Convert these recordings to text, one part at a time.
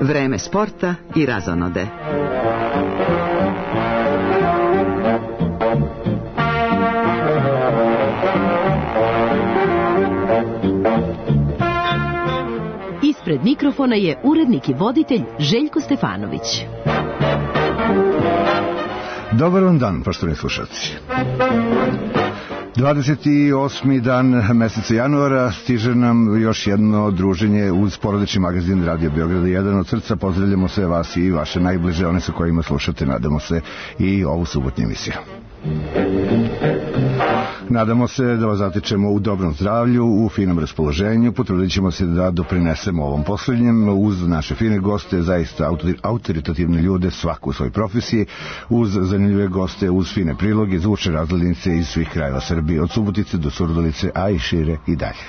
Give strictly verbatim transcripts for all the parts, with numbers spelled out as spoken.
Vreme sporta i razonode. Ispred mikrofona je urednik i voditelj Željko Stefanović. Dobar vam dan, poštovani slušalci. dvadeset osmi dan meseca januara stiže nam još jedno druženje uz porodični magazin Radio Beograda jedan. Od srca pozdravljamo sve vas i vaše najbliže, one sa kojima slušate, nadamo se, i ovu subotnju emisiju. Nadamo se da vas zatičemo u dobrom zdravlju, u finom raspoloženju. Potrudit ćemo se da doprinesemo ovom poslednjem uz naše fine goste, zaista autoritativne ljude, svaku u svojoj profesiji, uz zanimljive goste, uz fine priloge, zvučne razglednice iz svih krajeva Srbije, od Subotice do Surdulice, a i šire i dalje.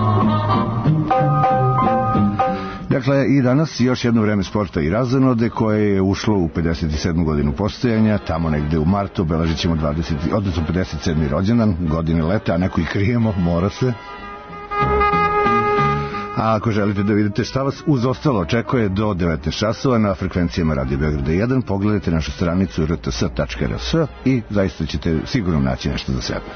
Dakle, i danas još jedno vreme sporta i razonode koje je ušlo u pedeset sedmu godinu postojanja. Tamo negde u martu obeležit ćemo dvadeset, odnosno pedeset sedmi rođendan, godine leta, a neko i krijemo, mora se. A ako želite da vidite šta vas uz ostalo očekuje do devetnaest časova na frekvencijama Radio Beograda jedan, pogledajte našu stranicu r t s tačka r s i zaista ćete sigurno naći nešto za sebe.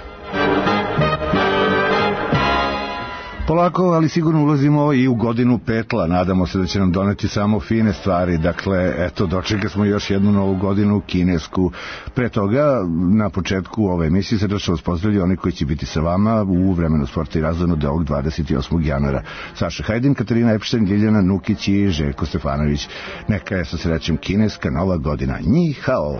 Polako, ali sigurno ulazimo i u godinu petla. Nadamo se da će nam doneti samo fine stvari. Dakle, eto, dočekali smo još jednu novu godinu, kinesku. Pre toga, na početku ove emisije se vas pozdravljaju oni koji će biti sa vama u vremenu sporta i razonode ovog dvadeset osmog januara. Saša Hajdin, Katarina Epštajn, Ljiljana Nukić i Željko Stefanović. Neka je sa srećem kineska nova godina. Ni hao!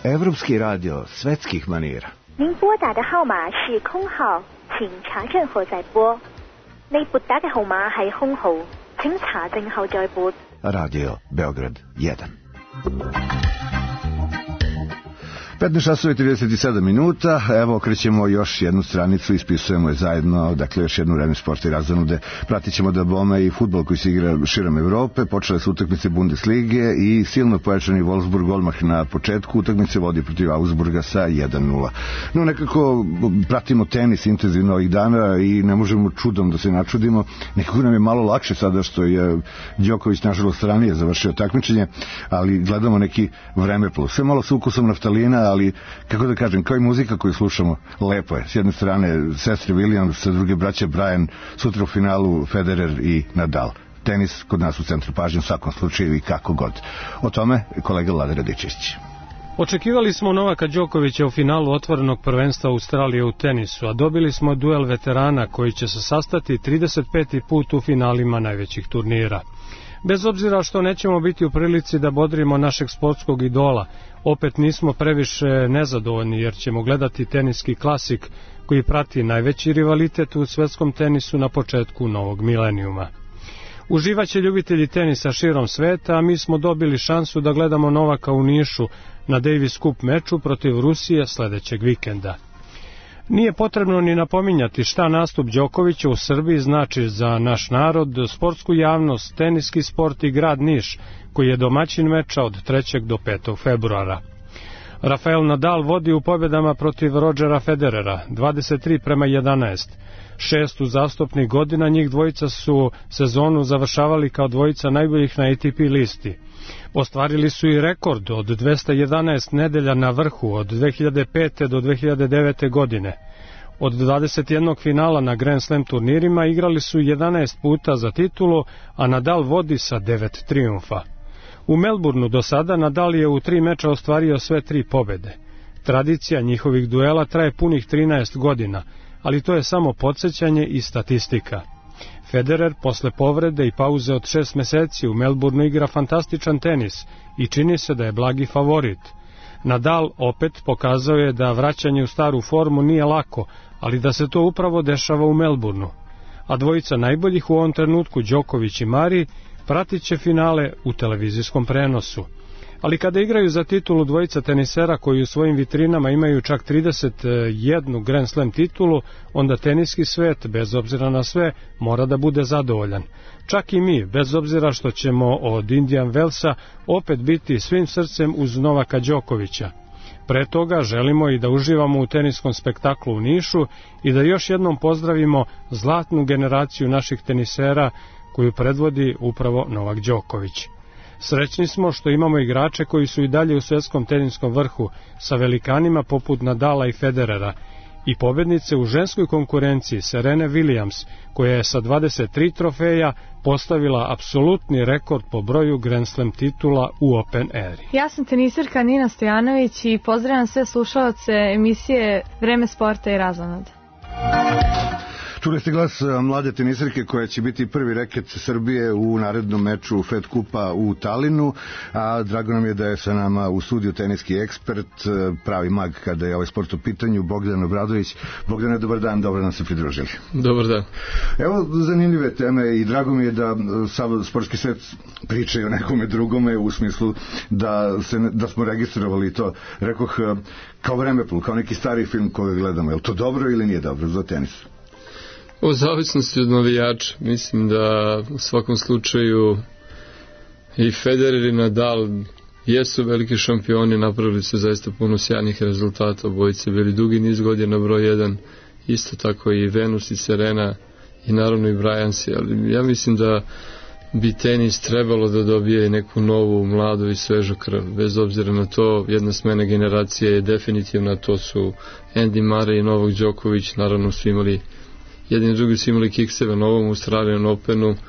Evropski radio svetskih manira. 您拨打的号码是空号，请查证后再拨。你撥打嘅號碼係空號，請查證後再撥。 Radio Beograd jedan. petnaest časova i trideset sedam minuta, evo okrećemo još jednu stranicu, ispisujemo je zajedno, dakle još jednu vreme sporta i razonude, pratit ćemo da bome i fudbal koji se igra širom Evrope, počele su utakmice Bundeslige i silno pojačani Wolfsburg odmah na početku utakmice vodi protiv Augsburga sa jedan nula. No nekako pratimo tenis intenzivno ovih dana i ne možemo čudom da se načudimo, nekako nam je malo lakše sada što je Đoković nažalost ranije završio takmičenje, ali gledamo neki vremeplov, sve malo sa ukusom naftalina, ali kako da kažem, kao i muzika koju slušamo, lepo je. S jedne strane sestre Williams, sa druge braće Bryan, sutra u finalu Federer i Nadal. Tenis kod nas u centru pažnje u svakom slučaju i kako god. O tome kolega Vlada Radičević. Očekivali smo Novaka Đokovića u finalu otvorenog prvenstva Australije u tenisu, a dobili smo duel veterana koji će se sastati trideset peti put u finalima najvećih turnira. Bez obzira što nećemo biti u prilici da bodrimo našeg sportskog idola, opet nismo previše nezadovoljni jer ćemo gledati teniski klasik koji prati najveći rivalitet u svetskom tenisu na početku novog milenijuma. Uživaće ljubitelji tenisa širom sveta, a mi smo dobili šansu da gledamo Novaka u Nišu na Davis Cup meču protiv Rusije sledećeg vikenda. Nije potrebno ni napominjati šta nastup Đokovića u Srbiji znači za naš narod, sportsku javnost, teniski sport i grad Niš, koji je domaćin meča od trećeg do petog februara. Rafael Nadal vodi u pobjedama protiv Rodgera Federera, dvadeset tri prema jedanaest. Šest uzastopnih godina njih dvojica su sezonu završavali kao dvojica najboljih na A T P listi. Ostvarili su i rekord od dvesta jedanaest nedelja na vrhu od dve hiljade pete do dve hiljade devete godine. Od dvadeset jednog finala na Grand Slam turnirima igrali su jedanaest puta za titulu, a Nadal vodi sa devet trijumfa. U Melbourneu do sada Nadal je u tri meča ostvario sve tri pobjede. Tradicija njihovih duela traje punih trinaest godina, ali to je samo podsjećanje i statistika. Federer posle povrede i pauze od šest meseci u Melbourneu igra fantastičan tenis i čini se da je blagi favorit. Nadal opet pokazao je da vraćanje u staru formu nije lako, ali da se to upravo dešava u Melbourneu. A dvojica najboljih u ovom trenutku, Đoković i Mari, pratit će finale u televizijskom prenosu. Ali kada igraju za titulu dvojica tenisera koji u svojim vitrinama imaju čak trideset jednu Grand Slam titulu, onda teniski svet, bez obzira na sve, mora da bude zadovoljan. Čak i mi, bez obzira što ćemo od Indian Wellsa opet biti svim srcem uz Novaka Đokovića. Pre toga želimo i da uživamo u teniskom spektaklu u Nišu i da još jednom pozdravimo zlatnu generaciju naših tenisera koju predvodi upravo Novak Đoković. Srećni smo što imamo igrače koji su i dalje u svetskom teniskom vrhu sa velikanima poput Nadala i Federera i pobednice u ženskoj konkurenciji Serene Williams, koja je sa dvadeset tri trofeja postavila apsolutni rekord po broju Grand Slam titula u Open eri. Ja sam teniserka Nina Stojanović i pozdravljam sve slušaoce emisije Vreme sporta i razonoda. Čuli ste glas mlade teniserke koja će biti prvi reket Srbije u narednom meču Fed Kupa u Talinu, a drago nam je da je sa nama u studiju teniski ekspert, pravi mag kada je ovaj sport u pitanju, Bogdan Obradović. Bogdane, dobar dan, dobro nam se pridružili. Dobar dan. Evo zanimljive teme i drago mi je da sav sportski svet pričaju o nekome drugome u smislu da, se, da smo registrovali to, rekoh, kao vremeplov, kao neki stari film koji gledamo. Je li to dobro ili nije dobro za tenis? O zavisnosti od navijača. Mislim da u svakom slučaju i Federer i Nadal jesu veliki šampioni, napravili su zaista puno sjajnih rezultata, obojice bili dugi niz godina broj jedan, isto tako i Venus i Serena i naravno i Bryansi, ali ja mislim da bi tenis trebalo da dobije neku novu, mladu i svežu krv. Bez obzira na to, jedna smena generacije je definitivna, to su Andy Murray i Novak Đoković, naravno su imali jedni i drugi su imali kikseve na ovom Australian Openu. E,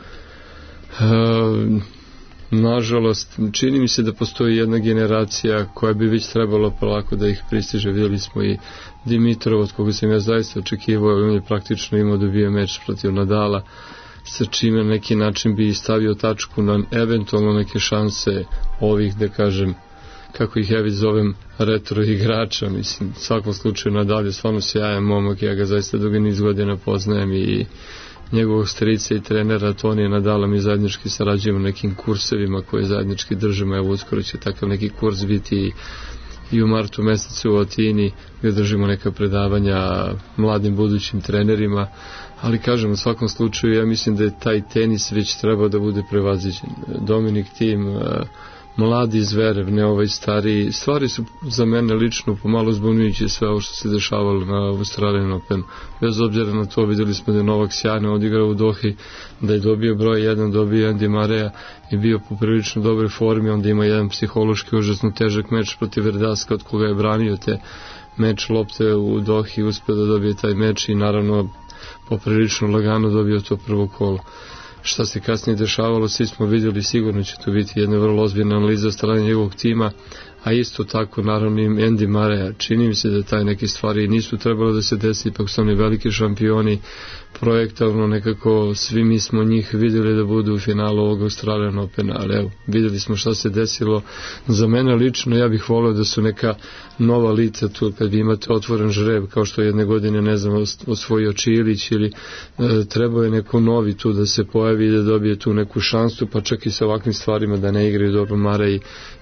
nažalost, čini mi se da postoji jedna generacija koja bi već trebalo polako da ih pristiže. Vidjeli smo i Dimitrov, od koga sam ja zaista očekivao, on je praktično imao da bio meč protiv Nadala, sa čime na neki način bi stavio tačku na eventualno neke šanse ovih, da kažem, kako ih ja već zovem, retro igrača. Mislim, u svakom slučaju Nadal je stvarno sjajan momak, ja ga zaista dugo niz godina poznajem i njegovog strica i trenera Tonija Nadala mi zajednički sarađujemo nekim kursevima koje zajednički držimo. Evo uskoro će takav neki kurs biti i u martu mesecu u Atini, gdje držimo neka predavanja mladim budućim trenerima, ali kažem, u svakom slučaju ja mislim da je taj tenis već trebao da bude prevaziđen. Dominik Thiem, mladi Zverev, ne ovaj stariji, stvari su za mene lično pomalo zbunjujuće sve ovo što se dešavalo na Australian Openu. Bez obzira na to, vidjeli smo da je Novak sjajno odigrao u Dohi, da je dobio broj jedan, dobio Andy Murraya i bio po prilično dobroj formi, onda ima jedan psihološki užasno težak meč protiv Verdaska od koga je branio te meč lopte u Dohi, uspio da dobije taj meč i naravno poprilično lagano dobio to prvo kolo. Šta se kasnije dešavalo, svi smo vidjeli, sigurno će to biti jedna vrlo ozbiljna analiza od strane njegovog tima, a isto tako naravno i Andy Murraya. Čini mi se da taj neke stvari nisu trebalo da se desi, ipak su oni veliki šampioni, projektovno nekako svi mi smo njih vidjeli da budu u finalu ovog Australian Opena, ali evo, vidjeli smo šta se desilo. Za mene lično ja bih volio da su neka nova lica tu, kad vi imate otvoren žreb, kao što jedne godine, ne znam, osvojio Čilić ili e, trebao je neko novi tu da se pojavi i da dobije tu neku šansu, pa čak i sa ovakvim stvarima da ne igraju dobro Murray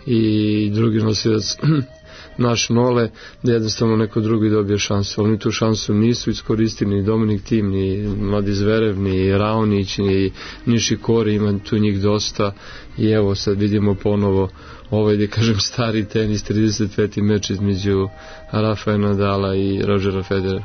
i drugi nosilac naš Nole, da jednostavno neko drugi dobije šansu. Oni tu šansu nisu iskoristili, ni Dominik Thiem, ni mladi Zverev, ni Raonić, ni Nishikori, ima tu njih dosta i evo sad vidimo ponovo ovaj, da kažem, stari tenis, trideset peti meč između Rafaela Nadala i Rodgera Federera.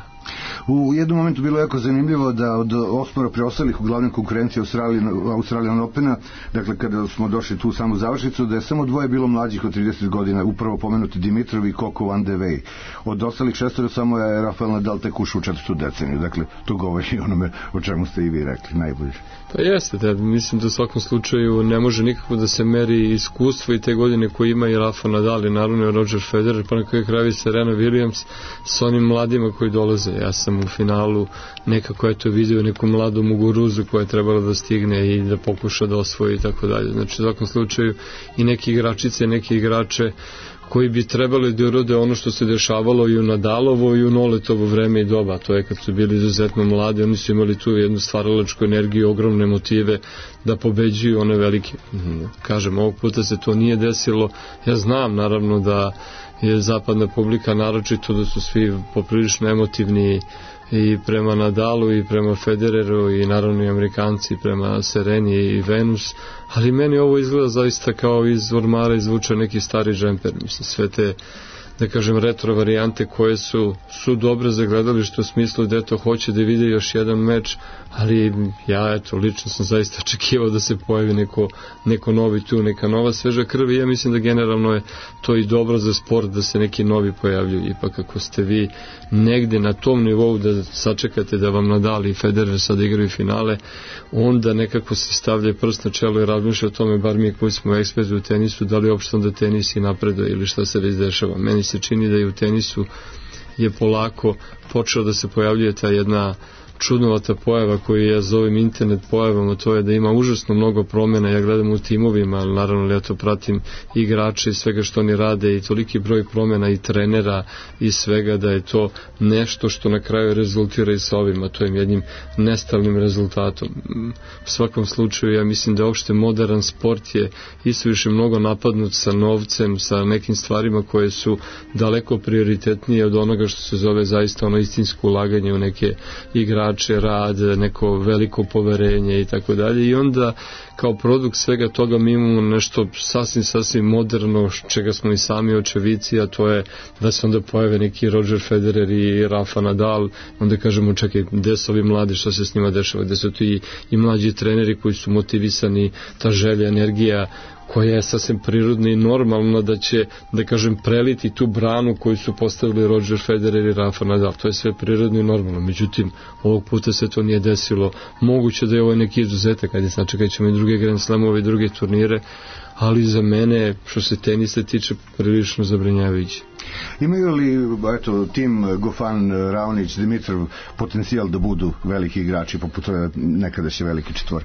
U jednom momentu bilo je jako zanimljivo da od osmora preostalih u glavnoj konkurenciji Australian Opena, dakle kada smo došli tu u samu završnicu, da je samo dvoje bilo mlađih od trideset godina, upravo pomenuti Dimitrov i Coco Van de Wey. Od ostalih šestora samo je Rafael Nadal tek ušao u četvrtu deceniju, dakle to govori onome o čemu ste i vi rekli, najbolje. Pa jeste, da, mislim da u svakom slučaju ne može nikako da se meri iskustvo i te godine koje ima i Rafa Nadal i naravno Roger Federer, pa na kraju kraju Serena Williams s onim mladima koji dolaze. Ja sam u finalu nekako eto vidio neku mladu Muguruzu koja je trebala da stigne i da pokuša da osvoji i tako dalje. Znači u svakom slučaju i neki igračice, neki igrače koji bi trebali da urode ono što se dešavalo i u Nadalovo i u Noletovo vreme i doba. To je kad su bili izuzetno mladi, oni su imali tu jednu stvaralačku energiju, ogromne motive da pobeđuju one velike. Kažem, ovog puta se to nije desilo. Ja znam naravno da je zapadna publika naročito da su svi poprilično emotivni i prema Nadalu i prema Federeru i naravno i Amerikanci prema Sereni i Venus, ali meni ovo izgleda zaista kao iz ormara izvuče neki stari džemper. Mislim, sve te, da kažem, retro varijante koje su, su dobre za gledalište u smislu da eto hoće da vide još jedan meč, ali ja eto lično sam zaista očekivao da se pojavi neko, neko novi tu, neka nova sveža krv i ja mislim da generalno je to i dobro za sport da se neki novi pojavljuju. Ipak ako ste vi negde na tom nivou da sačekate da vam Nadal i Federer sad igraju finale, onda nekako se stavlja prst na čelo i razmišlja o tome, bar mi koji smo eksperti u tenisu, da li uopšte onda tenis i napreduje ili šta se već dešava. Meni se čini da i u tenisu je polako počeo da se pojavljuje ta jedna čudnovata pojava koju ja zovem internet pojavom, a to je da ima užasno mnogo promjena. Ja gledam u timovima, ali naravno ja to pratim igrače i svega što oni rade i toliki broj promjena i trenera i svega, da je to nešto što na kraju rezultira i sa ovim, a to je jednim nestalnim rezultatom. U svakom slučaju ja mislim da uopšte modern sport je isuviše mnogo napadnut sa novcem, sa nekim stvarima koje su daleko prioritetnije od onoga što se zove zaista ono istinsko ulaganje u neke igrače, rad, neko veliko poverenje i tako dalje, i onda kao produkt svega toga mi imamo nešto sasvim, sasvim moderno, čega smo i sami očevici, a to je da se onda pojave neki Roger Federer i Rafa Nadal, onda kažemo čekaj, gde su ovi mladi, što se s njima dešava, gde su tu i, i mlađi treneri koji su motivisani, ta želja, energija koja je sasvim prirodna i normalna da će, da kažem, preliti tu branu koju su postavili Roger Federer i Rafa Nadal. To je sve prirodno i normalno. Međutim, ovog puta se to nije desilo. Moguće da je ovo neki izuzetak, ajde sačekat ćemo i druge Grand Slamove i druge turnire, ali za mene, što se tenisa tiče, prilično zabrinjavajuće. Imaju li, eto, tim Gofan, Raonić, Dimitrov potencijal da budu veliki igrači poput nekadašnje velike četvorke?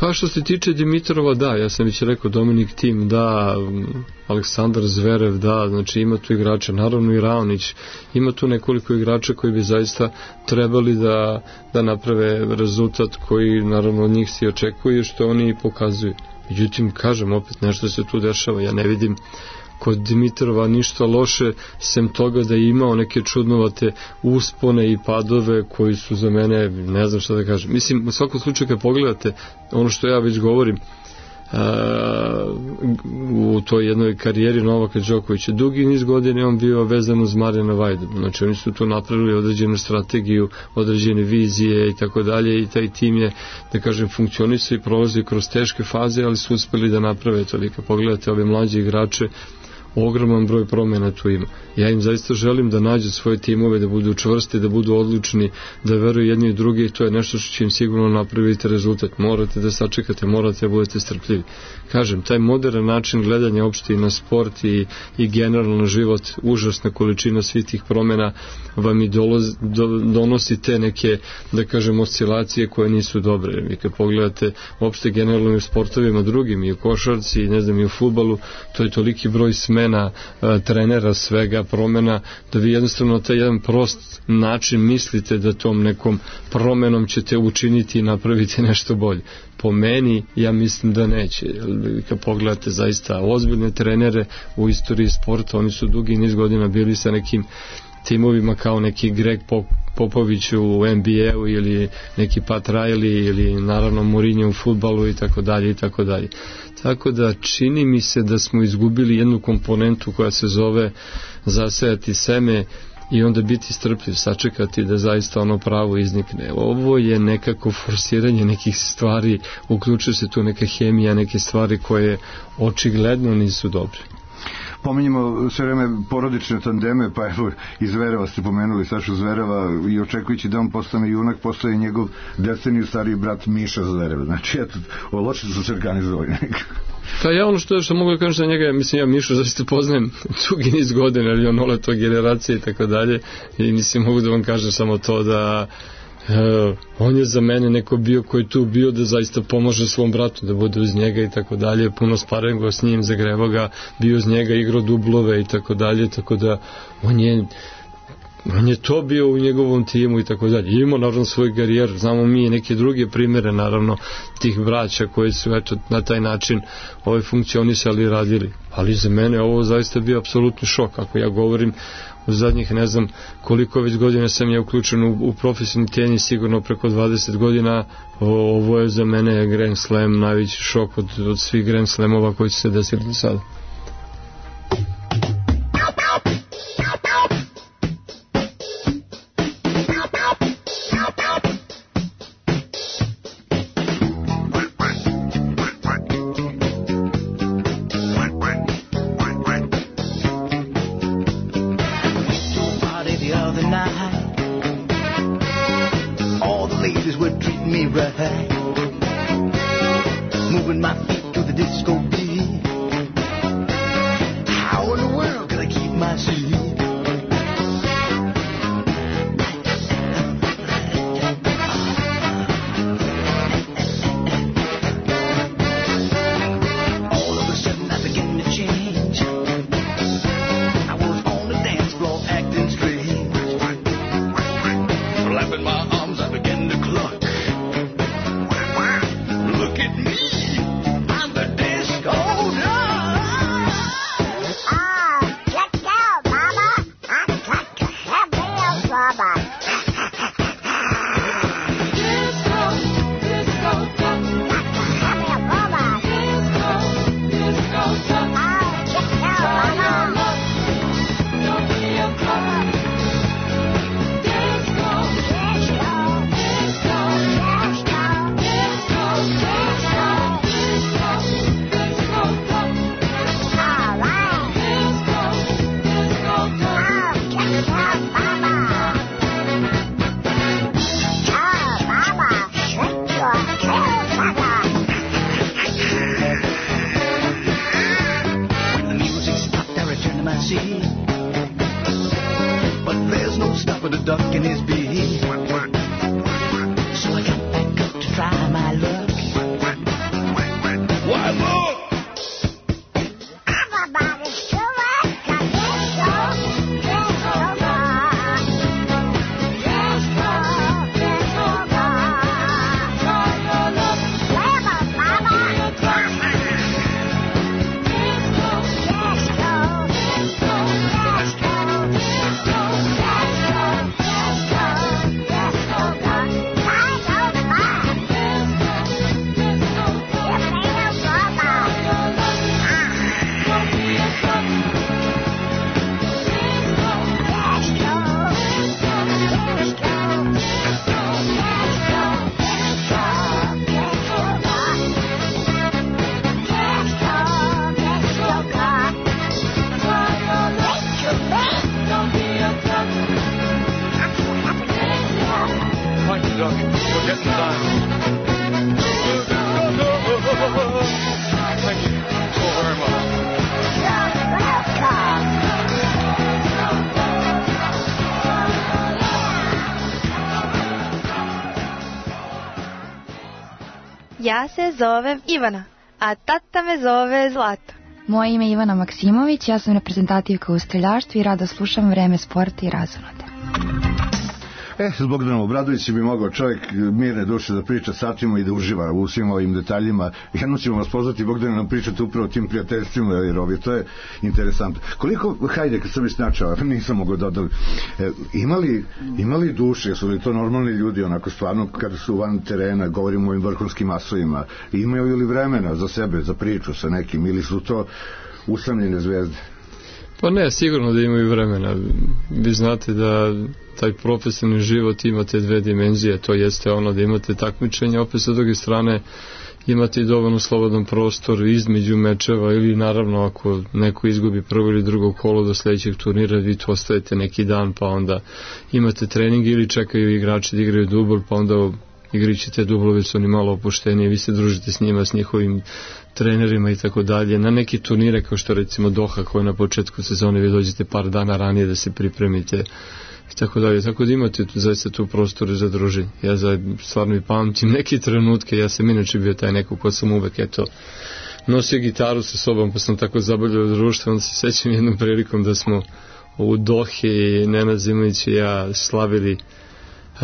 Pa što se tiče Dimitrova, da, ja sam već rekao Dominik Tim, da, Aleksandar Zverev, da, znači ima tu igrača, naravno i Raonić, ima tu nekoliko igrača koji bi zaista trebali da, da naprave rezultat koji naravno od njih se očekuje, što oni i pokazuju. Međutim, kažem opet, nešto se tu dešava, ja ne vidim kod Dimitrova ništa loše, sem toga da je imao neke čudnovate uspone i padove koji su za mene, ne znam šta da kažem. Mislim, u svakom slučaju kad pogledate ono što ja već govorim, Uh, u toj jednoj karijeri Novaka Đokovića dugi niz godina on bio vezan uz Marijana Vajdu, znači oni su tu napravili određenu strategiju, određene vizije i tako dalje i taj tim je, da kažem, funkcionisao i prolazi kroz teške faze, ali su uspeli da naprave to. Kad pogledate ove mlađe igrače, ogroman broj promjena tu ima. Ja im zaista želim da nađu svoje timove, da budu čvrsti, da budu odlučni, da veruju jedni i drugi i to je nešto što će im sigurno napraviti rezultat. Morate da sačekate, morate da budete strpljivi. Kažem, taj modern način gledanja opšte i na sport i, i generalno na život, užasna količina svih tih promjena vam i doloz, do, donosi te neke, da kažem, oscilacije koje nisu dobre. Vi kad pogledate opšte generalno i u sportovima drugim, i u košarci, i ne znam, i u fudbalu, to je toliki broj smena, trenera, svega, promjena, da vi jednostavno taj jedan prost način mislite da tom nekom promenom ćete učiniti i napraviti nešto bolje. Po meni, ja mislim da neće. Kad pogledate zaista ozbiljne trenere u istoriji sporta, oni su dugi niz godina bili sa nekim timovima kao neki Greg Popović u N B A-u ili neki Pat Riley ili naravno Mourinho u fudbalu i tako dalje i tako dalje. Tako da čini mi se da smo izgubili jednu komponentu koja se zove zasejati seme i onda biti strpljiv, sačekati da zaista ono pravo iznikne. Ovo je nekako forsiranje nekih stvari, uključuje se tu neka hemija, neke stvari koje očigledno nisu dobre. Pominjemo sve vreme porodične tandeme, pa evo i Zvereva ste pomenuli, Sašu Zvereva, i očekujući da on postane junak, postoje njegov deceniju stariji brat Miša Zverev. Znači, eto, loše su se organizovali nekako. Pa ja ono što, što mogu da kažem za njega, mislim, ja Mišu zaista poznajem dugi niz godina, ali on ole to generacije i tako dalje, i mislim, mogu da vam kažem samo to da Uh, on je za mene neko bio koji tu bio da zaista pomože svom bratu, da bude uz njega i tako dalje, puno sparengo s njim, zagreva ga, bio uz njega, igrao dublove i tako dalje, tako da on je on je to bio u njegovom timu i tako dalje. Imao naravno svoj karijer, znamo mi i neke druge primere naravno tih braća koji su eto na taj način ovaj funkcionisali i radili, ali za mene ovo zaista bio apsolutni šok. Ako ja govorim u zadnjih ne znam koliko već godina sam ja uključen u, u profesionalni tenis, sigurno preko dvadeset godina, ovo je za mene Grand Slam najveći šok od, od svih Grand Slamova koji su se desili do sada. Get the time. Thank you so very much. Ja se zovem Ivana, a tata me zove Zlata. Moje ime je Ivana Maksimović, ja sam reprezentativka u streljaštvu i rado slušam Vreme sporta i razonode. E, s Bogdanom Obradovićem bi mogao čovjek mirne duše da priča satima i da uživa u svim ovim detaljima. Jedno ćemo vas pozvati, Bogdane, nam pričate upravo o tim prijateljstvima, jer ovdje to je interesantno. Koliko, hajde, kad sam isnačao, nisam mogao dodali, e, imali, imali duše, su li to normalni ljudi, onako stvarno, kada su van terena, govorimo o ovim vrhunskim masovima, imaju li vremena za sebe, za priču sa nekim, ili su to usamljene zvezde? Pa ne, sigurno da imaju vremena. Vi znate da taj profesionalni život ima te dve dimenzije, to jeste ono da imate takmičenje, opet sa druge strane imate i dovoljno slobodan prostor između mečeva ili naravno ako neko izgubi prvo ili drugo kolo do sledećeg turnira, vi to ostajete neki dan pa onda imate trening ili čekaju igrači da igraju dubl pa onda igrićete dublo, već su oni malo opuštenije, vi se družite s njima, s njihovim trenerima i tako dalje. Na neki turnire kao što recimo Doha koji na početku sezone vi dođete par dana ranije da se pripremite i tako dalje. Tako da imate zaista tu prostor za druženje. Ja za, stvarno i pamtim neke trenutke, ja sam inače bio taj neko ko sam uvek eto nosio gitaru sa sobom pa sam tako zabavljao društvo. Onda se sećam jednom prilikom da smo u Dohi i Nenad Zimović i ja slavili Uh,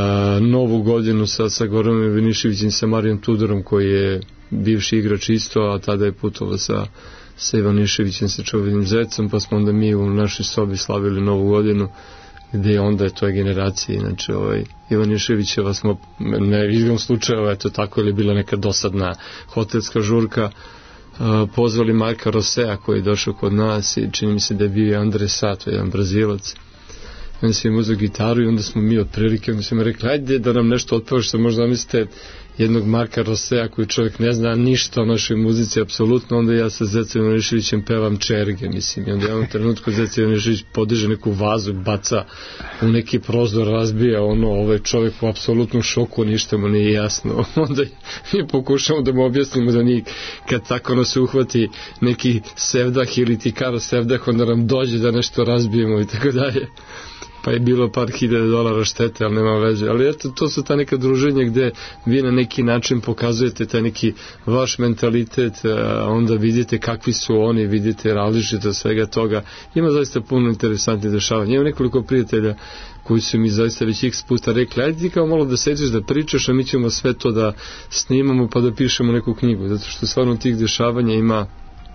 novu godinu sa, sa Goranom Ivaniševićem, sa Marijom Tudorom koji je bivši igrač isto, a tada je putovao sa, sa Ivaniševićem, sa čuvenim Zecom, pa smo onda mi u našoj sobi slavili novu godinu gde onda je to generacija, znači ovaj, Ivaniševićeva smo ne izgledam slučajeva, eto tako ili bila neka dosadna hotelska žurka, uh, pozvali Marka Rosea koji je došao kod nas i čini mi se da je bio Andre Sato, jedan Brazilac. Onda sam im uzeo gitaru i onda smo mi otprilike, onda sam im rekli, ajde da nam nešto otpevaš, što možda mislite jednog Marka Rosea koji čovjek ne zna ništa o našoj muzici, apsolutno, onda ja sa Zecom Ivaniševićem pevam čerge, mislim, i onda ja u trenutku Zeca Ivanišević podiže neku vazu, baca u neki prozor, razbija ono, ovaj čovjek u apsolutnom šoku, ništa mu nije jasno, onda mi pokušamo da mu objasnimo da ni kad tako nas uhvati neki sevdah ili tikara sevdah, onda nam dođe da nešto razbijemo i tako dalje. Pa je bilo par hiljada dolara štete, ali nema veze. Ali eto, to su ta neka druženja gde vi na neki način pokazujete taj neki vaš mentalitet, a onda vidite kakvi su oni, vidite različito svega toga. Ima zaista puno interesantnih dešavanja. Ima nekoliko prijatelja koji su mi zaista već x puta rekli, ajde ti kao malo da sediš da pričaš, a mi ćemo sve to da snimamo pa da pišemo neku knjigu, zato što stvarno tih dešavanja ima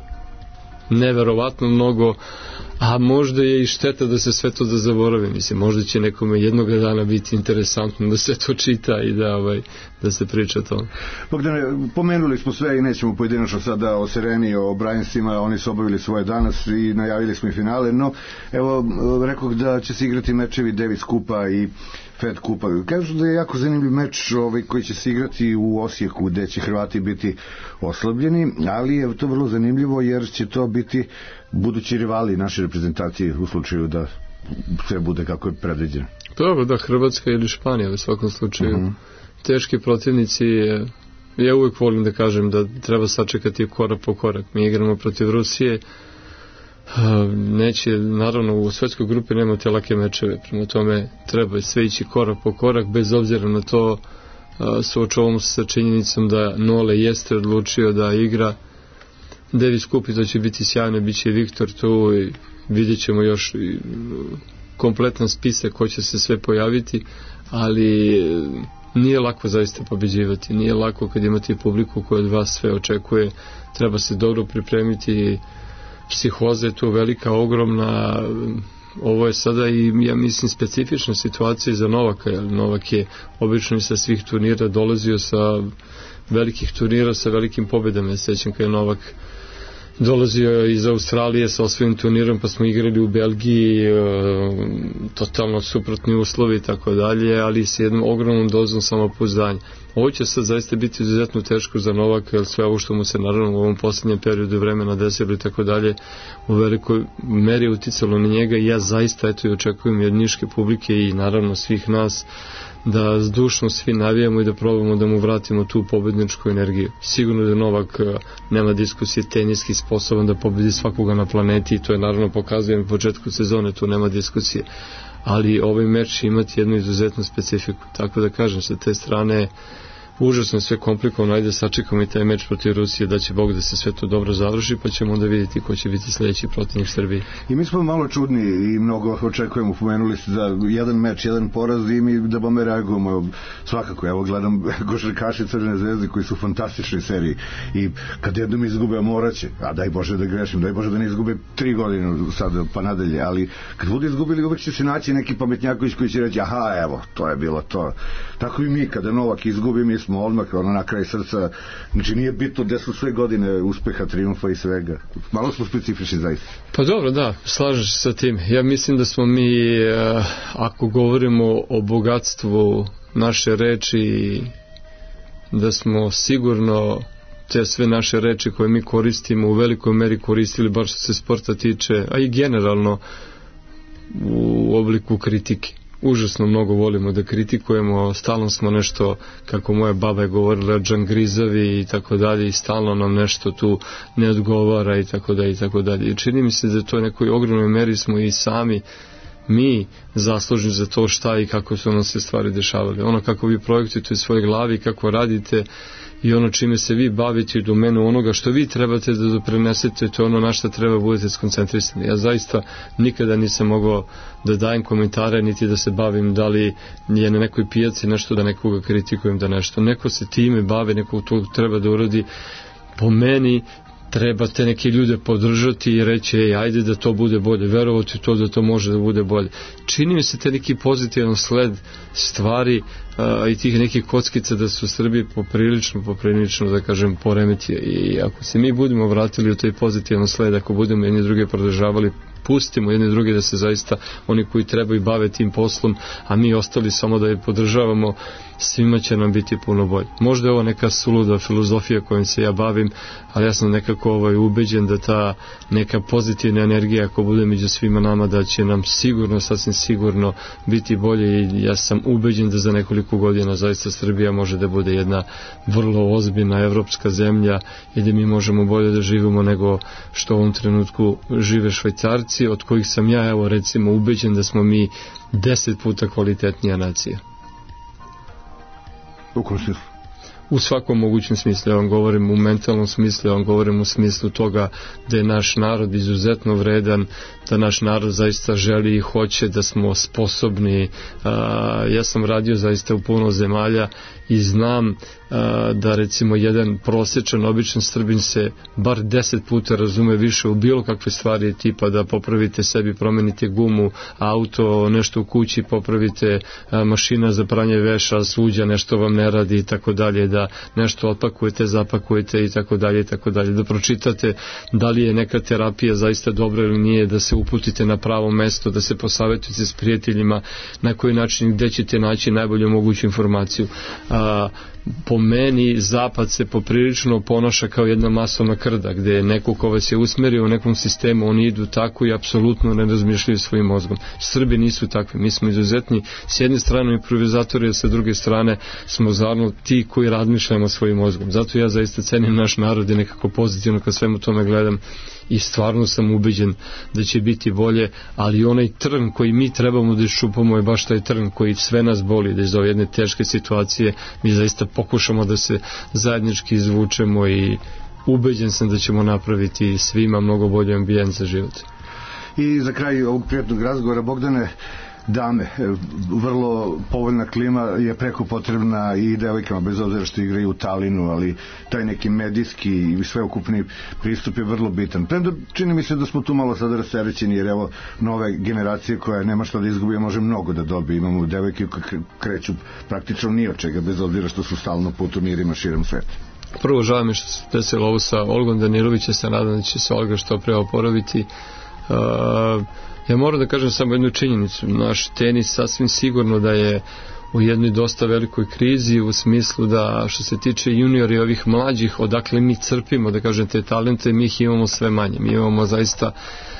neverovatno mnogo, a možda je i šteta da se sve to da zaboravi, mislim, možda će nekome jednog dana biti interesantno da se to čita i da, ovaj, da se priča to. Bogdane, pomenuli smo sve i nećemo pojedinačno sada o Sereni, o Bryansima, oni su obavili svoje danas i najavili smo i finale, no evo, rekao da će se igrati mečevi Davis Kupa i Fed Kupa. Kažu da je jako zanimljiv meč ovaj, koji će se igrati u Osijeku, gde će Hrvati biti oslabljeni, ali je to vrlo zanimljivo jer će to biti budući rivali naše reprezentacije u slučaju da sve bude kako je predviđeno. Dobro, da, Hrvatska ili Španija u svakom slučaju. Uh-huh. Teški protivnici, ja uvijek volim da kažem da treba sačekati korak po korak. Mi igramo protiv Rusije, neće, naravno u svetskoj grupi nema te lake mečeve, prema tome treba sve ići korak po korak, bez obzira na to suočavamo se sa činjenicom da Nole jeste odlučio da igra Davis Cup i to će biti sjajno, bit će Viktor tu i vidjet ćemo još kompletan spisak ko će se sve pojaviti, ali nije lako zaista pobeđivati, nije lako kad imate publiku koja od vas sve očekuje, treba se dobro pripremiti, psihoza je tu velika, ogromna, ovo je sada i ja mislim specifična situacija za Novaka, jer Novak je obično i sa svih turnira dolazio sa velikih turnira sa velikim pobedama. Sećam kad je Novak dolazio iz Australije sa osvojim turnirom, pa smo igrali u Belgiji, e, totalno suprotni uslovi i tako dalje, ali sa jednom ogromnom dozom samopouzdanja. Ovo će sad zaista biti izuzetno teško za Novaka, jer sve ovo što mu se naravno u ovom posljednjem periodu vremena desilo i tako dalje, u velikoj meri uticalo na njega i ja zaista eto i očekujem i od niške publike i naravno svih nas da zdušno svi navijamo i da probamo da mu vratimo tu pobedničku energiju. Sigurno da Novak nema diskusije, teniski sposoban da pobedi svakoga na planeti i to je naravno pokazuje na početku sezone, tu nema diskusije. Ali ovaj meč će imati jednu izuzetnu specifiku. Tako da kažem, sa te strane užasno je sve komplikovano, ajde sačekamo i taj meč protiv Rusije, da će Bog da se sve to dobro završi, pa ćemo onda vidjeti ko će biti sljedeći protivnik Srbije. I mi smo malo čudni i mnogo očekujemo, pomenuli ste da jedan meč, jedan poraz i mi da bome reagujemo svakako. Evo gledam košarkaši Crvene zvezde koji su u fantastičnoj seriji i kad jednom izgube, moraće, a daj Bože da grešim, daj Bože da ne izgube tri godine sad pa nadalje, ali kad budu izgubili uvek će se naći neki pametnjaković koji će reći aha evo, to je bilo to. Tako i mi, kada Novak izgubi, mi smo odmah ono na kraj srca, znači nije bitno gde su sve godine uspeha, triumfa i svega. Malo smo specifični zaista. Pa dobro, da, slažem se sa tim. Ja mislim da smo mi, ako govorimo o bogatstvu naše reči, da smo sigurno te sve naše reči koje mi koristimo u velikoj meri koristili, baš što se sporta tiče, a i generalno u obliku kritike. Užasno mnogo volimo da kritikujemo, stalno smo nešto, kako moja baba je govorila, džangrizavi i tako dalje, i stalno nam nešto tu ne odgovara i tako dalje i tako dalje. I čini mi se da to u nekoj ogromnoj meri smo i sami mi zaslužni za to šta i kako su nam se stvari dešavali. Ono kako vi projektujete u svojoj glavi, kako radite i ono čime se vi bavite u domenu onoga što vi trebate da doprinesete, to je ono na što treba budete skoncentrisani. Ja zaista nikada nisam mogao da dajem komentare niti da se bavim da li je na nekoj pijaci nešto da nekoga kritikujem da nešto. Neko se time bavi, neko to treba da uradi. Po meni treba te neke ljude podržati i reći ej, ajde da to bude bolje, verovati to da to može da bude bolje. Čini mi se te neki pozitivan sled stvari a, i tih nekih kockica da su u Srbiji poprilično, poprilično da kažem poremetije, i ako se mi budemo vratili u taj pozitivan sled, ako budemo jedni druge podržavali, pustimo jedni drugi da se zaista oni koji trebaju bave tim poslom, a mi ostali samo da je podržavamo, svima će nam biti puno bolje. Možda je ovo neka suluda filozofija kojom se ja bavim, ali ja sam nekako ovaj ubeđen da ta neka pozitivna energija ako bude među svima nama, da će nam sigurno, sasvim sigurno biti bolje, i ja sam ubeđen da za nekoliko godina zaista Srbija može da bude jedna vrlo ozbiljna evropska zemlja i da mi možemo bolje da živimo nego što u ovom trenutku žive Švajcarci, od kojih sam ja evo recimo ubeđen da smo mi deset puta kvalitetnija nacija. U kom smislu? U svakom mogućem smislu, ja vam govorim u mentalnom smislu, ja vam govorim u smislu toga da je naš narod izuzetno vredan, da naš narod zaista želi i hoće, da smo sposobni. A, ja sam radio zaista u puno zemalja i znam a, da recimo jedan prosječan, običan Srbin se bar deset puta razume više u bilo kakve stvari, tipa da popravite sebi, promenite gumu, auto, nešto u kući, popravite a, mašina za pranje veša, suđa, nešto vam ne radi i tako dalje, da nešto otpakujete, zapakujete i tako dalje i tako dalje, da pročitate da li je neka terapija zaista dobra ili nije, da se uputite na pravo mesto, da se posavetujete s prijateljima na koji način, gde ćete naći najbolju moguću informaciju. A, po meni zapad se poprilično ponaša kao jedna masovna krda, gde je neko ko vas je usmerio u nekom sistemu, oni idu tako i apsolutno ne razmišljaju svojim mozgom. Srbi nisu takvi, mi smo izuzetni, s jedne strane improvizatori, a sa druge strane smo zarno ti koji razmišljamo svojim mozgom. Zato ja zaista cenim naš narod i nekako pozitivno kad svemu tome gledam i stvarno sam ubeđen da će biti bolje, ali onaj trn koji mi trebamo da iščupamo je baš taj trn koji sve nas boli, da iz ove jedne teške situacije mi zaista pokušamo da se zajednički izvučemo, i ubeđen sam da ćemo napraviti svima mnogo bolji ambijent za život. I za kraj ovog prijatnog razgovora, Bogdane, dame, vrlo povoljna klima je preko potrebna i devojkama, bez obzira što igraju u Talinu, ali taj neki medijski i sveukupni pristup je vrlo bitan. Premda čini mi se da smo tu malo sada rasterećeni, jer evo nove generacije koja nema što da izgubi, može mnogo da dobije. Imamo devojke koje kreću praktično ni od čega, bez obzira što su stalno po turnirima širom sveta. Prvo, žao mi što se desilo ovo sa Olgom Danilović, ja se nadam da će se Olga što pre oporaviti. Uh, Ja moram da kažem samo jednu činjenicu. Naš tenis sasvim sigurno da je u jednoj dosta velikoj krizi u smislu da što se tiče juniori ovih mlađih, odakle mi crpimo, da kažem, te talente, mi ih imamo sve manje. Mi imamo zaista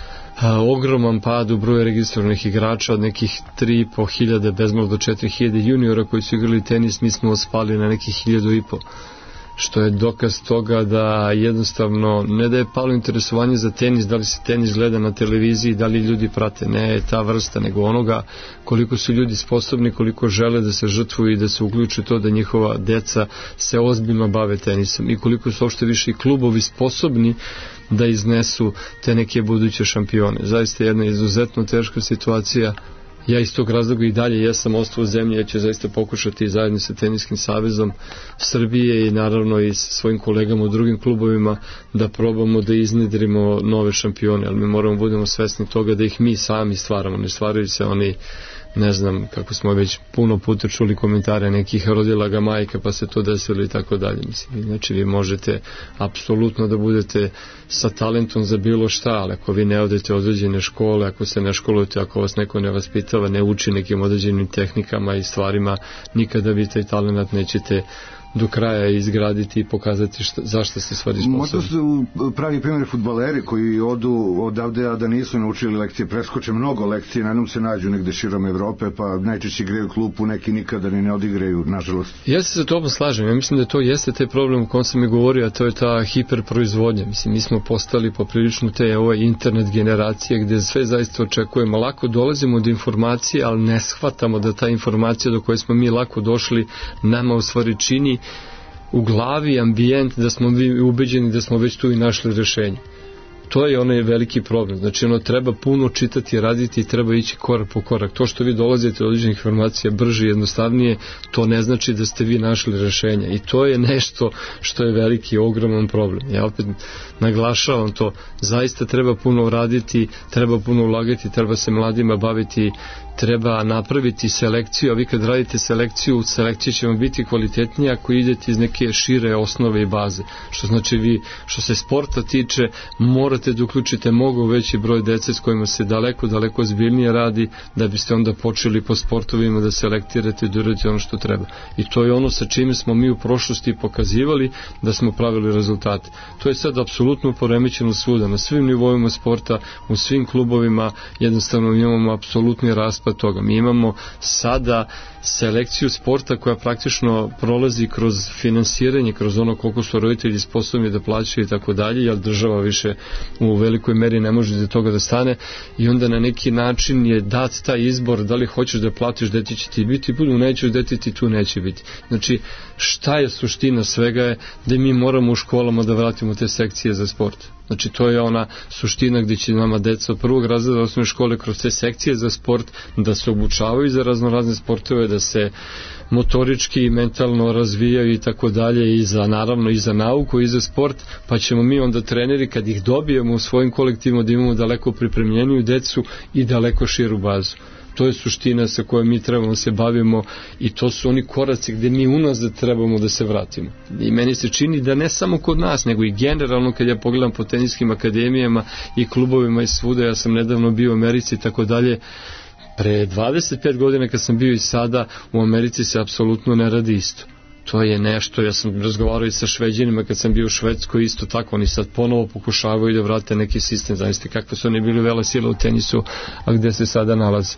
a, ogroman pad u broju registrovanih igrača od nekih tri i po hiljade, bezmalo do četiri hiljade juniora koji su igrali tenis, mi smo spali na nekih hiljadu i po. Što je dokaz toga da jednostavno ne da je palo interesovanje za tenis, da li se tenis gleda na televiziji, da li ljudi prate, ne ta vrsta, nego onoga koliko su ljudi sposobni, koliko žele da se žrtvuju i da se uključuju to da njihova deca se ozbiljno bave tenisom i koliko su uopšte više i klubovi sposobni da iznesu te neke buduće šampione. Zaista jedna izuzetno teška situacija. Ja iz tog razloga i dalje jesam ostao u zemlji, ja ću zaista pokušati zajedno sa Teniskim savezom Srbije i naravno i sa svojim kolegama u drugim klubovima da probamo da iznedrimo nove šampione, ali mi moramo budemo svesni toga da ih mi sami stvaramo, ne stvaraju se oni, ne znam, kako smo već puno puta čuli komentare nekih rodila ga majka pa se to desilo i tako dalje. Mislim, znači vi možete apsolutno da budete sa talentom za bilo šta, ali ako vi ne odete određene škole, ako se ne školujete, ako vas neko ne vaspitava, ne uči nekim određenim tehnikama i stvarima, nikada vi taj talent nećete do kraja izgraditi i pokazati šta, zašto ste stvari sposobni. Možda su pravi primjer fudbaleri koji odu odavde, a da nisu naučili lekcije, preskoče mnogo lekcije, najednom se nađu negde širom Evrope, pa najčešće igraju klupu, neki nikada ni ne odigraju, nažalost. Ja se sa tobom slažem, ja mislim da to jeste taj problem o kojem sam i govorio, a to je ta hiperproizvodnja. Mislim, mi smo postali poprilično te ove internet generacije gde sve zaista očekujemo, lako dolazimo do informacije, ali ne shvatamo da ta informacija do koje smo mi lako došli nama u stvari čini u glavi ambijent da smo vi ubeđeni da smo već tu i našli rešenje. To je onaj veliki problem. Znači ono treba puno čitati, raditi i treba ići korak po korak. To što vi dolazite od određenih informacija brže i jednostavnije, to ne znači da ste vi našli rešenje. I to je nešto što je veliki, ogroman problem. Ja opet naglašavam to. Zaista treba puno raditi, treba puno ulagati, treba se mladima baviti, treba napraviti selekciju, a vi kad radite selekciju, selekcija će vam biti kvalitetnija ako idete iz neke šire osnove i baze. Što znači vi, što se sporta tiče, morate da uključite mnogo veći broj dece s kojima se daleko, daleko zbiljnije radi, da biste onda počeli po sportovima da selektirate i da uradite ono što treba. I to je ono sa čime smo mi u prošlosti pokazivali da smo pravili rezultate. To je sad apsolutno poremećeno svuda, na svim nivoima sporta, u svim klubovima, jednostavno imamo apsolutni raspad toga. Mi imamo sada selekciju sporta koja praktično prolazi kroz finansiranje, kroz ono koliko su roditelji sposobni da plaćaju i tako dalje, jer država više u velikoj meri ne može do toga da stane i onda na neki način je dat taj izbor da li hoćeš da platiš, dete će ti biti, budu nećeš, dete ti tu neće biti. Znači, šta je suština svega je da mi moramo u školama da vratimo te sekcije za sport. Znači, to je ona suština gdje će nama deca od prvog razreda osnovne škole kroz te sekcije za sport da se obučavaju za raznorazne sportove, da se motorički i mentalno razvijaju i tako dalje, i za naravno i za nauku i za sport, pa ćemo mi onda treneri kad ih dobijemo u svojim kolektivima da imamo daleko pripremljeniju decu i daleko širu bazu. To je suština sa kojom mi trebamo se bavimo i to su oni koraci gdje mi unazad trebamo da se vratimo. I meni se čini da ne samo kod nas, nego i generalno kad ja pogledam po teniskim akademijama i klubovima i svuda, ja sam nedavno bio u Americi i tako dalje, pre dvadeset pet godina kad sam bio i sada, u Americi se apsolutno ne radi isto. To je nešto, ja sam razgovarao i sa Šveđanima kad sam bio u Švedskoj, isto tako, oni sad ponovo pokušavaju da vrate neki sistem, zaista kakve su oni bili vele sile u tenisu, a gde se sada nalaze.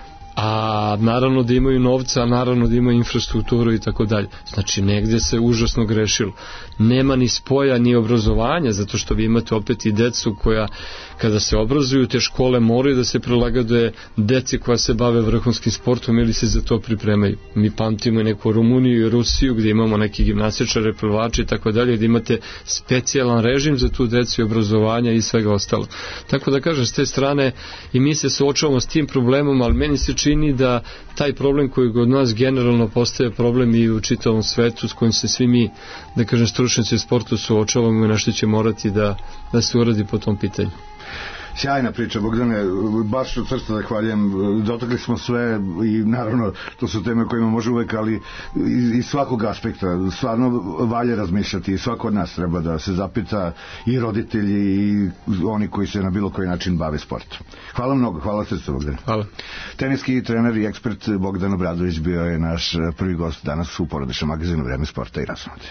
A naravno da imaju novca, a naravno da imaju infrastrukturu i tako dalje. Znači negdje se užasno grešilo. Nema ni spoja ni obrazovanja, zato što vi imate opet i decu koja kada se obrazuju, te škole moraju da se prilagode deci koja se bave vrhunskim sportom ili se za to pripremaju. Mi pamtimo i neku Rumuniju i Rusiju gdje imamo neki gimnastičare, plivači i tako dalje, gdje imate specijalan režim za tu decu i obrazovanja i svega ostalo. Tako da kažem, s te strane i mi se suočavamo s tim problemom, ali meni se čini da taj problem koji kod nas generalno postaje problem i u čitavom svetu s kojim se svi mi, da kažem, stručnjaci u sportu suočavamo i nešto će morati da, da se uradi po tom pitanju. Sjajna priča, Bogdane, baš od srca zahvaljujem, dotakli smo sve i naravno to su teme kojima može uvek, ali iz, iz svakog aspekta stvarno valje razmišljati i svako od nas treba da se zapita, i roditelji i oni koji se na bilo koji način bave sportom. Hvala mnogo, hvala srca, Bogdane. Hvala. Teniski trener i ekspert Bogdan Obradović bio je naš prvi gost danas u porodičnom magazinu Vreme sporta i razonode.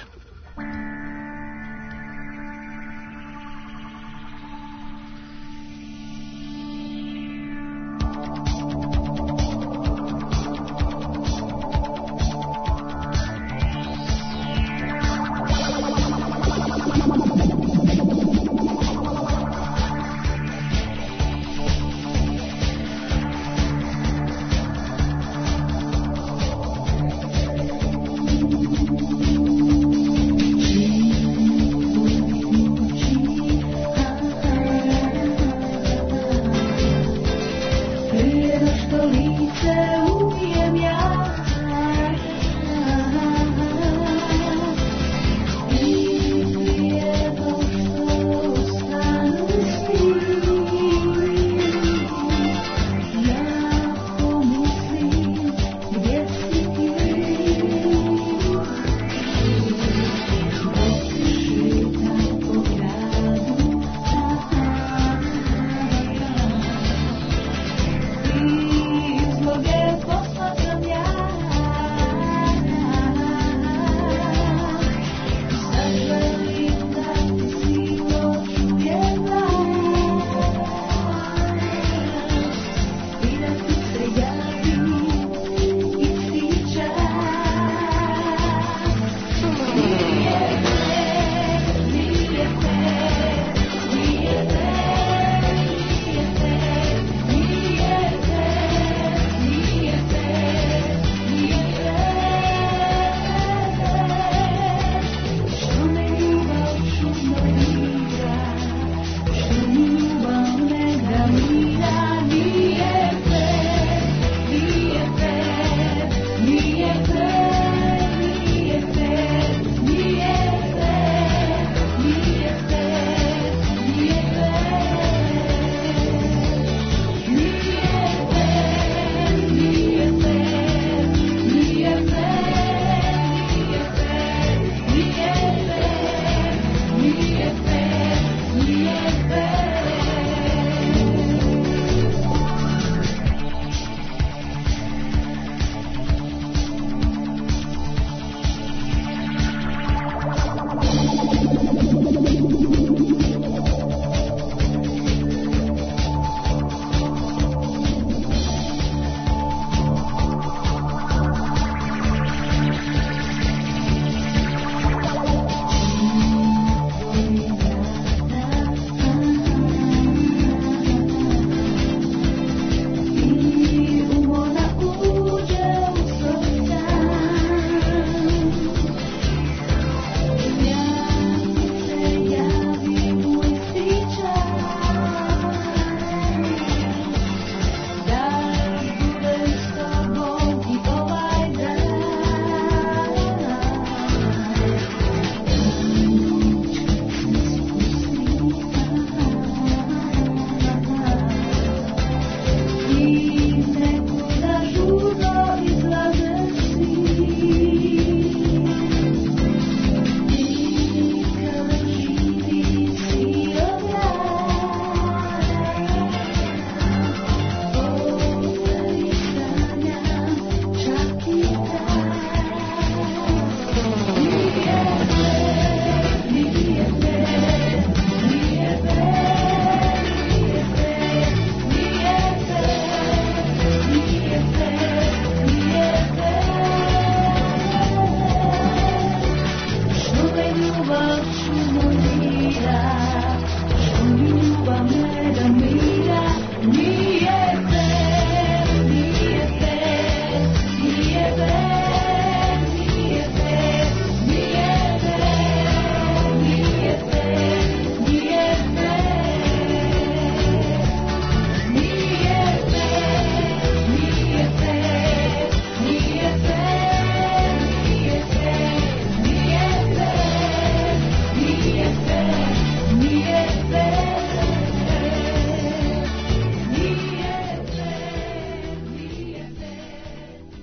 Thank you.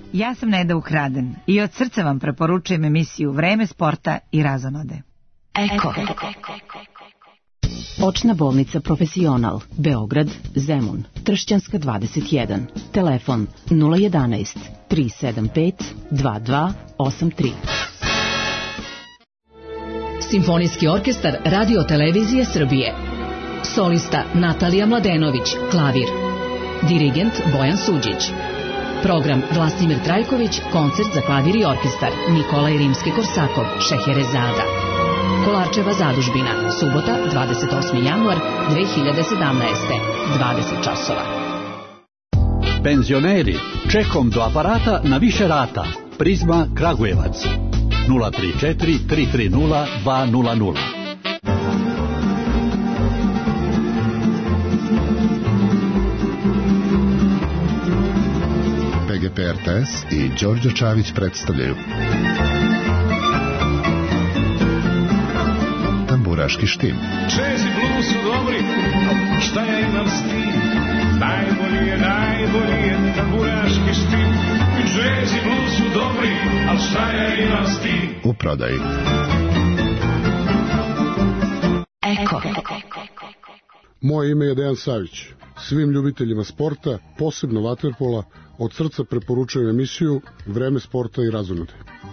Ja sam Neda Ukraden i od srca vam preporučujem emisiju Vreme sporta i razonode. Eko. Očna bolnica Profesional, Beograd, Zemun, Tršćanska dvadeset jedan, telefon nula jedanaest tri sedam pet dva dva osam tri. Simfonijski orkestar Radio Televizije Srbije. Solista Natalija Mladenović, klavir. Dirigent Bojan Suđić. Program Vlastimir Trajković, koncert za klavir i orkestar. Nikolaj Rimski-Korsakov, Šeherezada. Kolarčeva zadužbina, subota, dvadeset osmi januar dve hiljade sedamnaeste. dvadeset časova. Penzioneri, čekom do aparata na više rata. Prizma Kragujevac. nula tri četiri tri tri nula dva nula nula. P G P R T S i Đorđe Čavić predstavljaju Tamburaški štim. Jazz i blues su dobri, šta ja imam s tim? Najbolji je, najbolji je tamburaški štim. Jazz i blues su dobri, ali šta ja imam s tim? U prodaji. Eko. Moje ime je Dejan Savić. Svim ljubiteljima sporta, posebno vaterpola, od srca preporučujem emisiju Vreme sporta i razonode.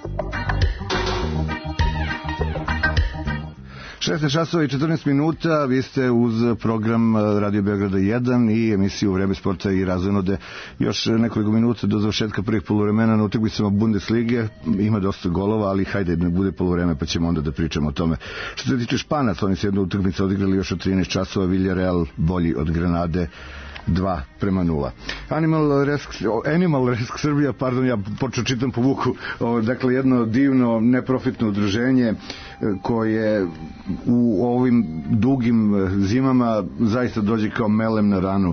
šesnaest časova i četrnaest minuta, vi ste uz program Radio Beograda jedan i emisiju Vreme sporta i razonode. Još nekoliko minuta do završetka prvih poluvremena na utakmicama Bundeslige. Ima dosta golova, ali hajde ne bude poluvreme pa ćemo onda da pričamo o tome. Što se tiče Španaca, oni se jednu utakmicu odigrali još od trinaest časova, Villarreal bolji od Granade dva prema nula. Animal Risk, Animal Risk Srbija, pardon, ja počeo čitam po vuku, dakle jedno divno neprofitno udruženje koje u ovim dugim zimama zaista dođe kao melem na ranu.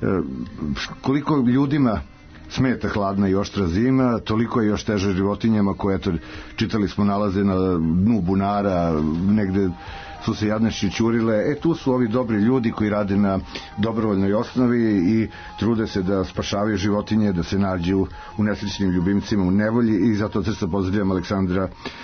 Koliko ljudima smeta hladna i oštra zima, toliko je još teže životinjama koje, eto, čitali smo, nalaze na dnu bunara, negde su se jadne šćurile. E, tu su ovi dobri ljudi koji rade na dobrovoljnoj osnovi i trude se da spašavaju životinje, da se nađu u nesrećnim ljubimcima u nevolji, i zato se pozdravljam Aleksandra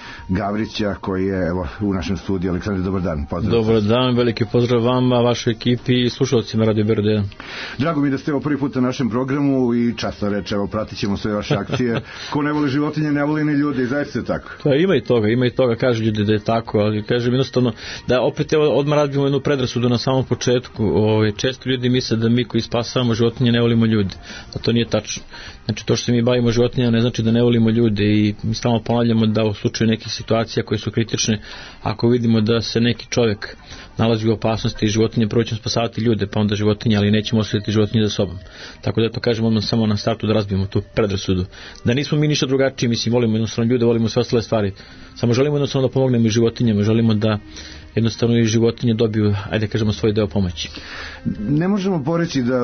Gavrića koji je, evo, u našem studiju. Aleksandar, dobar dan. Pozdrav. Dobar dan, veliki pozdrav vama, vašoj ekipi i slušalcima Radio Beograd jedan. Drago mi da ste ovo prvi put na našem programu i časno reče, evo, pratit ćemo sve vaše akcije. Ko ne voli životinje, ne voli ni ljudi, i zaista je tako. Pa ima i toga, ima i toga, kaže ljudi da je tako, ali kažem jednostavno da opet evo, odmah radimo jednu predrasudu na samom početku. Ove, često ljudi misle da mi koji spasavamo životinje ne volimo ljudi, a to nije tačno. Znači, to što se mi bavimo životinjama ne znači da ne volimo ljude, i mi stalno ponavljamo da u slučaju nekih situacija koje su kritične, ako vidimo da se neki čovjek nalazi u opasnosti i životinje, prvo ćemo spasavati ljude, pa onda životinje, ali nećemo ostaviti životinje za sobom. Tako da to kažemo odmah samo na startu da razbijemo tu predrasudu. Da nismo mi ništa drugačiji, mislim, volimo jednostavno ljude, volimo sve ostale stvari. Samo želimo jednostavno da pomognemo i životinjama, želimo da jednostavno i životinje dobiju, ajde kažemo, svoj deo pomoći. Ne možemo poreći da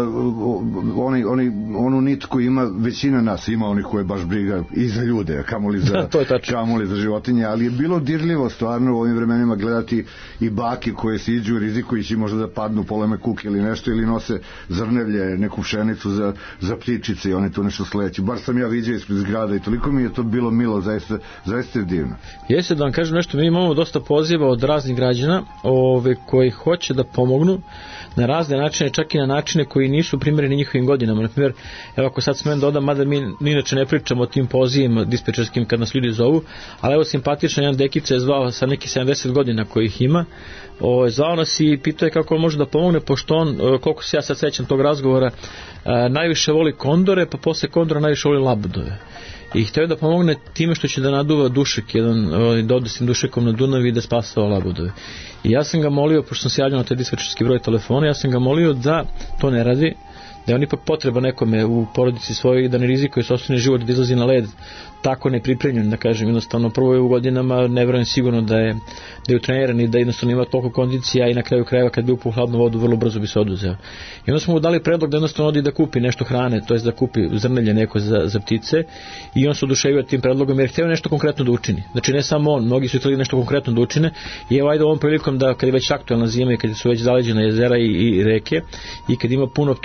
oni, oni, onu nit koju ima većina nas, ima onih koje baš briga i za ljude, kamoli za, kamoli za životinje, ali je bilo dirljivo stvarno u ovim vremenima gledati i bake koje se iđu rizikujući možda da padnu, poleme kuke ili nešto, ili nose zrnevlje, neku pšenicu za, za ptičice i one tu nešto sledeći. Bar sam ja viđao ispred zgrada i toliko mi je to bilo milo, zaista, zaista je divno. Jeste, da vam kažem nešto, mi imamo dosta poziva od raznih građana ove koji hoće da pomognu na razne načine, čak i na načine koji nisu primjereni njihovim godinama. Na primjer, evo ako sad smem dodam, mada mi inače ne pričamo o tim pozivima dispečerskim kad nas ljudi zovu, ali evo simpatičan jedan dekica je zvao sa nekih sedamdeset godina kojih ima, o, zvao nas i pitao je kako on može da pomogne, pošto on, koliko se ja sad sećam tog razgovora, a, najviše voli kondore, pa posle kondora najviše voli labudove. I htio je da pomogne time što će da naduva dušek, jedan, da ode s tim dušekom na Dunav i da spasava labudove. I ja sam ga molio, pošto sam se javljao na taj dispečerski broj telefona, ja sam ga molio da to ne radi, da je on ipak potreba nekome u porodici svojoj, da ne rizikuje sopstveni život, da izlazi na led tako nepripremljen, da kažem, jednostavno prvo je u godinama, ne verujem sigurno da je, da je utreniran i da jednostavno ima toliko kondicija, i na kraju krajeva kad bi upao u hladnu vodu vrlo brzo bi se oduzeo. I onda smo mu dali predlog da jednostavno odi da kupi nešto hrane, to jest da kupi zrnelje neko za, za ptice, i on se oduševio tim predlogom jer hteo nešto konkretno da učini. Znači ne samo on, mnogi su hteli nešto konkretno da učine, i evo ajde ovom prilikom da kad je već aktualna zima i kad su već zaleđena jezera i, i reke i kad ima puno ptica tih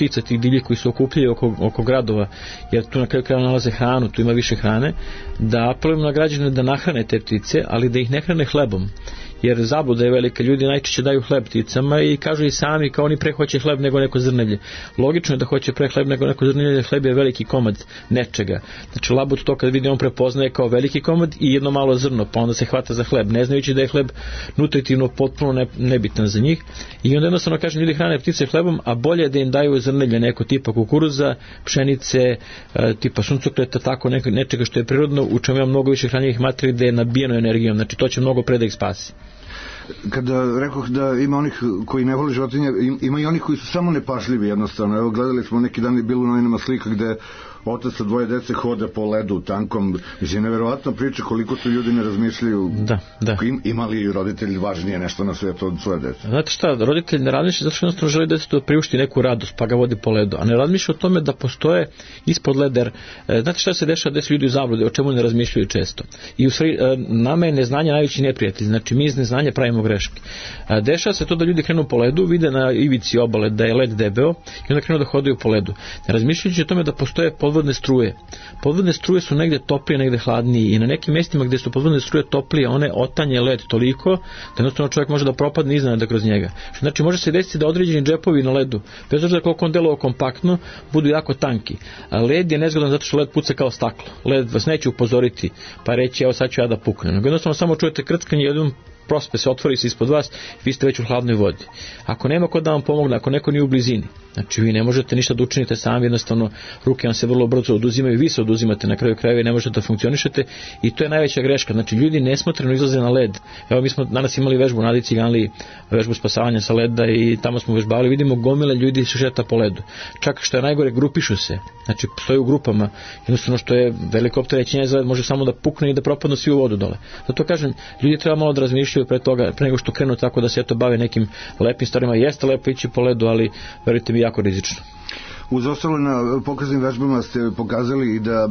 divljih koji se okupljaju oko, oko gradova, jer tu na kraju krajeva nalaze hranu, tu ima više hrane, da apelujemo na građane da nahrane te ptice, ali da ih ne hrane hlebom, jer zabluda je velika, ljudi najčešće daju hleb pticama i kažu i sami kao oni pre hoće hleb nego neko zrnevlje. Logično je da hoće pre hleb nego neko zrnevlje, hleb je veliki komad nečega. Znači labud to kad vidi on prepoznaje kao veliki komad i jedno malo zrno, pa onda se hvata za hleb, ne znajući da je hleb nutritivno potpuno ne, nebitan za njih. I onda jednostavno kažem, ljudi hrane ptice hlebom, a bolje je da im daju zrnevlje neko tipa kukuruza, pšenice, tipa suncokreta, tako neko, nečega što je prirodno, u čemu ima mnogo više hranjivih materija, da je nabijeno energijom, znači to će mnogo pre da ih spasi. Kada rekoh da ima onih koji ne vole životinje, ima i onih koji su samo nepašljivi jednostavno. Evo, gledali smo neki dan, je bilo u novinama slika gde otac sa dvoje dece hoda po ledu tankom. Mislim, neverovatno priča koliko tu ljudi ne razmišljaju. Da, da. Im, imali roditelji važnije nešto na svijetu od svoje dece. Znate šta, roditelj ne razmišlja zato što jednostavno želi detetu da priušti neku radost pa ga vodi po ledu, a ne razmišlja o tome da postoje ispod leda. Znate šta se dešava, da su ljudi u zablude, o čemu ne razmišljaju često. I u stvari, nama je neznanje najveći neprijatelj, znači mi iz neznanja pravimo greške. Dešava se to da ljudi krenu po ledu, vide na ivici obale da je led debeo i onda krenu da hodaju po ledu. Ne razmišljajući o tome da postoje podvodne struje. Podvodne struje su negde toplije, negde hladnije i na nekim mjestima gdje su podvodne struje toplije, one otanje led toliko da jednostavno čovjek može da propadne iznenada kroz njega. Znači može se desiti da određeni džepovi na ledu, bez obzira koliko on delovao kompaktno, budu jako tanki. A led je nezgodan zato što led puca kao staklo. Led vas neće upozoriti pa reći evo sad ću ja da puknem. Jednostavno samo čujete krckanje i jednom prospe se otvori se ispod vas, vi ste već u hladnoj vodi. Ako nema ko da vam pomogne, ako neko nije u blizini, znači vi ne možete ništa da učinite sami, jednostavno ruke vam se vrlo brzo oduzimaju, vi se oduzimate na kraju krajeva i ne možete da funkcionišete i to je najveća greška. Znači ljudi nesmotreno izlaze na led. Evo mi smo danas imali vežbu u Nadi Ciganliji, vežbu spasavanja sa leda i tamo smo vežbali, vidimo gomile ljudi se šeta po ledu. Čak što je najgore, grupišu se. Znači stoje u grupama. Jednostavno što je veliko opterećenje za led, može samo da pukne i da propadnu svi u vodu dole. Zato kažem, ljudi treba malo da razmišljaju pre toga, pre nego što krenu tako da se eto bave nekim lepim stvarima. Jeste lepo ići po ledu, ali verujte mi jako rizično. Uz ostalo na pokaznim vežbama ste pokazali i da,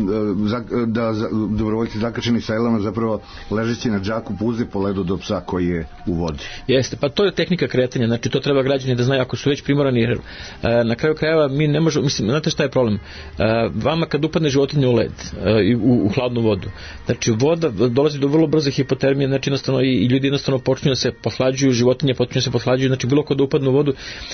da, da dobrovoljci zakačeni sa elama zapravo ležeći na džaku puze po ledu do psa koji je u vodi. Jeste, pa to je tehnika kretanja, znači to treba građani da znaju ako su već primorani. Na kraju krajeva mi ne možemo, mislim, znate šta je problem? Vama kad upadne životinja u led, u, u hladnu vodu, znači voda dolazi do vrlo brze hipotermije, znači jednostavno i, i ljudi jednostavno počinju da se pohlađuju, životinje počinju da se pohlađuju, znači bilo ko da upadne u vodu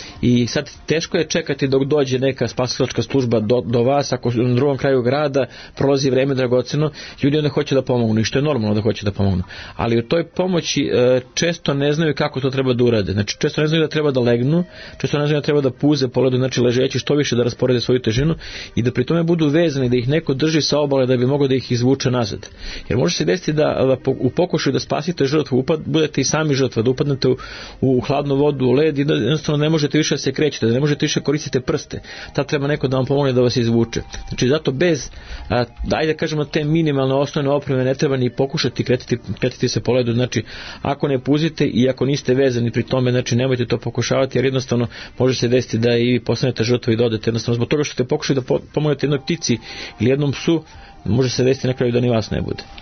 i sad teško je čekati dok dođe neka spasilačka služba do, do vas, ako na drugom kraju grada prolazi vreme dragoceno, ljudi onda hoće da pomognu i što je normalno da hoće da pomognu. Ali u toj pomoći e, često ne znaju kako to treba da urade. Znači često ne znaju da treba da legnu, često ne znaju da treba da puze po ledu, znači ležeći što više da rasporede svoju težinu i da pri tome budu vezani, da ih neko drži sa obale da bi mogao da ih izvuče nazad. Jer može se desiti da u pokušaju da spasite žrtvu, upad, budete i sami žrtva, da upadnete u, u hladnu vodu, u led i da jednostavno ne možete više da se krećete, da ne možete više koristiti prste. Ta treba neko da vam pomogne da vas izvuče. Znači zato bez, a, ajde da kažemo, te minimalne osnovne opreme ne treba ni pokušati kretiti, kretiti se po ledu. Znači ako ne puzite i ako niste vezani pri tome, znači nemojte to pokušavati jer jednostavno može se desiti da i postanete žrtva i da odete. Jednostavno zbog toga što ste pokušali da pomognete jednoj ptici ili jednom psu, može se desiti na kraju da ni vas ne bude.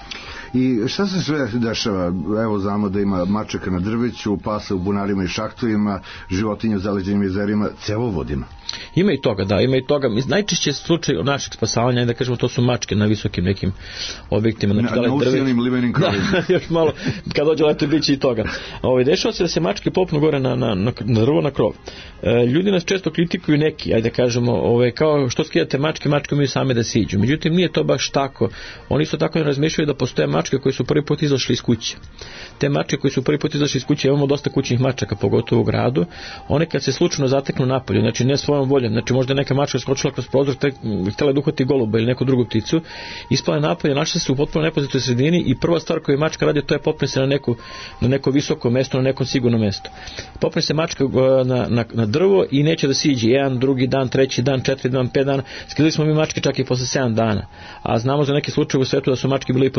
I šta se sve dešava? Evo znamo da ima mačaka na drveću, pasa u bunarima i šahtovima, životinje u zaleđenim jezerima, cevovodima. Ima i toga, da, ima i toga. Najčešće slučaj našeg spasavanja, da kažemo, to su mačke na visokim nekim objektima. Znači, na, na usijanim livenim krovima. Da, još malo, kad dođe leto bit će i toga. Ove, dešava se da se mačke popnu gore na, na, na, na drvo, na krov. E, ljudi nas često kritikuju neki, ajde da kažemo, ove, kao što skidate mačke, mačke umiju same da siđu. Međutim, nije to baš tako. Oni isto tako ne razmišljaju da postoje mačke koji su prvi put izašli iz kuće. Te mačke koji su prvi put izašli iz kuće, imamo dosta kućnih mačaka, pogotovo u gradu, one kad se slučajno zateknu napolju, znači ne svojom voljom, znači možda neka mačka skočila kroz prozor, htjela da uhvati goluba ili neku drugu pticu, ispala napolje, našla se u potpuno nepoznatoj sredini i prva stvar koju mačka radi, to je popne se na, neku, na neko visoko mesto, na nekom sigurno mesto. Popne se mačka na, na, na drvo i neće da siđe jedan, drugi dan, treći dan, četiri dan, pet dana. Skidali smo mi mačke čak i posle sedam dana. A znamo za neke slučaje u svetu da su mačke bile i po devet dana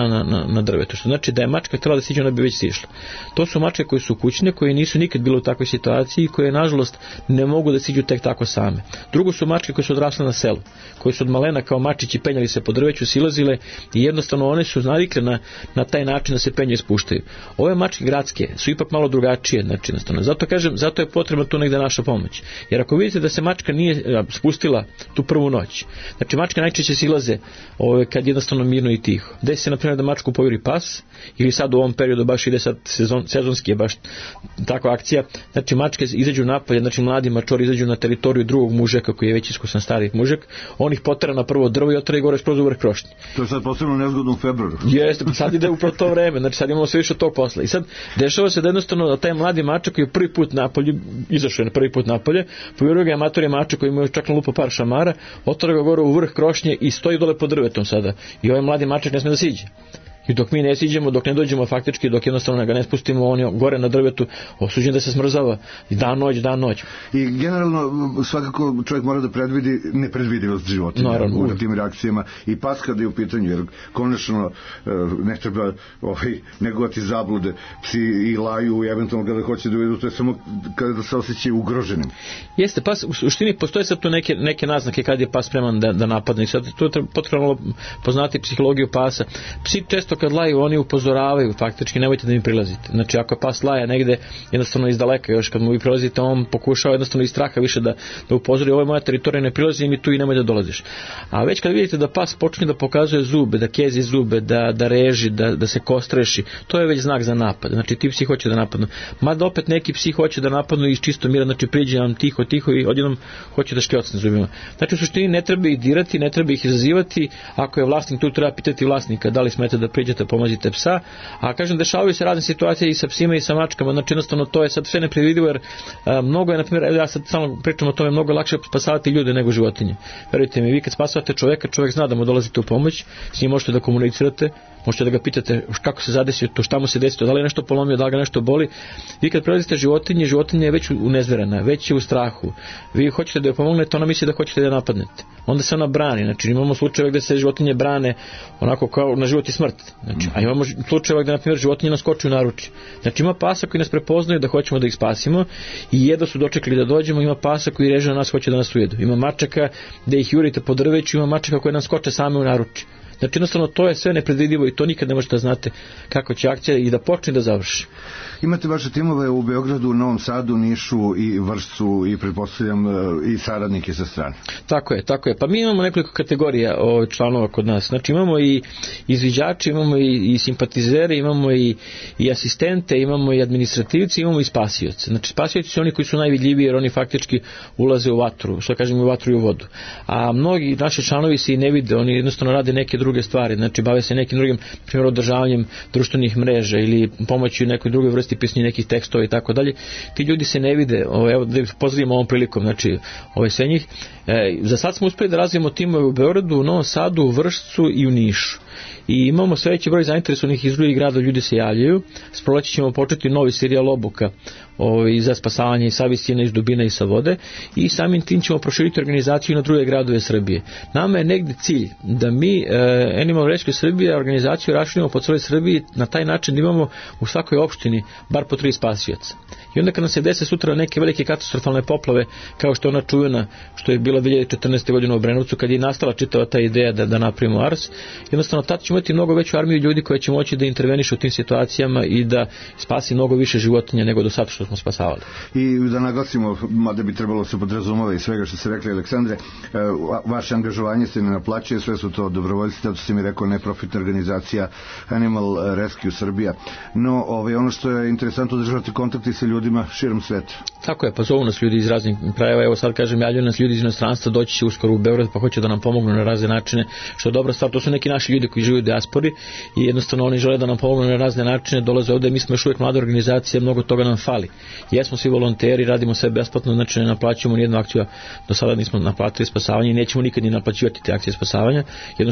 stala na, na, na drvetu. Što znači da je mačka htjela da siđe, ona bi već sišla. To su mačke koje su kućne, koje nisu nikad bile u takvoj situaciji i koje nažalost ne mogu da siđu tek tako same. Drugo su mačke koje su odrasle na selu, koje su od malena kao mačići penjali se po drveću, silazile i jednostavno one su navikle na, na taj način da se penju i spuštaju. Ove mačke gradske su ipak malo drugačije, znači jednostavno. Zato kažem, zato je potrebna tu negde naša pomoć. Jer ako vidite da se mačka nije spustila tu prvu noć, znači mačke najčešće silaze ove, kad jednostavno mirno i tiho. Desi se na primjer da mačku pojuri pas, ili sad u ovom periodu baš ide sad sezon, sezonski je baš takva akcija, znači mačke izađu napolje, znači mladi mačori izađu na teritoriju drugog mužeka koji je već iskusan starih mužek, on ih potera na prvo drvo i otera i gore skroz u vrh krošnje. To je sad posebno nezgodno u februaru. Jeste, sad ide upravo to vreme, znači sad imamo sve više tog posla. I sad dešava se da jednostavno da taj mladi mačak koji je prvi put napolje, izašao je na prvi put napolje, povjeruju ga amator je mačak koji mu čak na lupo par šamara, otera ga gore u vrh krošnje i stoji dole pod drvetom sada. I ovaj mladi mačak ne sme da siđe. I dok mi ne siđemo, dok ne dođemo faktički, dok jednostavno ga ne spustimo, on je gore na drvetu osuđen da se smrzava. I dan noć, dan noć. I generalno svakako čovjek mora da predvidi nepredvidivost životinja u tim reakcijama i pas kada je u pitanju, jer konačno ne treba ovaj, negovati zablude, psi i laju eventualno kada hoće da uvedu, to je samo kada se osjećaju ugroženim. Jeste, pas, u suštini postoje sad tu neke, neke naznake kad je pas spreman da, da napadne. I sad tu je potrebno poznati psihologiju pasa. Psi često kad laju, oni upozoravaju, faktički nemojte da mi prilazite. Znači ako pas laja negde jednostavno iz daleka, još kad mu vi prilazite, on pokušava jednostavno iz straha više da, da upozori, ovo je moja teritorija, ne prilazi mi tu i nemoj da dolaziš. A već kad vidite da pas počne da pokazuje zube, da kezi zube, da, da reži, da, da se kostreši, to je već znak za napad. Znači ti psi hoće da napadnu. Mada opet neki psi hoće da napadnu iz čisto mira, znači priđe nam tiho, tiho i odjednom hoće da škljocne zubima. Znači u suštini ne treba ih dirati, ne treba ih izazivati. Ako je vlasnik tu, treba pitati vlasnika da li smete da priđete, pomozite psa. A kažem, dešavaju se razne situacije i sa psima i sa mačkama, znači jednostavno to je sad sve nepredvidivo, jer a, mnogo je, na primjer, ja sad samo pričam o tome, mnogo je lakše spasavati ljude nego životinje. Verujte mi, vi kad spasavate čoveka, čovek zna da mu dolazite u pomoć, s njim možete da komunicirate, možete da ga pitate kako se zadesio to, šta mu se desilo, da li je nešto polomio, da li ga nešto boli. Vi kad prelazite životinje, životinja je već unezverena, već je u strahu. Vi hoćete da joj pomognete, ona misli da hoćete da je napadnete. Onda se ona brani. Znači imamo slučajeve gde se životinje brane onako kao na život i smrt. Znači, a imamo slučajeve gde na primjer životinje nas skoče u naručje. Znači ima pasa koji nas prepoznaju da hoćemo da ih spasimo i jedva su dočekali da dođemo, ima pasa koji reže na nas, hoće da nas ujedu. Ima mačaka da ih jurite po drveću, ima mačaka koje nam skoče same u naručje. Znači jednostavno to je sve nepredvidivo i to nikad ne možete da znate kako će akcija i da počne da završi. Imate vaše timove u Beogradu, Novom Sadu, Nišu i Vršcu i pretpostavljam i saradnike sa strane. Tako je, tako je. Pa mi imamo nekoliko kategorija o, članova kod nas. Znači imamo i izviđače, imamo i, i simpatizere, imamo i, i asistente, imamo i administrativci, imamo i spasioce. Znači spasioci su oni koji su najvidljiviji jer oni faktički ulaze u vatru, što kažem u vatru i u vodu. A mnogi naši članovi se i ne vide, oni jednostavno rade neke druge stvari, znači bave se nekim drugim, primjer održavanjem društvenih mreža ili pomoću nekoj drugoj vrsti pisanja nekih tekstova i tako dalje. Ti ljudi se ne vide, evo da pozdravimo ovom prilikom, znači ove sve njih. E, za sad smo uspeli da razvijemo timove u Beogradu, u Novom Sadu, u Vršcu i u Nišu. I imamo sve veći broj zainteresovanih iz drugih grada, ljudi se javljaju. S proleća ćemo početi novi serijal obuka ovaj, za spasavanje i sa visine, iz dubina i sa vode i samim tim ćemo proširiti organizaciju na druge gradove Srbije. Nama je negde cilj da mi e, Animal Rescue Srbije organizaciju raširimo po celoj Srbiji na taj način da imamo u svakoj opštini bar po tri spasioca. I onda kad nam se dese sutra neke velike katastrofalne poplave, kao što je ona čuvena, što je bila dve hiljade četrnaeste. godine u Obrenovcu, kad je nastala čitava ta ideja da, da napravimo A R S, jednostavno tad ćemo imati mnogo veću armiju ljudi koji će moći da intervenišu u tim situacijama i da spasi mnogo više životinja nego do sada što smo spasavali. I da naglasimo, mada bi trebalo se podrazumava i svega što se rekli, Aleksandre, vaše angažovanje se ne naplaćuje, sve su to dobrovoljci, to ste mi rekao, neprofitna organizacija Animal Rescue Srbija. No, ovaj, ono što je interesantno, držati kontakti sa ljudima širom sveta. Tako je, pa zovu nas ljudi iz raznih krajeva, evo sad kažem, javljaju nas ljudi iz inostranstva, doći će uskoro u Beograd, pa hoće da nam pomognu na razne načine, što je dobra stvar. To su neki naši ljudi koji žive u dijaspori i jednostavno oni žele da nam pomognu na razne načine, dolaze ovde, mi smo još uvijek mlada organizacija, mnogo toga nam fali. Jesmo svi volonteri, radimo sve besplatno, znači ne naplaćujemo nijednu akciju, do sada nismo naplatili spasavanje i nećemo nikad ni naplaćivati te akcije spasavanja, jednostavno radimo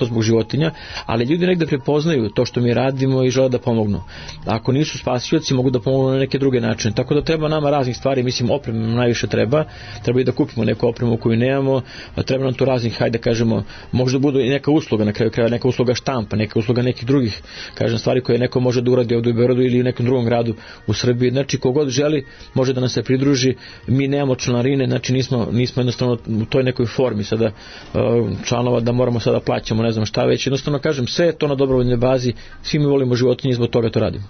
to zbog životinja, ali ljudi negde prepoznaju to što mi radimo i žele da pomognu. Ako nisu spasioci, mogu da pomognu na neke druge načine. Tako da treba nama raznih stvari, mislim, opreme nam najviše treba, treba i da kupimo neku opremu koju nemamo, treba nam tu raznih, hajde da kažemo, možda budu i neka usluga, na kraju kraja neka usluga štampa, neka usluga nekih drugih, kažem, stvari koje neko može da uradi ovdje u Beogradu ili u nekom drugom gradu u Srbiji. Znači, kogod želi, može da nas se pridruži. Mi nemamo članarine, znači nismo, nismo jednostavno u toj nekoj formi sada članova da moramo sada plaćamo, ne znam šta već. Jednostavno kažem, sve je to na dobrovoljnoj bazi, svi mi volimo životinje i zbog toga to radimo.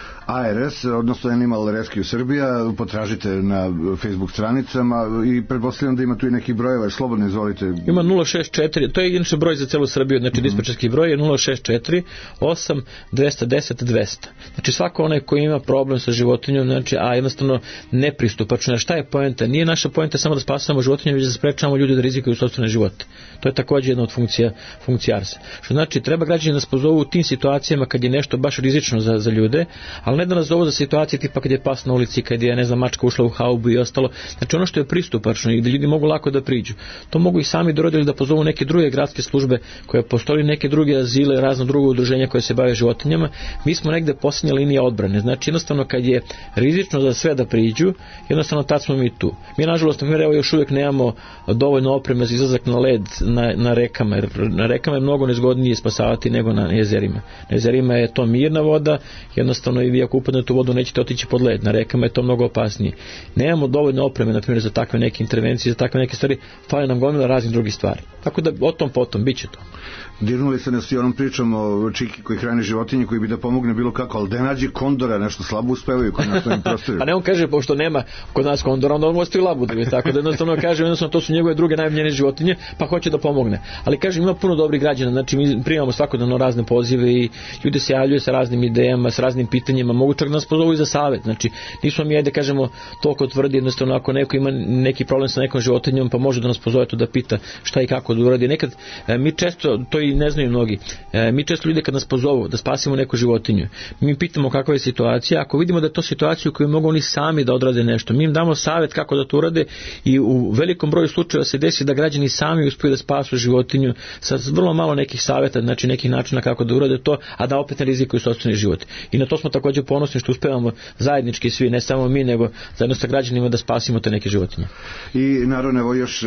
A R S, odnosno Animal Rescue Srbija, potražite na Facebook stranicama i pretpostavljam da ima tu i nekih brojeva, slobodno izvolite. Ima nula šest četiri, to je inače broj za celu Srbiju, znači mm-hmm. dispečerski broj je nula šest četiri osam dvesta deset dvesta. Znači svako onaj koji ima problem sa životinjom, znači, a jednostavno nepristupačno. Šta je poenta? Nije naša poenta samo da spasamo životinje, već da sprečavamo ljudi da rizikuju sopstvene živote. To je također jedna od funkcija, funkcija A R S. Što znači, treba građani nas pozovu u tim situacijama kad je nešto baš rizično za, za ljude, ali ne da nas zovu za situacije tipa kad je pas na ulici, kad je, ne znam, mačka ušla u haubu i ostalo. Znači ono što je pristupačno i da ljudi mogu lako da priđu. To mogu i sami da urade ili da pozovu neke druge gradske službe koje postoji, neke druge azile, razno drugo udruženja koje se bave životinjama. Mi smo negde posljednja linija odbrane. Znači jednostavno kad je rizično za sve da priđu, jednostavno tad smo mi tu. Mi nažalost mi evo još uvijek nemamo dovoljno opreme za izlazak na led na, na rekama, jer na rekama je mnogo nezgodnije spasavati nego na jezerima. Na jezerima je to mirna voda, jednostavno i vi ako upadnete u vodu nećete otići pod led, na rekama je to mnogo opasnije. Nemamo dovoljno opreme, na primjer, za takve neke intervencije, za takve neke stvari, fali nam gomila raznih drugih stvari. Tako da o tom potom, bit će to. Dirnuli se nas i onom pričom o čiki koji hrani životinje, koji bi da pomogne bilo kako, ali da nađe kondora, nešto slabo uspevaju kod nas ovim prostorima. A ne, on kaže, pošto nema kod nas kondora, onda on ostaje labudovi, tako da jednostavno kaže, jednostavno to su njegove druge najmljene životinje, pa hoće da pomogne. Ali kaže, ima puno dobrih građana, znači mi primamo svakodnevno razne pozive i ljudi se javljaju sa raznim idejama, sa raznim pitanjima, mogu čak da nas pozovu i za savjet. Znači, nismo mi, ajde kažemo, toliko tvrdi, jednostavno ako neko ima neki problem sa nekom životinjom, pa može da nas pozove to da pita šta i kako da uradi. Nekad mi često to i ne znaju mnogi. E, mi često ljude kad nas pozovu da spasimo neku životinju, mi pitamo kakva je situacija, ako vidimo da je to situacija u kojoj mogu oni sami da odrade nešto, mi im damo savjet kako da to urade i u velikom broju slučajeva se desi da građani sami uspiju da spasu životinju sa vrlo malo nekih savjeta, znači nekih načina kako da urade to, a da opet ne rizikuju sopstveni život. I na to smo također ponosni što uspevamo zajednički svi, ne samo mi, nego zajedno sa građanima da spasimo te neke životinje. I naravno, evo još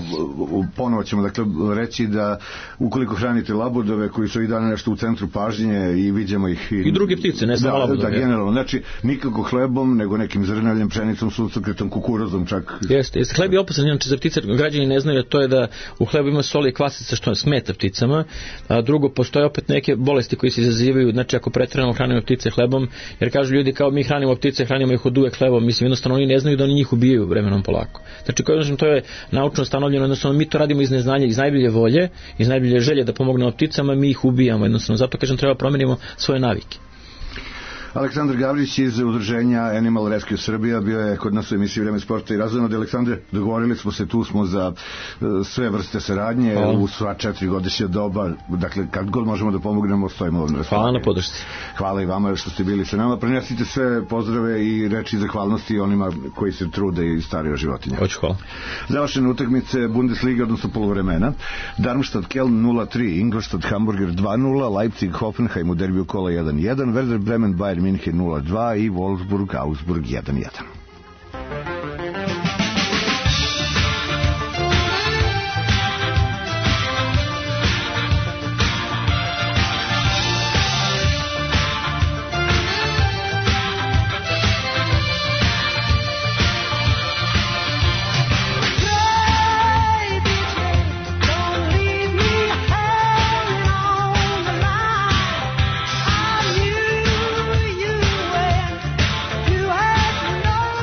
ponovo ćemo dakle reći da ukoliko hranite labudove koji su i dane nešto u centru pažnje i vidimo ih i, i druge ptice, ne samo da, labudove. Da, generalno, znači nikako hlebom, nego nekim zrnaljem, pšenicom, suncokretom, kukuruzom čak. Jeste, jeste. Hleb je opasan, znači za ptice građani ne znaju, to je da u hlebu ima soli i kvasica što smeta pticama, a drugo, postoje opet neke bolesti koje se izazivaju, znači ako pretjerano hranimo ptice hlebom, jer kažu ljudi kao mi hranimo ptice, hranimo ih od uvek hlebom, mislim jednostavno oni ne znaju da oni njih ubijaju vremenom polako. Znači kao to je naučno stanovljeno, jednostavno mi to radimo iz neznanja, iz najbolje volje, iz najbolje želje da pomognemo pticama, mi ih ubijamo, jednostavno zato kažem treba promijenimo svoje navike. Aleksandar Gavrić iz udruženja Animal Rescue Srbija bio je kod nas u emisiji Vreme sporta i razvojno. Aleksandre, dogovorili smo se, tu smo za uh, sve vrste saradnje. Hvala. U sva četiri godišnja doba, dakle kad god možemo da pomognemo, stojimo vam na Hvala na podršci. Hvala i vama što ste bili sa nama. Prenesite sve pozdrave i reči zahvalnosti onima koji se trude i stariju životinja. Hoću, hvala. Završene utakmice Bundesliga, odnosno poluvremena. Darmstadt Köln nula tri, Ingolstadt Hamburger dva nula, Leipzig Hoffenheim u derbiju kola jedan jedan, Werder Bremen Bayern München nula dva i Wolfsburg Augsburg jedan jedan. No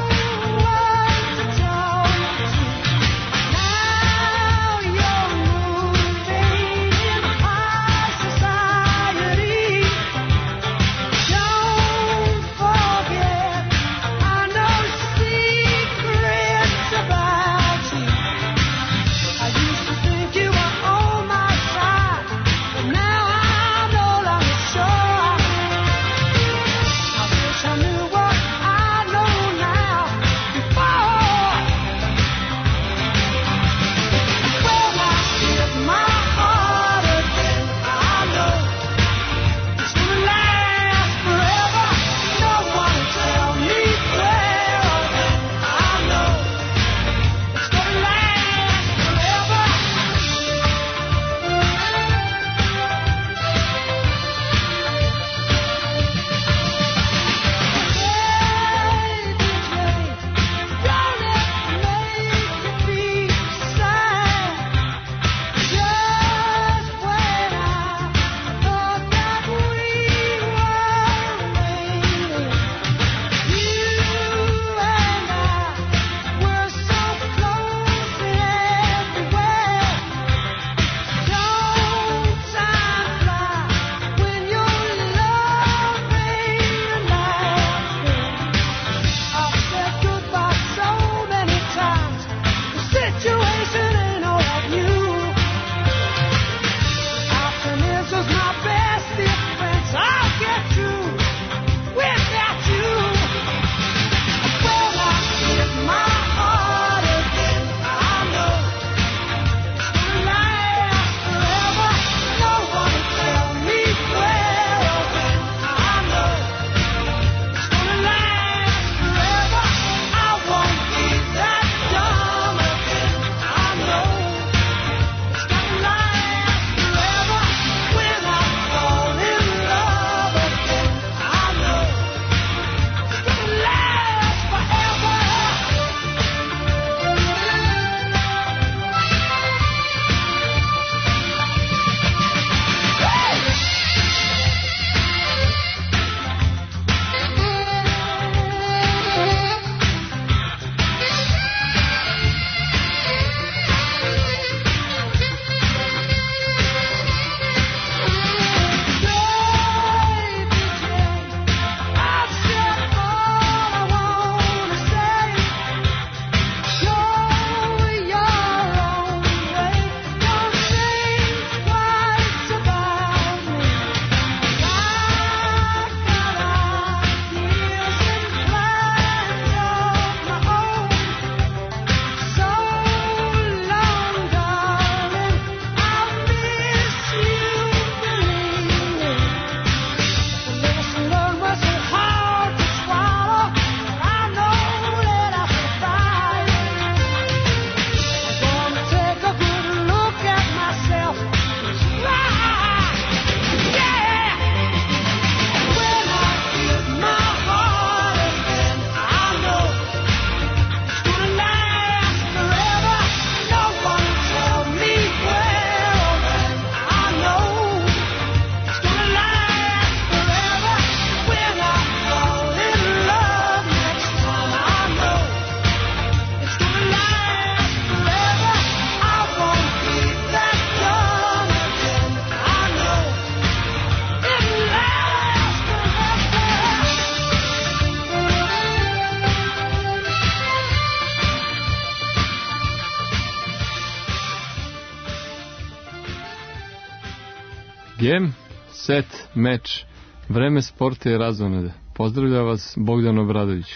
Game, set, meč, vreme sporta i razonode. Pozdravlja vas Bogdan Obradović.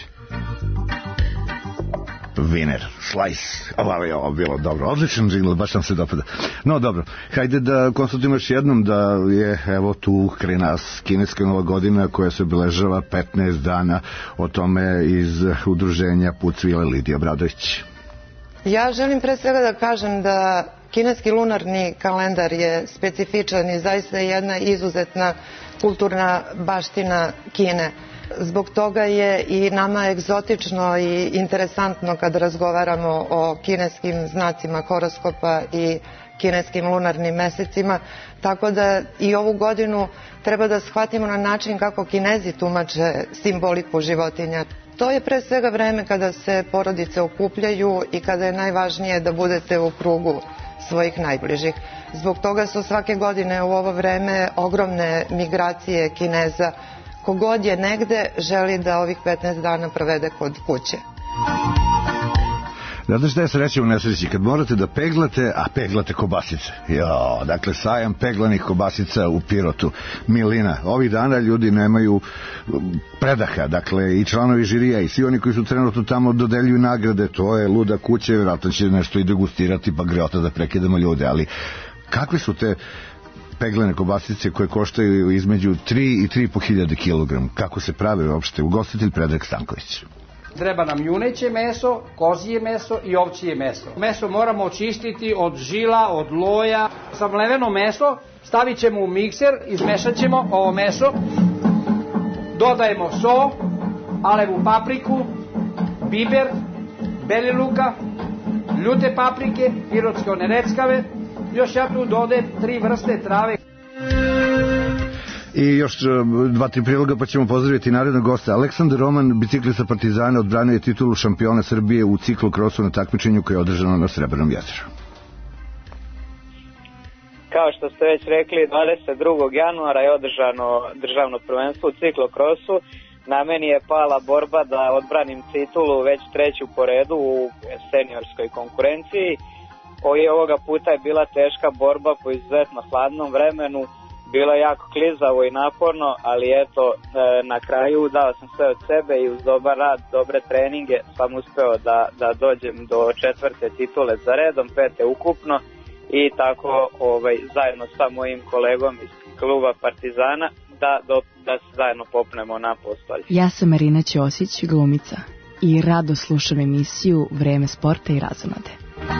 Winner, slice, ovo je ovo bilo dobro, odličan džingl, baš nam se dopada. No dobro, hajde da konstatujemo još jednom da je evo tu kraj nas kineska nova godina koja se obeležava petnaest dana, o tome iz udruženja Put svile Lidija Bradović. Ja želim pre svega da kažem da kineski lunarni kalendar je specifičan i zaista je jedna izuzetna kulturna baština Kine. Zbog toga je i nama egzotično i interesantno kad razgovaramo o kineskim znacima horoskopa i kineskim lunarnim mesecima, tako da i ovu godinu treba da shvatimo na način kako Kinezi tumače simboliku životinja. To je pre svega vreme kada se porodice okupljaju i kada je najvažnije da budete u krugu svojih najbližih. Zbog toga su svake godine u ovo vreme ogromne migracije Kineza. Kogod je negde želi da ovih petnaest dana provede kod kuće. Znate šta je sreća u nesreći? Kad morate da peglate, a peglate kobasice. Jo, dakle, sajam peglanih kobasica u Pirotu. Milina. Ovih dana ljudi nemaju predaha. Dakle, i članovi žirija i svi oni koji su trenutno tamo dodeljuju nagrade. To je luda kuće, vjerojatno će nešto i degustirati, pa greota da prekidamo ljude. Ali kakve su te peglane kobasice koje koštaju između tri i tri i po hiljade kilograma? Kako se prave uopšte? Ugostitelj Predrag Stanković. Treba nam juneće meso, kozije meso i ovčije meso. Meso moramo očistiti od žila, od loja. Samleveno meso stavit ćemo u mikser, izmešat ćemo ovo meso, dodajemo so, alevu papriku, biber, beli luka, ljute paprike, pirotske one reckave. Još ja tu dodajem tri vrste trave. I još dva, tri priloga pa ćemo pozdraviti narednog gosta. Aleksandar Roman, biciklista Partizana, odbranio je titulu šampiona Srbije u ciklokrosu na takmičenju koje je održano na Srebrnom jezeru. Kao što ste već rekli, dvadeset drugog januara je održano državno prvenstvo u ciklokrosu. Na meni je pala borba da odbranim titulu već treću po redu u seniorskoj konkurenciji. Ovoga puta je bila teška borba po izuzetno hladnom vremenu. Bilo je jako klizavo i naporno, ali eto, na kraju dao sam sve od sebe i uz dobar rad, dobre treninge sam uspeo da, da dođem do četvrte titule za redom, pete ukupno i tako ovaj, zajedno sa mojim kolegom iz kluba Partizana da, do, da se zajedno popnemo na postolje. Ja sam Marina Ćosić, glumica i rado slušam emisiju Vreme sporta i razonode.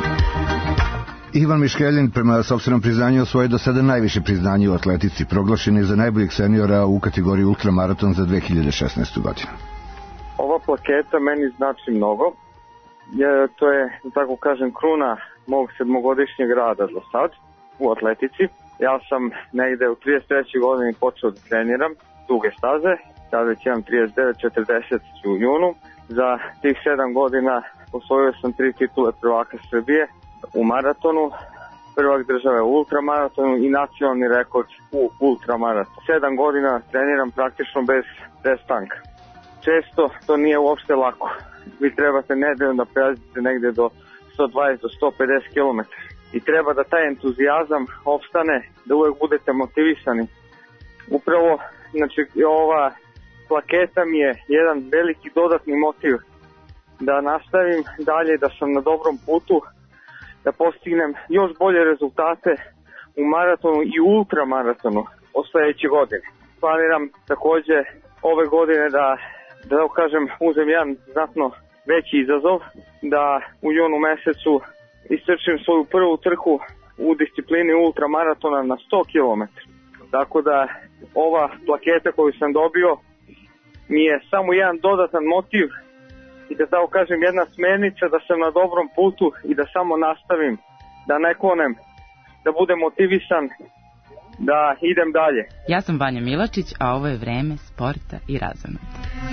Ivan Miškeljin prema sopstvenom priznanju osvojio do sada najviše priznanje u atletici. Proglašen je za najboljeg seniora u kategoriji ultramaraton za dve hiljade šesnaestu. godinu. Ova plaketa meni znači mnogo. Je, to je, tako kažem, kruna mog sedmogodišnjeg rada do sad u atletici. Ja sam negde u trideset trećoj godini počeo da treniram duge staze. Sad već imam trideset devet četrdeset u junu. Za tih sedam godina osvojio sam tri titule prvaka Srbije u maratonu, prvak države u ultramaratonu i nacionalni rekord u ultramaratonu. Sedam godina treniram praktično bez prestanka. Često to nije uopšte lako. Vi trebate nedeljno da prelazite negde do sto dvadeset do sto pedeset kilometara i treba da taj entuzijazam opstane, da uvek budete motivisani. Upravo, znači, ova plaketa mi je jedan veliki dodatni motiv da nastavim dalje, da sam na dobrom putu, da postignem još bolje rezultate u maratonu i ultramaratonu od sledeće godine. Planiram takođe ove godine da, da kažem, uzem jedan znatno veći izazov, da u junu mesecu istrčim svoju prvu trku u disciplini ultramaratona na sto kilometara. Tako da ova plaketa koju sam dobio mi je samo jedan dodatan motiv i da tako kažem jedna smernica da sam na dobrom putu i da samo nastavim, da ne klonem, da budem motivisan, da idem dalje. Ja sam Vanja Milačić, a ovo je Vreme sporta i razonode.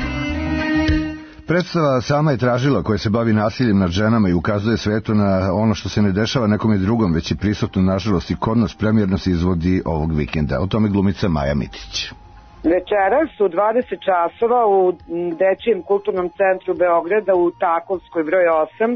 Predstava Sama je tražila, koja se bavi nasiljem nad ženama i ukazuje svetu na ono što se ne dešava nekome drugom, već je prisutno, nažalost, i kod nas. Premijerno se izvodi ovog vikenda. O tome glumica Maja Mitić. Večeras u dvadeset časova u Dečijem kulturnom centru Beograda u Takovskoj broj osam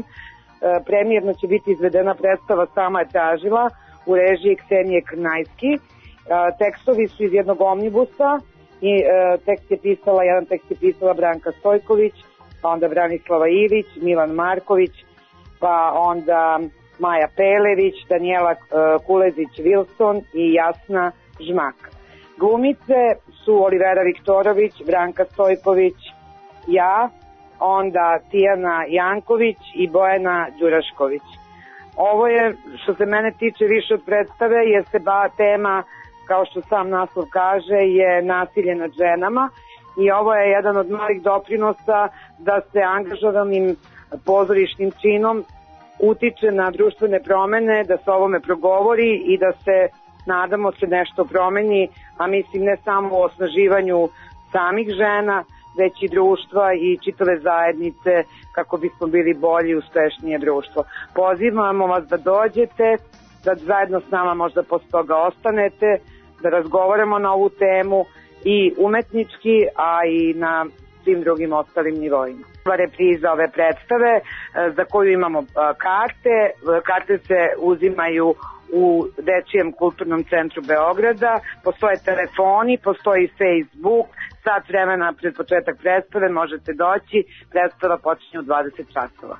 premijerno će biti izvedena predstava Sama je tražila u režiji Ksenije Krnajski tekstovi su iz jednog omnibusa i tekst je pisala, jedan tekst je pisala Branka Stojković, pa onda Branislava Ilić, Milan Marković, pa onda Maja Pelević, Danijela Kulezić-Wilson i Jasna Žmak. Glumice su Olivera Viktorović, Branka Stojković, ja, onda Tijana Janković i Bojana Đurašković. Ovo je, što se mene tiče, više od predstave, jer se ba tema, kao što sam naslov kaže, je nasilje nad ženama i ovo je jedan od malih doprinosa da se angažovanim pozorišnim činom utiče na društvene promene, da se ovome progovori i da se, nadamo se, nešto promeni, a mislim ne samo u osnaživanju samih žena, već i društva i čitave zajednice kako bismo bili bolji i uspešnije društvo. Pozivamo vas da dođete, da zajedno s nama možda posle toga ostanete, da razgovaramo na ovu temu i umetnički, a i na svim drugim ostalim nivoima. Repriza ove predstave za koju imamo karte, karte se uzimaju u Dečijem kulturnom centru Beograda, postoje telefoni, postoji Facebook, sat vremena pred početak predstave možete doći, predstava počinje u dvadeset časova.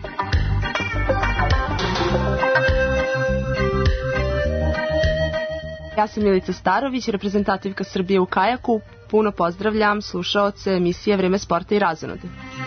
Ja sam Milica Starović, reprezentativka Srbije u kajaku. Puno pozdravljam slušaoce emisije Vreme sporta i razonode.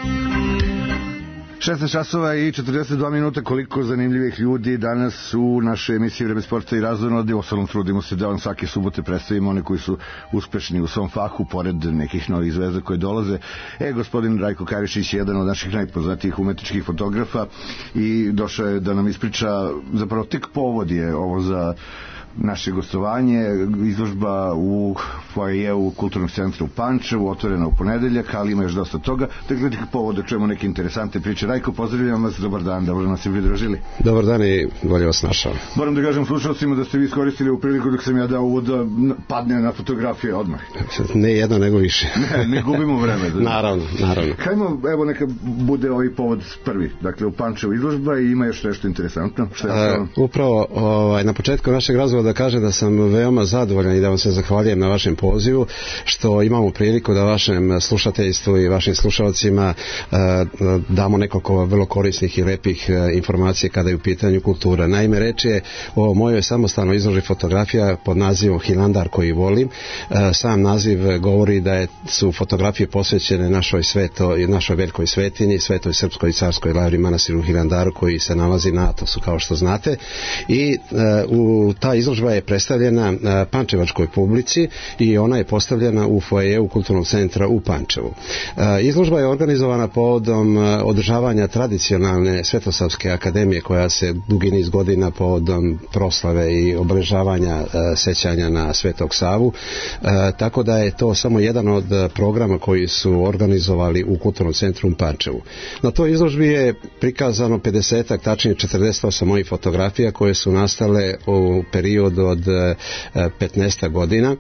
šesnaest časova i četrdeset dva minuta, koliko zanimljivih ljudi danas u našoj emisiji Vreme sporta i razonode. Ostalom trudimo se da vam svake subote predstavimo one koji su uspešni u svom fahu, pored nekih novih zvezda koje dolaze. E, gospodin Rajko Karišić je jedan od naših najpoznatijih umetničkih fotografa i došao je da nam ispriča, zapravo tek povod je ovo za naše gostovanje, izložba u foajeu Kulturnog centra u Pančevu, otvorena u ponedeljak, ali ima još dosta toga. Dakle, tek povod da čujemo neke interesante priče. Rajko, pozdravljam vas, dobar dan, dobro nas je pridružili. Dobar dan i bolje vas našao. Moram da kažem slušalcima da ste vi iskoristili u priliku dok sam ja dao uvod da padne na fotografije odmah. Ne jedno, nego više. Ne, ne gubimo vreme. Da... naravno, naravno. Kajmo, evo neka bude ovaj povod prvi. Dakle, u Pančevu izložba i ima još nešto interesantno. Šta je A, upravo ovaj, na početku našeg razgovora da kažem da sam veoma zadovoljan i da vam se zahvaljujem na vašem pozivu, što imamo priliku da vašem slušateljstvu i vašim slušalcima uh, damo nekoliko vrlo korisnih i lepih uh, informacija kada je u pitanju kultura. Naime, reč je o mojoj samostalnoj izložbi fotografija pod nazivom Hilandar koji volim. Uh, sam naziv govori da je, su fotografije posvećene našoj sveto, našoj velikoj svetinji, svetoj srpskoj i carskoj lavri manastiru Hilandaru koji se nalazi na Atosu, kao što znate. I uh, u ta izložba je predstavljena pančevačkoj publici i ona je postavljena u foajeu Kulturnog centra u Pančevu. Izložba je organizovana povodom održavanja tradicionalne Svetosavske akademije koja se dugi niz godina povodom proslave i obeležavanja sećanja na Svetog Savu, tako da je to samo jedan od programa koji su organizovali u Kulturnom centru u Pančevu. Na toj izložbi je prikazano pedesetak, tačnije četrdeset osam mojih fotografija koje su nastale u periodu od petnaest godina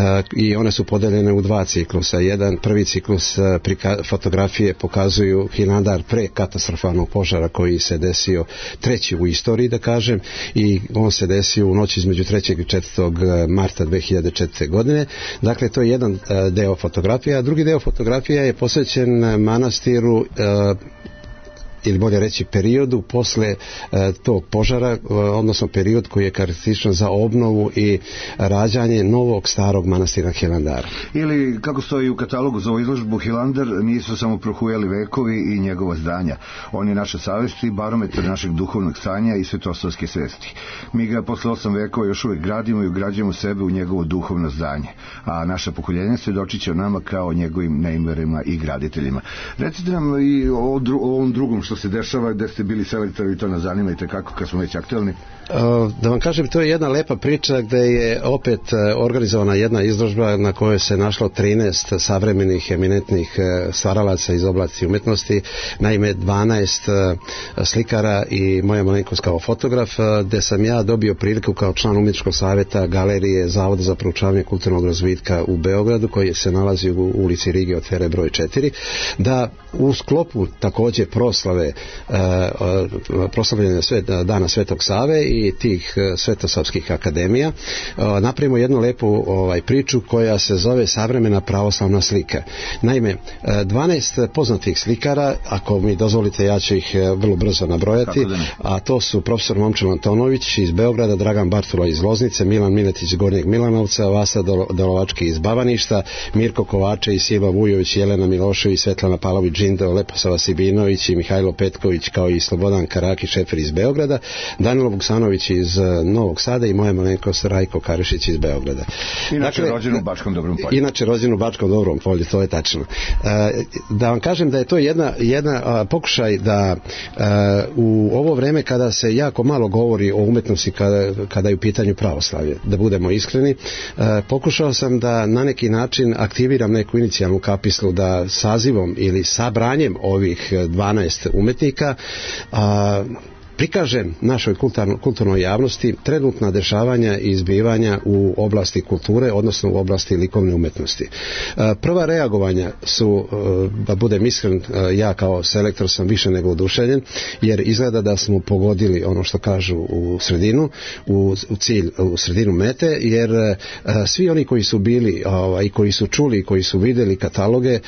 i one su podeljene u dva ciklusa. Jedan prvi ciklus fotografije pokazuju Hilandar pre katastrofalnog požara koji se desio treći u istoriji, da kažem, i on se desio u noći između trećeg i četvrtog marta dve hiljade četvrte. godine. Dakle, to je jedan deo fotografija, a drugi deo fotografija je posvećen manastiru, ili bolje reći periodu posle e, tog požara, e, odnosno period koji je karakterističan za obnovu i rađanje novog starog manastira Hilandara. Ili, kako stoji u katalogu za ovu izložbu, Hilandar nisu samo prohujali vekovi i njegova zdanja. On je naša savest i barometar našeg duhovnog stanja i svetosavske svesti. Mi ga posle osam vekova još uvek gradimo i ugrađujemo sebe u njegovo duhovno zdanje, a naša pokoljenja svedočit će o nama kao njegovim neimerima i graditeljima. Recite nam i o, dru, o ovom drugom što se dešava, gde ste bili selektori, to nas zanima i tekako kad smo već aktualni. Da vam kažem, to je jedna lepa priča gde je opet organizovana jedna izložba na kojoj se našlo trinaest savremenih eminentnih stvaralaca iz oblasti umetnosti, naime dvanaest slikara i moja malenkost kao fotograf, gde sam ja dobio priliku kao član umetničkog savjeta galerije Zavoda za proučavanje kulturnog razvitka u Beogradu, koji se nalazi u ulici Rige od Fere broj četiri, da u sklopu takođe proslave proslave proslavljanja svet, Dana Svetog Save i tih svetosavskih akademija napravimo jednu lepu ovaj, priču koja se zove Savremena pravoslavna slika. Naime, dvanaest poznatih slikara, ako mi dozvolite, ja ću ih vrlo brzo nabrojati, a to su profesor Momčilo Antonović iz Beograda, Dragan Bartula iz Loznice, Milan Miletić iz Gornjeg Milanovca, Vasa Dolovački iz Bavaništa, Mirko Kovače i Silva Vujović, Jelena Milošević, Svetlana Palović Džindo, Leposava Sibinović i Mihajlo Petković, kao i Slobodan Karaki Šefer iz Beograda, Danilo Vuksanović iz Novog Sada i moja malenkost Rajko Karišić iz Beograda. Inače dakle, rođen u Bačkom Dobrom polju. Inače rođen u Bačkom Dobrom polju, to je tačno. Da vam kažem da je to jedna, jedna pokušaj da u ovo vreme kada se jako malo govori o umetnosti kada, kada je u pitanju pravoslavlje, da budemo iskreni, pokušao sam da na neki način aktiviram neku inicijalnu kapislu, da sazivom ili sabranjem ovih dvanaest umetnika a, prikažem našoj kulturnoj javnosti trenutna dešavanja i izbivanja u oblasti kulture, odnosno u oblasti likovne umetnosti. Prva reagovanja su, da budem iskren, ja kao selektor sam više nego oduševljen, jer izgleda da smo pogodili ono što kažu u sredinu, u, u cilj, u sredinu mete, jer svi oni koji su bili i koji su čuli i koji su videli kataloge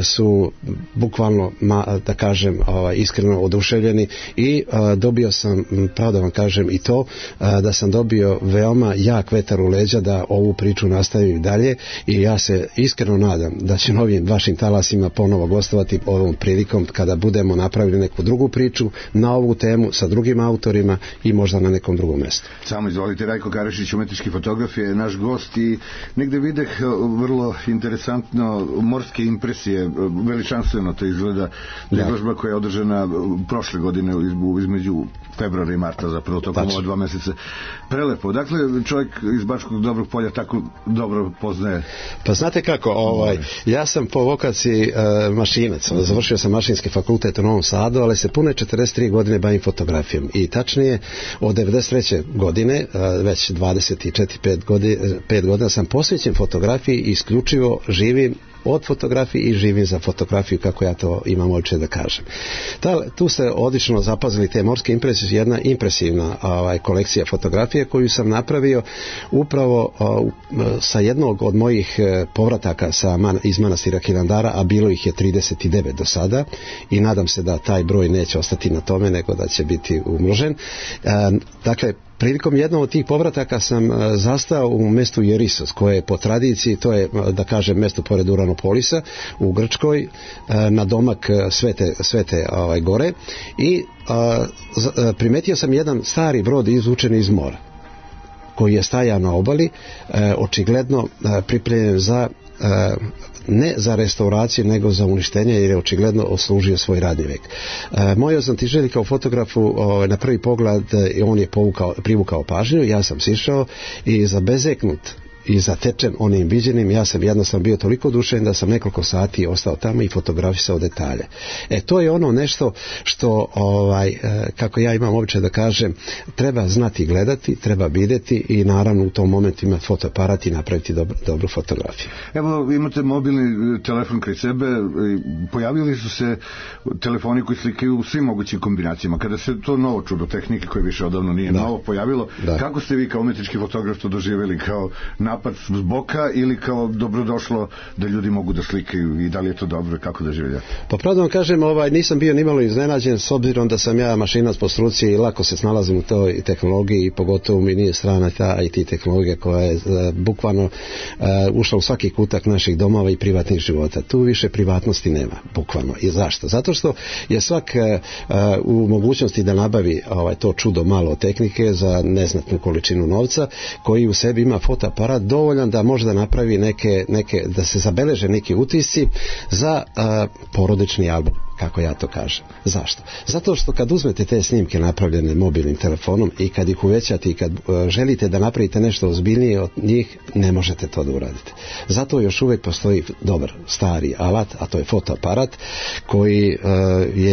su bukvalno, da kažem, iskreno oduševljeni i dobili dobio sam, pravo da vam kažem i to, da sam dobio veoma jak vetar u leđa da ovu priču nastavim dalje i ja se iskreno nadam da će novim vašim talasima ponovo gostovati ovom prilikom kada budemo napravili neku drugu priču na ovu temu sa drugim autorima i možda na nekom drugom mjestu. Samo izvolite, Rajko Karišić, umetnički fotograf, je naš gost i negde videh vrlo interesantno morske impresije, veličanstveno to izgleda, izložba koja je održana prošle godine između februara i marta, zapravo tokom ova dva meseca. Prelepo. Dakle, čovjek iz Bačkog Dobrog polja tako dobro poznaje. Pa znate kako, ovaj, ja sam po vokaciji e, mašinac, završio sam mašinski fakultet u Novom Sadu, ali se pune četrdeset tri godine bavim fotografijom i tačnije od devedeset treće godine, e, već dvadeset četiri pet godina, pet godina sam posvećen fotografiji i isključivo živim od fotografije i živim za fotografiju, kako ja to imam običaj da kažem. Ta, tu ste odlično zapazili te morske impresije, jedna impresivna ovaj, kolekcija fotografije koju sam napravio upravo o, sa jednog od mojih povrataka sa, man, iz manastira Hilandara, a bilo ih je trideset devet do sada i nadam se da taj broj neće ostati na tome, nego da će biti umnožen. E, dakle, prilikom jednog od tih povrataka sam zastao u mestu Jerisos, koje je po tradiciji, to je, da kažem, mesto pored Uranopolisa u Grčkoj, na domak Svete, Svete ovaj, gore i a, primetio sam jedan stari brod izvučen iz mora, koji je stajao na obali, e, očigledno e, pripremljen za e, ne za restauraciju, nego za uništenje, jer je očigledno oslužio svoj radni vek. E, moj oznatiželj kao fotografu, o, na prvi pogled on je povukao, privukao pažnju, ja sam sišao i zabezeknut i zatečen onim viđenim, ja sam jednostavno bio toliko oduševljen da sam nekoliko sati ostao tamo i fotografisao detalje. E, to je ono nešto što, ovaj, kako ja imam običaj da kažem, treba znati gledati, treba vidjeti i naravno u tom momentu imati fotoaparat i napraviti dobro, dobru fotografiju. Evo, imate mobilni telefon kraj sebe, pojavili su se telefoni koji slikaju u svim mogućim kombinacijama. Kada se to novo čudo tehnike koje više odavno nije da. novo pojavilo, da. Kako ste vi kao umetnički fotograf to doživjeli, kao napad s boka ili kao dobrodošlo da ljudi mogu da slikaju i da li je to dobro, kako da življa? Pa pravda vam kažem, ovaj, nisam bio nimalo iznenađen s obzirom da sam ja mašinac po struci i lako se snalazim u toj tehnologiji i pogotovo mi nije strana ta I T tehnologija koja je uh, bukvalno uh, ušla u svaki kutak naših domova i privatnih života. Tu više privatnosti nema, bukvalno. I zašto? Zato što je svak uh, u mogućnosti da nabavi ovaj, to čudo malo tehnike za neznatnu količinu novca, koji u sebi ima fotoaparat dovoljan da može da napravi neke, neke, da se zabeleže neki utisci za a, porodični album, kako ja to kažem. Zašto? Zato što kad uzmete te snimke napravljene mobilnim telefonom i kad ih uvećate i kad a, želite da napravite nešto ozbiljnije od njih, ne možete to da uradite. Zato još uvijek postoji dobar stari alat, a to je fotoaparat koji a, je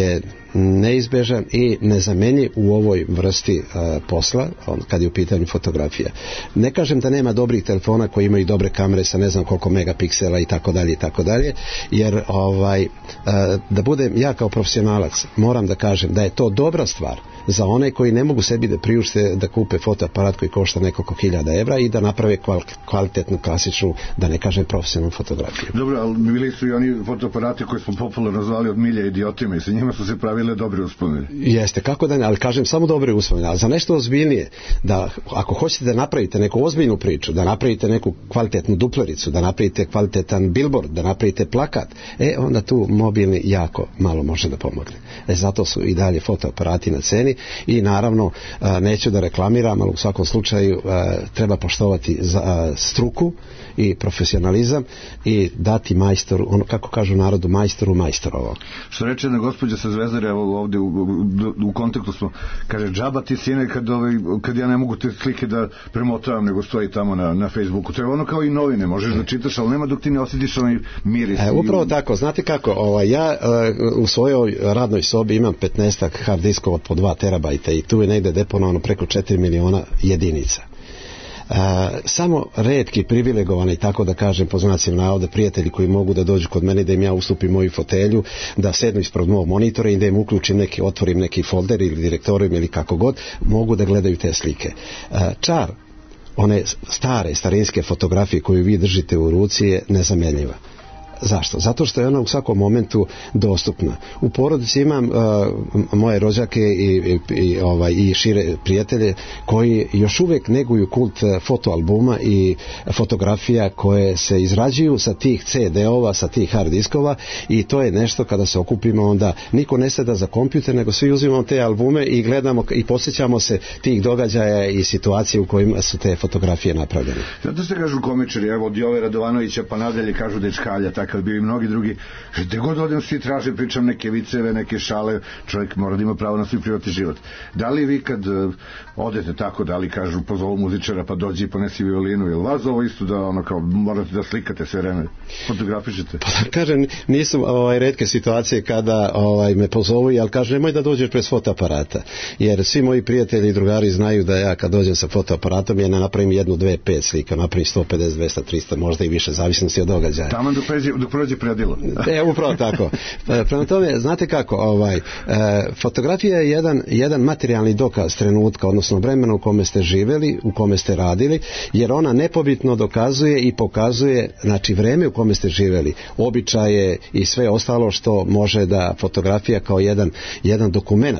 neizbežan i nezamenjiv u ovoj vrsti uh, posla, on, kad je u pitanju fotografija. Ne kažem da nema dobrih telefona koji imaju dobre kamere sa ne znam koliko megapiksela i tako dalje i tako dalje, jer ovaj, uh, da budem ja kao profesionalac moram da kažem da je to dobra stvar za one koji ne mogu sebi da priušte da kupe fotoaparat koji košta nekoliko hiljada evra i da naprave kvalitetnu, klasičnu, da ne kažem profesionalnu fotografiju. Dobro, ali bili su i oni fotoaparati koji smo popularno zvali od milja idiotima i sa njima su se pravile dobre uspomene. Jeste, kako da ne, ali kažem samo dobre uspomene, ali za nešto ozbiljnije, da ako hoćete da napravite neku ozbiljnu priču, da napravite neku kvalitetnu duplericu, da napravite kvalitetan billboard, da napravite plakat, e onda tu mobilni jako malo može da pomogne. E zato su i dalje fotoaparati na ceni i naravno neću da reklamiram, ali u svakom slučaju treba poštovati struku i profesionalizam i dati majstoru, ono kako kažu narodu, majstoru majstorovo. Što reče jedna gospođa sa Zvezdare, evo ovde u, u, u kontaktu smo, kaže, džaba ti sine kad, ovaj, kad ja ne mogu te slike da premotavam, nego stoji tamo na, na Facebooku. To je ono kao i novine, možeš da čitaš, ali nema dok ti ne osjetiš onaj miris. E, upravo i... tako, znate kako, ovaj, ja uh, u svojoj radnoj sobi imam petnaestak hard diskova po dva terabajta i tu je negde deponovano preko četiri miliona jedinica. Uh, samo retki privilegovani, tako da kažem po znacima navoda, prijatelji koji mogu da dođu kod mene, da im ja ustupim moju fotelju, da sednu ispred mog monitora i da im uključim neki, otvorim neki folder ili direktorijum ili kako god, mogu da gledaju te slike. Uh, čar one stare, starinske fotografije koju vi držite u ruci je nezamenljiva. Zašto? Zato što je ona u svakom momentu dostupna. U porodici imam uh, moje rođake i, i, i, ovaj, i šire prijatelje koji još uvijek neguju kult fotoalbuma i fotografija koje se izrađuju sa tih ce de-ova, sa tih hard diskova i to je nešto kada se okupimo onda niko ne sada za kompjuter, nego svi uzimamo te albume i gledamo i posjećamo se tih događaja i situacije u kojima su te fotografije napravljene. Zato se kažu komičari, evo od Jove Radovanovića pa nadalje kažu da je čkalja, kad bio i mnogi drugi, gde god odem svi traže, pričam neke viceve, neke šale, čovjek mora da ima pravo na svoj privatni život. Da li vi kad uh, odete tako, da li kažu pozovu muzičara pa dođi i ponesi violinu, ili vas ovo isto da ono kao morate da slikate sve vreme, fotografišete? Pa da kažem, nisu ovaj, retke situacije kada ovaj, me pozovu, ali kažem nemoj da dođeš pred fotoaparata, jer svi moji prijatelji i drugari znaju da ja kad dođem sa fotoaparatom ja ne napravim jednu, dve, pet slika, napravim sto pedeset, dvesta, trista, možda i više, zavisnosti od događaja. Tamo dok pređe, dok prođe predilo. E, upravo tako. Prema tome, znate kako, ovaj, e, fotografija je jedan, jedan materijalni dokaz trenutka, odnosno vremena u kome ste živeli, u kome ste radili, jer ona nepobitno dokazuje i pokazuje, znači, vreme u kome ste živeli, običaje i sve ostalo što može da fotografija kao jedan, jedan dokument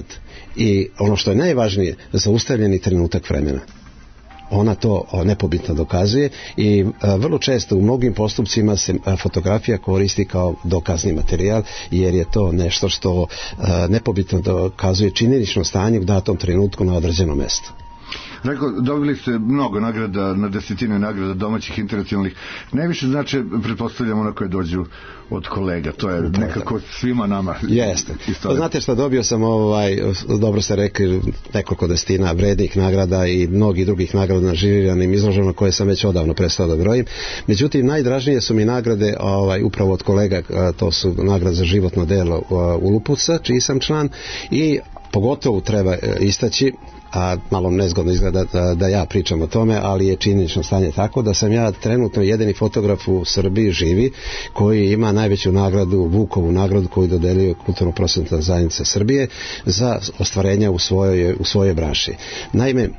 i ono što je najvažnije, zaustavljeni trenutak vremena. Ona to nepobitno dokazuje i a, vrlo često u mnogim postupcima se a, fotografija koristi kao dokazni materijal, jer je to nešto što a, nepobitno dokazuje činjenično stanje u datom trenutku na određenom mestu. Rekao, dobili ste mnogo nagrada, na desetine nagrada domaćih, internacionalnih. Najviše znači, pretpostavljamo, na koje dođu od kolega. To je nekako svima nama. Jeste. Pa, znate što, dobio sam, ovaj, dobro ste rekli, nekoliko desetina vrednih nagrada i mnogih drugih nagrada na žiriranim izložbama koje sam već odavno prestao da brojim. Međutim, najdražnije su mi nagrade ovaj, upravo od kolega, to su nagrade za životno delo u Lupuca, čiji sam član, i pogotovo treba istaći, a malo nezgodno izgleda da, da ja pričam o tome, ali je činjenično stanje tako da sam ja trenutno jedini fotograf u Srbiji živi koji ima najveću nagradu, Vukovu nagradu koju dodeljuje Kulturno-prosvetna zajednica Srbije za ostvarenja u svojoj, u svojoj branši. Naime,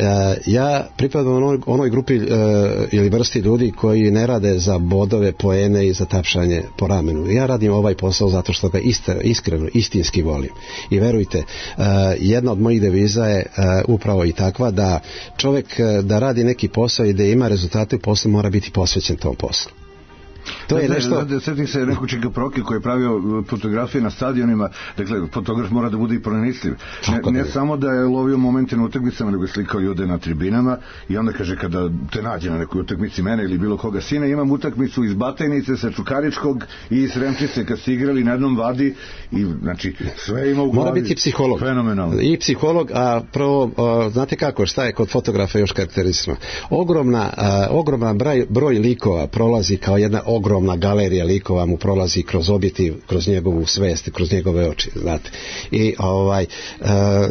ja pripadam onoj, onoj grupi uh, ili vrsti ljudi koji ne rade za bodove, poene i za tapšanje po ramenu. Ja radim ovaj posao zato što ga ista, iskreno, istinski volim. I verujte, uh, jedna od mojih deviza je uh, upravo i takva da čovjek uh, da radi neki posao i da ima rezultate u poslu mora biti posvećen tom poslu. To je nešto... Da, sjetim se nekog Čika Proke koji je pravio fotografije na stadionima, dakle, fotograf mora da bude i pronicljiv. Ne, ne samo da je lovio momente na utakmicama, nego je slikao ljude na tribinama i onda kaže kada te nađe na nekoj utakmici mene ili bilo koga sine, imam utakmicu iz Batajnice, sa Čukaričkog i iz Sremčice kad ste igrali na jednom vadi i znači sve ima u glavi. Mora biti psiholog. Fenomenalno. I psiholog, a prvo, a, znate kako, šta je kod fotografa još karakteristično? Ogromna, a, ogroman broj, broj likova prolazi kao jedna ogromna ogromna galerija likova mu prolazi kroz objektiv, kroz njegovu svest, kroz njegove oči, znate. I ovaj, e,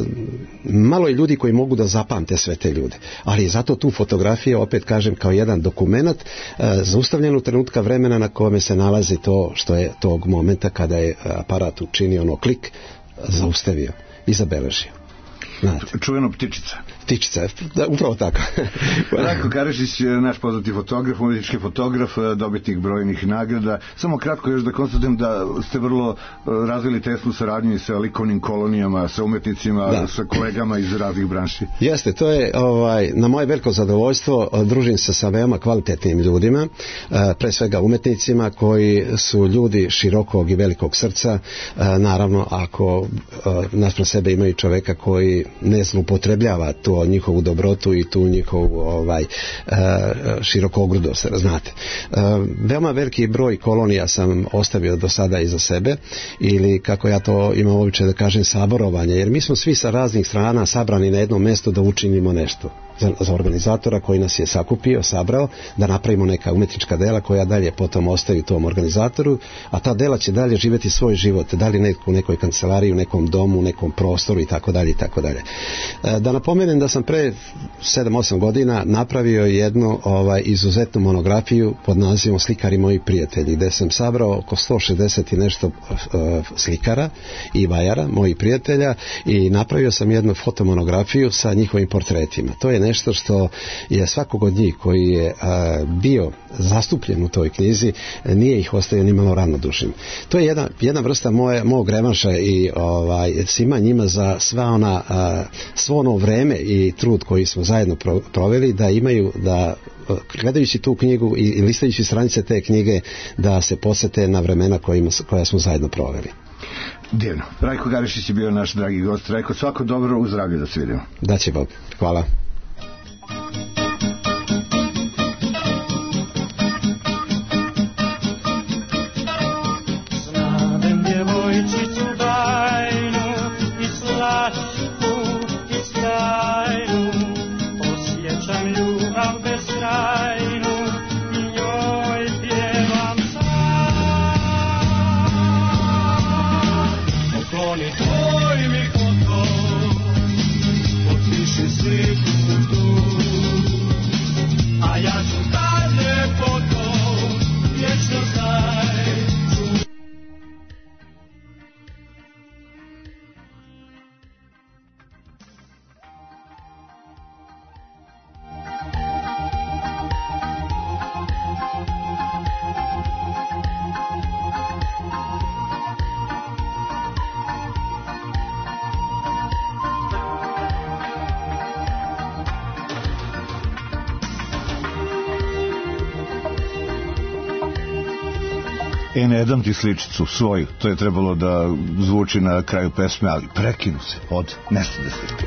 malo je ljudi koji mogu da zapamte sve te ljude, ali zato tu fotografija, opet kažem, kao jedan dokumenat e, zaustavljen u trenutka vremena na kome se nalazi to što je tog momenta kada je aparat učinio ono klik, zaustavio i zabeležio. Znate. Čuveno ptičica. Ptičica, da, upravo tako. Rajko Karešić, naš poznati fotograf, umetnički fotograf, dobitnik brojnih nagrada. Samo kratko još da konstatujem da ste vrlo razvili tesnu saradnju i sa likovnim kolonijama, sa umetnicima, da. Sa kolegama iz raznih branši. Jeste, to je ovaj, na moje veliko zadovoljstvo, družim se sa veoma kvalitetnim ljudima, pre svega umetnicima koji su ljudi širokog i velikog srca, naravno ako naspram sebe imaju čoveka koji ne zloupotrebljava to njihovu dobrotu i tu njihovu ovaj, širokogrudost, znate. Veoma veliki broj kolonija sam ostavio do sada iza sebe, ili kako ja to imam običaj da kažem, saborovanje, jer mi smo svi sa raznih strana sabrani na jednom mjestu da učinimo nešto. Za, za organizatora koji nas je sakupio, sabrao, da napravimo neka umetnička dela koja dalje potom ostaju tom organizatoru, a ta dela će dalje živjeti svoj život, da li neko u nekoj kancelariji, u nekom domu, u nekom prostoru i tako dalje i tako dalje. Da napomenem da sam pre sedam osam godina napravio jednu ovaj, izuzetnu monografiju pod nazivom Slikari moji prijatelji, gde sam sabrao oko sto šezdeset i nešto uh, slikara i vajara, mojih prijatelja, i napravio sam jednu fotomonografiju sa njihovim portretima. To je nešto što je svakog od njih koji je a, bio zastupljen u toj knjizi, nije ih ostavio ni malo ravnodušnim. To je jedna, jedna vrsta moje, mog revanša i ovaj, svima njima za sva ona, a, svo ono vreme i trud koji smo zajedno pro, proveli, da imaju, da gledajući tu knjigu i, i listajući stranice te knjige, da se podsjete na vremena kojima, koja smo zajedno proveli. Divno. Rajko Karešić je bio naš dragi gost. Rajko, svako dobro, u zdravlju da se vidimo. Da će Bog. Hvala. E, ne dam ti sličicu svoju, to je trebalo da zvuči na kraju pesme, ali prekinu se, od nešto da slike.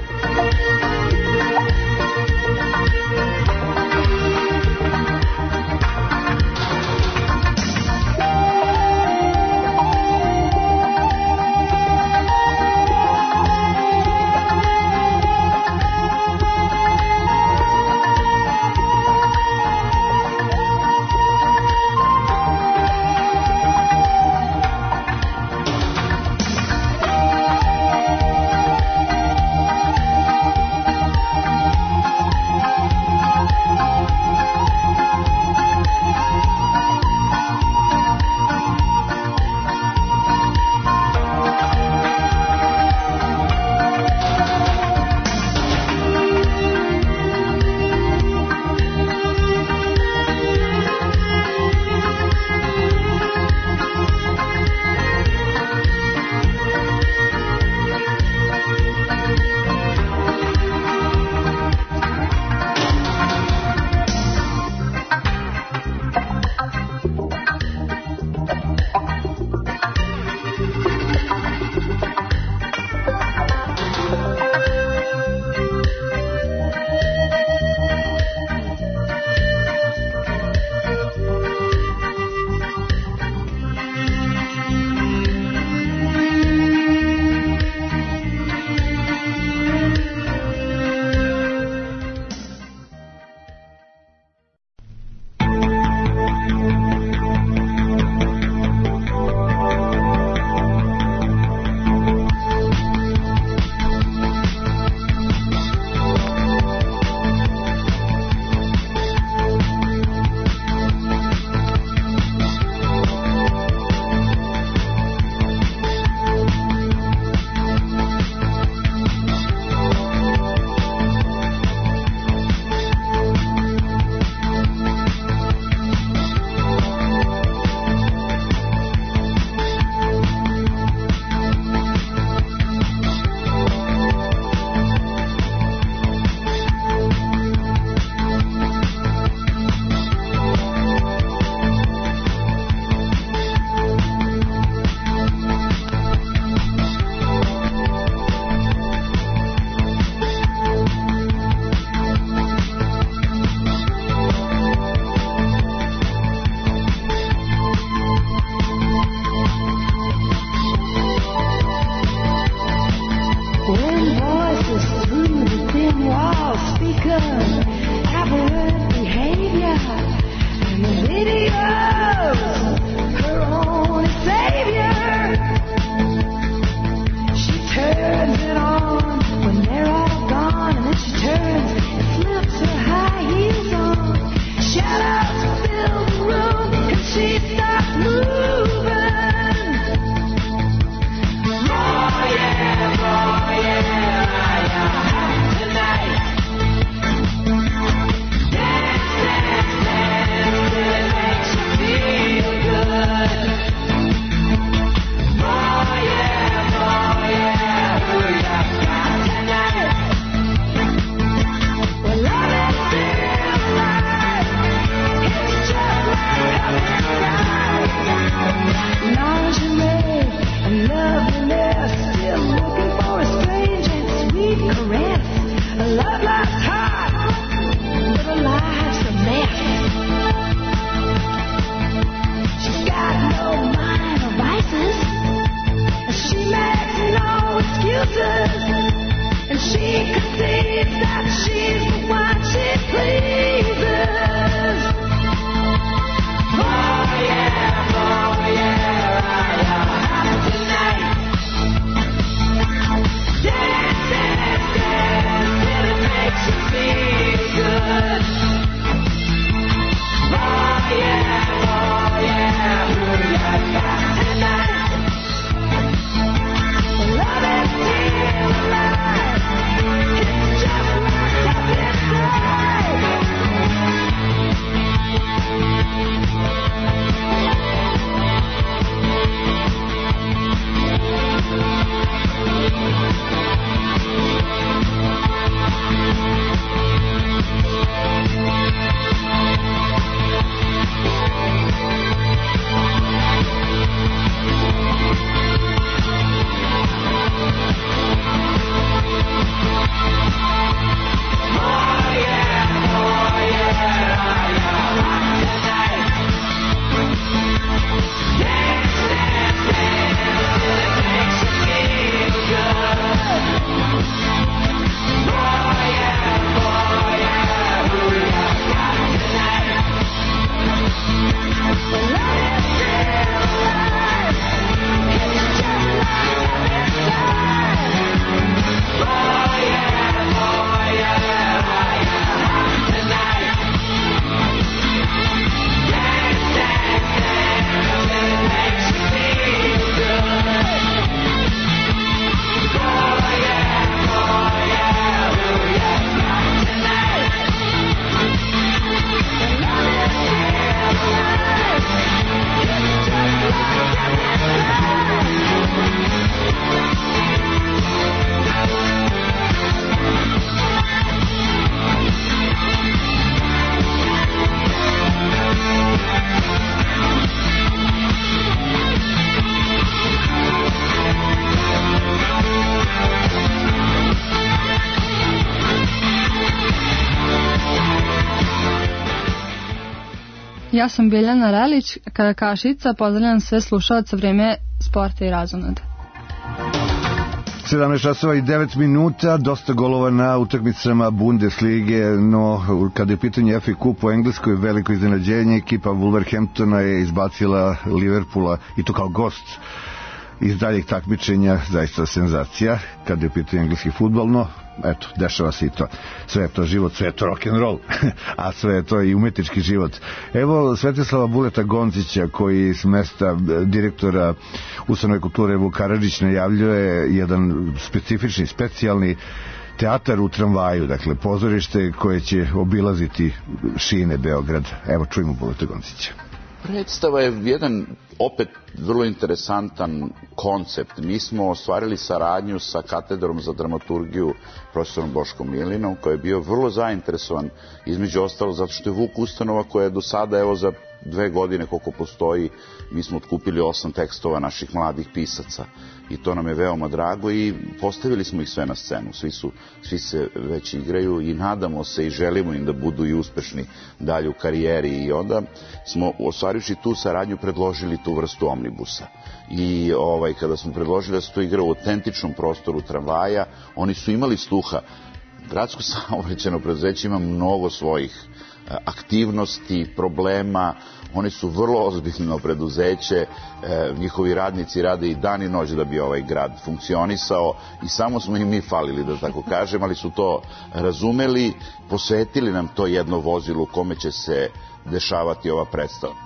Ja sam Biljana Relić, Kašica, pozdravljam sve slušalce Vreme sporta i razonode. sedamnaest časova i devet minuta, dosta golova na utakmicama Bundeslige, no kada je pitanje F A Cup u Engleskoj, veliko iznenađenje, ekipa Wolverhamptona je izbacila Liverpoola i to kao gost iz daljeg takmičenja, zaista senzacija kada je pitanje engleski fudbal, no eto, dešava se i to. Sve je to život, sve je to rock'n'roll, a sve je to i umetnički život. Evo Svetislava Buleta Goncića, koji s mesta direktora ustanove kulture Vuk Karadžić najavljuje jedan specifični, specijalni teatar u tramvaju, dakle pozorište koje će obilaziti šine Beograda. Evo čujemo Buleta Goncića. Predstava je jedan opet vrlo interesantan koncept. Mi smo ostvarili saradnju sa katedrom za dramaturgiju profesorom Boškom Milinom, koji je bio vrlo zainteresovan, između ostalo zato što je Vuk ustanova koja je do sada, evo za dve godine koliko postoji, mi smo otkupili osam tekstova naših mladih pisaca i to nam je veoma drago i postavili smo ih sve na scenu. Svi, su, svi se već igraju i nadamo se i želimo im da budu i uspešni dalje u karijeri i onda smo, ostvarivši tu saradnju, predložili tu vrstu omnibusa. I ovaj, kada smo predložili da se to igra u autentičnom prostoru tramvaja, oni su imali sluha. Gradsko saobraćajno preduzeće ima mnogo svojih aktivnosti, problema, oni su vrlo ozbiljno preduzeće, e, njihovi radnici rade i dan i noć da bi ovaj grad funkcionisao i samo smo im mi falili, da tako kažem, ali su to razumeli, posvetili nam to jedno vozilo u kome će se dešavati ova predstava.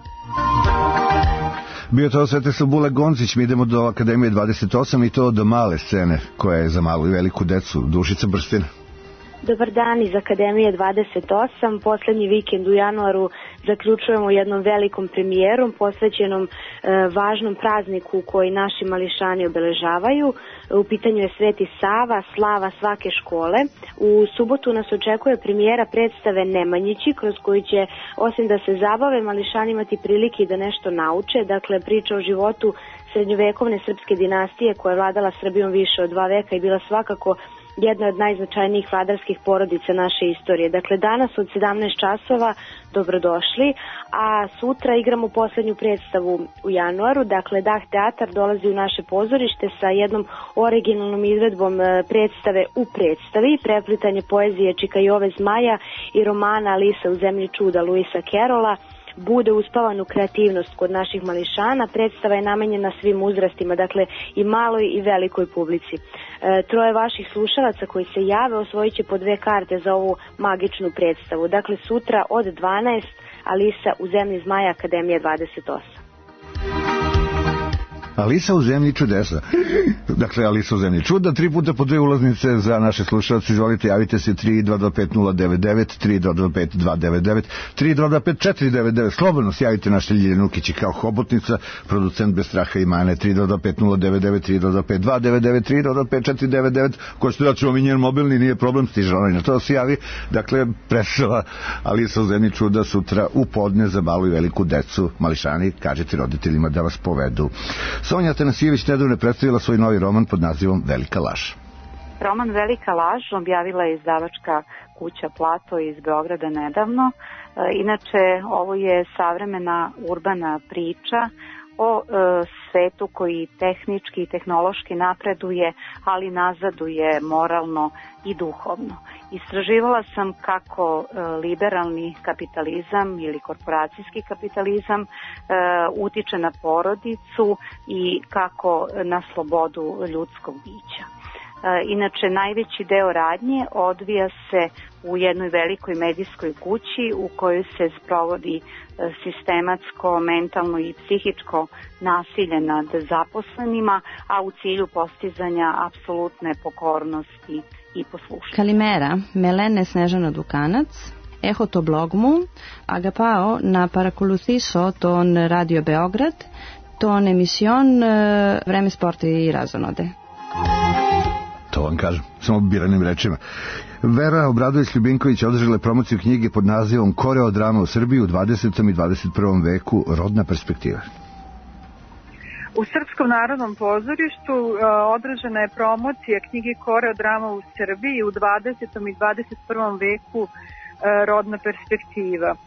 Bio to Svetislav Bule Goncić, mi idemo do Akademije dvadeset osam i to do male scene koja je za malu i veliku decu. Dušica Brstina. Dobar dan iz Akademije dvadeset osam. Poslednji vikend u januaru zaključujemo jednom velikom premijerom posvećenom e, važnom prazniku koji naši mališani obeležavaju. U pitanju je Sveti Sava, slava svake škole. U subotu nas očekuje premijera predstave Nemanjići, kroz koju će, osim da se zabave, mališani imati prilike da nešto nauče. Dakle, priča o životu srednjovekovne srpske dinastije koja je vladala Srbijom više od dva veka i bila svakako jedna od najznačajnijih vladarskih porodica naše istorije. Dakle, danas od sedamnaest časova dobrodošli, a sutra igramo poslednju predstavu u januaru. Dakle, Dah teatar dolazi u naše pozorište sa jednom originalnom izvedbom predstave u predstavi, preplitanje poezije Čika Jove Zmaja i romana Alisa u zemlji čuda Luisa Kerola. Bude uspavanu kreativnost kod naših mališana. Predstava je namenjena svim uzrastima, dakle i maloj i velikoj publici. E, troje vaših slušalaca koji se jave osvojit će po dve karte za ovu magičnu predstavu. Dakle, sutra od dvanaest Alisa u zemlji Zmaja, Akademija dvadeset osam. Alisa u zemlji čudesa. Dakle, Alisa u zemlji čuda, tri puta po dve ulaznice za naše slušalce. Izvolite, javite se tri dva dva pet nula devet devet, tri dva dva pet dva devet devet, tri dva dva pet četiri devet devet. Slobodno sjavite naše Ljiljane Ukići kao hobotnica, producent bez straha i mane. tri dva dva pet nula devet devet, tri dva dva pet dva devet devet, tri dva dva pet četiri devet devet. Ko što ja ću vam i njen mobilni, nije problem, stiže onaj na to se javi. Dakle, predstava Alisa u zemlji čuda sutra u podne za malu i veliku decu. Mališani, kažete roditeljima da vas povedu. Sonja Tanasijević nedavno je predstavila svoj novi roman pod nazivom Velika laž. Roman Velika laž objavila je izdavačka kuća Plato iz Beograda nedavno. Inače, ovo je savremena urbana priča o e, svetu koji tehnički i tehnološki napreduje, ali nazaduje moralno i duhovno. Istraživala sam kako e, liberalni kapitalizam ili korporacijski kapitalizam e, utiče na porodicu i kako na slobodu ljudskog bića. E, inače, najveći deo radnje odvija se u jednoj velikoj medijskoj kući u kojoj se sprovodi sistematsko, mentalno i psihičko nasilje nad zaposlenima, a u cilju postizanja apsolutne pokornosti i poslušnosti. Kalimera, Melene Snežana Dukanac, Eho to blogmu, agapao na parakulusiso ton Radio Beograd, ton emision Vreme sporta i razonode. To vam kažem, samo biranim rečima. Vera Obradović-Ljubinković održala promociju knjige pod nazivom Koreodrama u Srbiji u dvadesetom i dvadeset prvom veku, rodna perspektiva. U Srpskom narodnom pozorištu održana je promocija knjige Koreodrama u Srbiji u dvadesetom i dvadeset prvom veku, rodna perspektiva.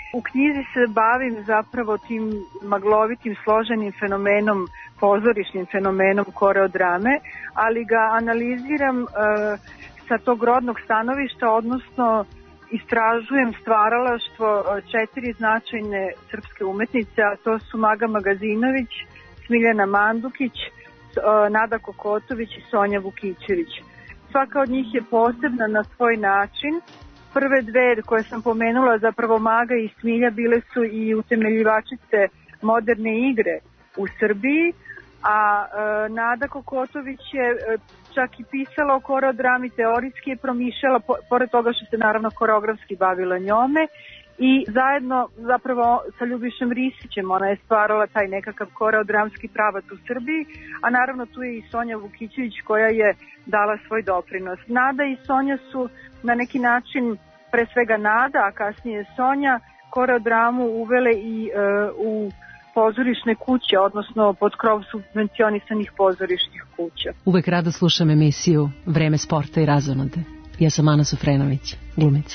U knjizi se bavim zapravo tim maglovitim složenim fenomenom, pozorišnim fenomenom koreodrame, ali ga analiziram e, sa tog rodnog stanovišta, odnosno istražujem stvaralaštvo četiri značajne srpske umetnice, a to su Maga Magazinović, Smiljana Mandukić, Nada Kokotović i Sonja Vukićević. Svaka od njih je posebna na svoj način. Prve dve koje sam pomenula, zapravo Maga i Smilja, bile su i utemeljivačice moderne igre u Srbiji, a e, Nada Kokotović je e, čak i pisala o koreodrami, teorijski je promišljala, po, pored toga što se naravno koreografski bavila njome, i zajedno zapravo sa Ljubišem Risićem ona je stvarala taj nekakav koreodramski pravac u Srbiji, a naravno tu je i Sonja Vukićević koja je dala svoj doprinos. Nada i Sonja su na neki način, pre svega Nada, a kasnije Sonja, koreodramu uvele i e, u pozorišne kuće, odnosno pod krov subvencionisanih pozorišnih kuća. Uvek rado slušam emisiju Vreme sporta i razonode. Ja sam Ana Sofrenović, glumica.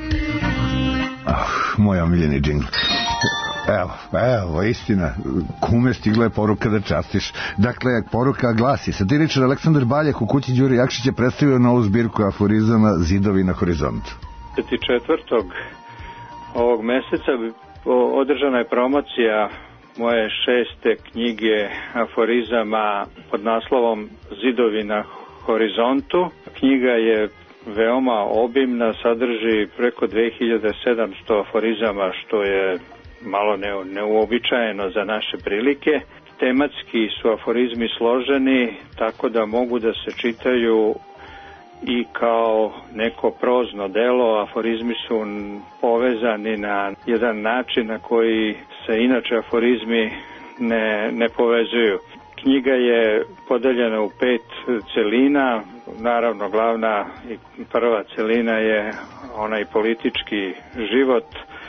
Ah, moj omiljeni džingl. Evo, evo, istina, kume, stigla je poruka da častiš. Dakle, poruka glasi: satiričar Aleksandar Baljak u kući Đure Jakšića predstavio novu zbirku aforizama Zidovi na horizontu. dvadeset četvrtog ovog meseca održana je promocija moje šeste knjige aforizama pod naslovom Zidovi na horizontu. Knjiga je veoma obimna, sadrži preko dve hiljade sedamsto aforizama, što je malo neuobičajeno za naše prilike. Tematski su aforizmi složeni, tako da mogu da se čitaju i kao neko prozno delo. Aforizmi su povezani na jedan način na koji se inače aforizmi ne, ne povezuju. Knjiga je podeljena u pet celina, naravno glavna i prva celina je onaj politički život,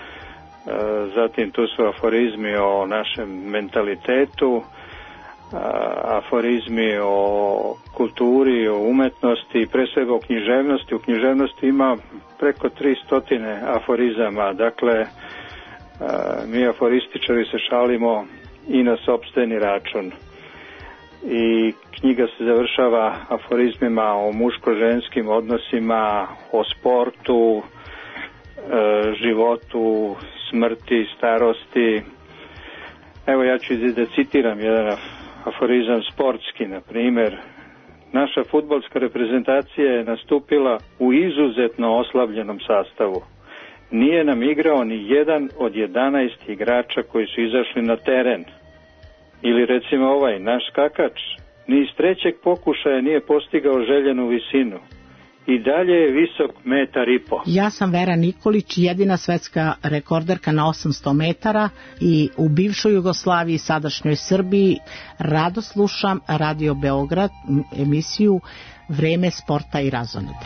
zatim tu su aforizmi o našem mentalitetu, aforizmi o kulturi, o umetnosti i pre svega o književnosti. U književnosti ima preko tristo aforizama, dakle mi aforističari se šalimo i na sopstveni račun. I knjiga se završava aforizmima o muško-ženskim odnosima, o sportu, životu, smrti, starosti. Evo ja ću da citiram jedan aforizam sportski, na primjer. Naša fudbalska reprezentacija je nastupila u izuzetno oslabljenom sastavu. Nije nam igrao ni jedan od jedanaest igrača koji su izašli na teren. Ili recimo ovaj, naš skakač ni iz trećeg pokušaja nije postigao željenu visinu. I dalje je visok metar i po. Ja sam Vera Nikolić, jedina svetska rekorderka na osamsto metara i u bivšoj Jugoslaviji, sadašnjoj Srbiji, rado slušam Radio Beograd, emisiju Vreme sporta i razonode.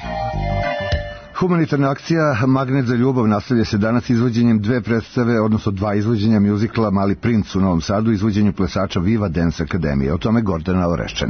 Humanitarna akcija Magnet za ljubav nastavlja se danas izvođenjem dve predstave, odnosno dva izvođenja mjuzikla Mali princ u Novom Sadu, izvođenju plesača Viva Dance Akademije. O tome Gordana Oreščani.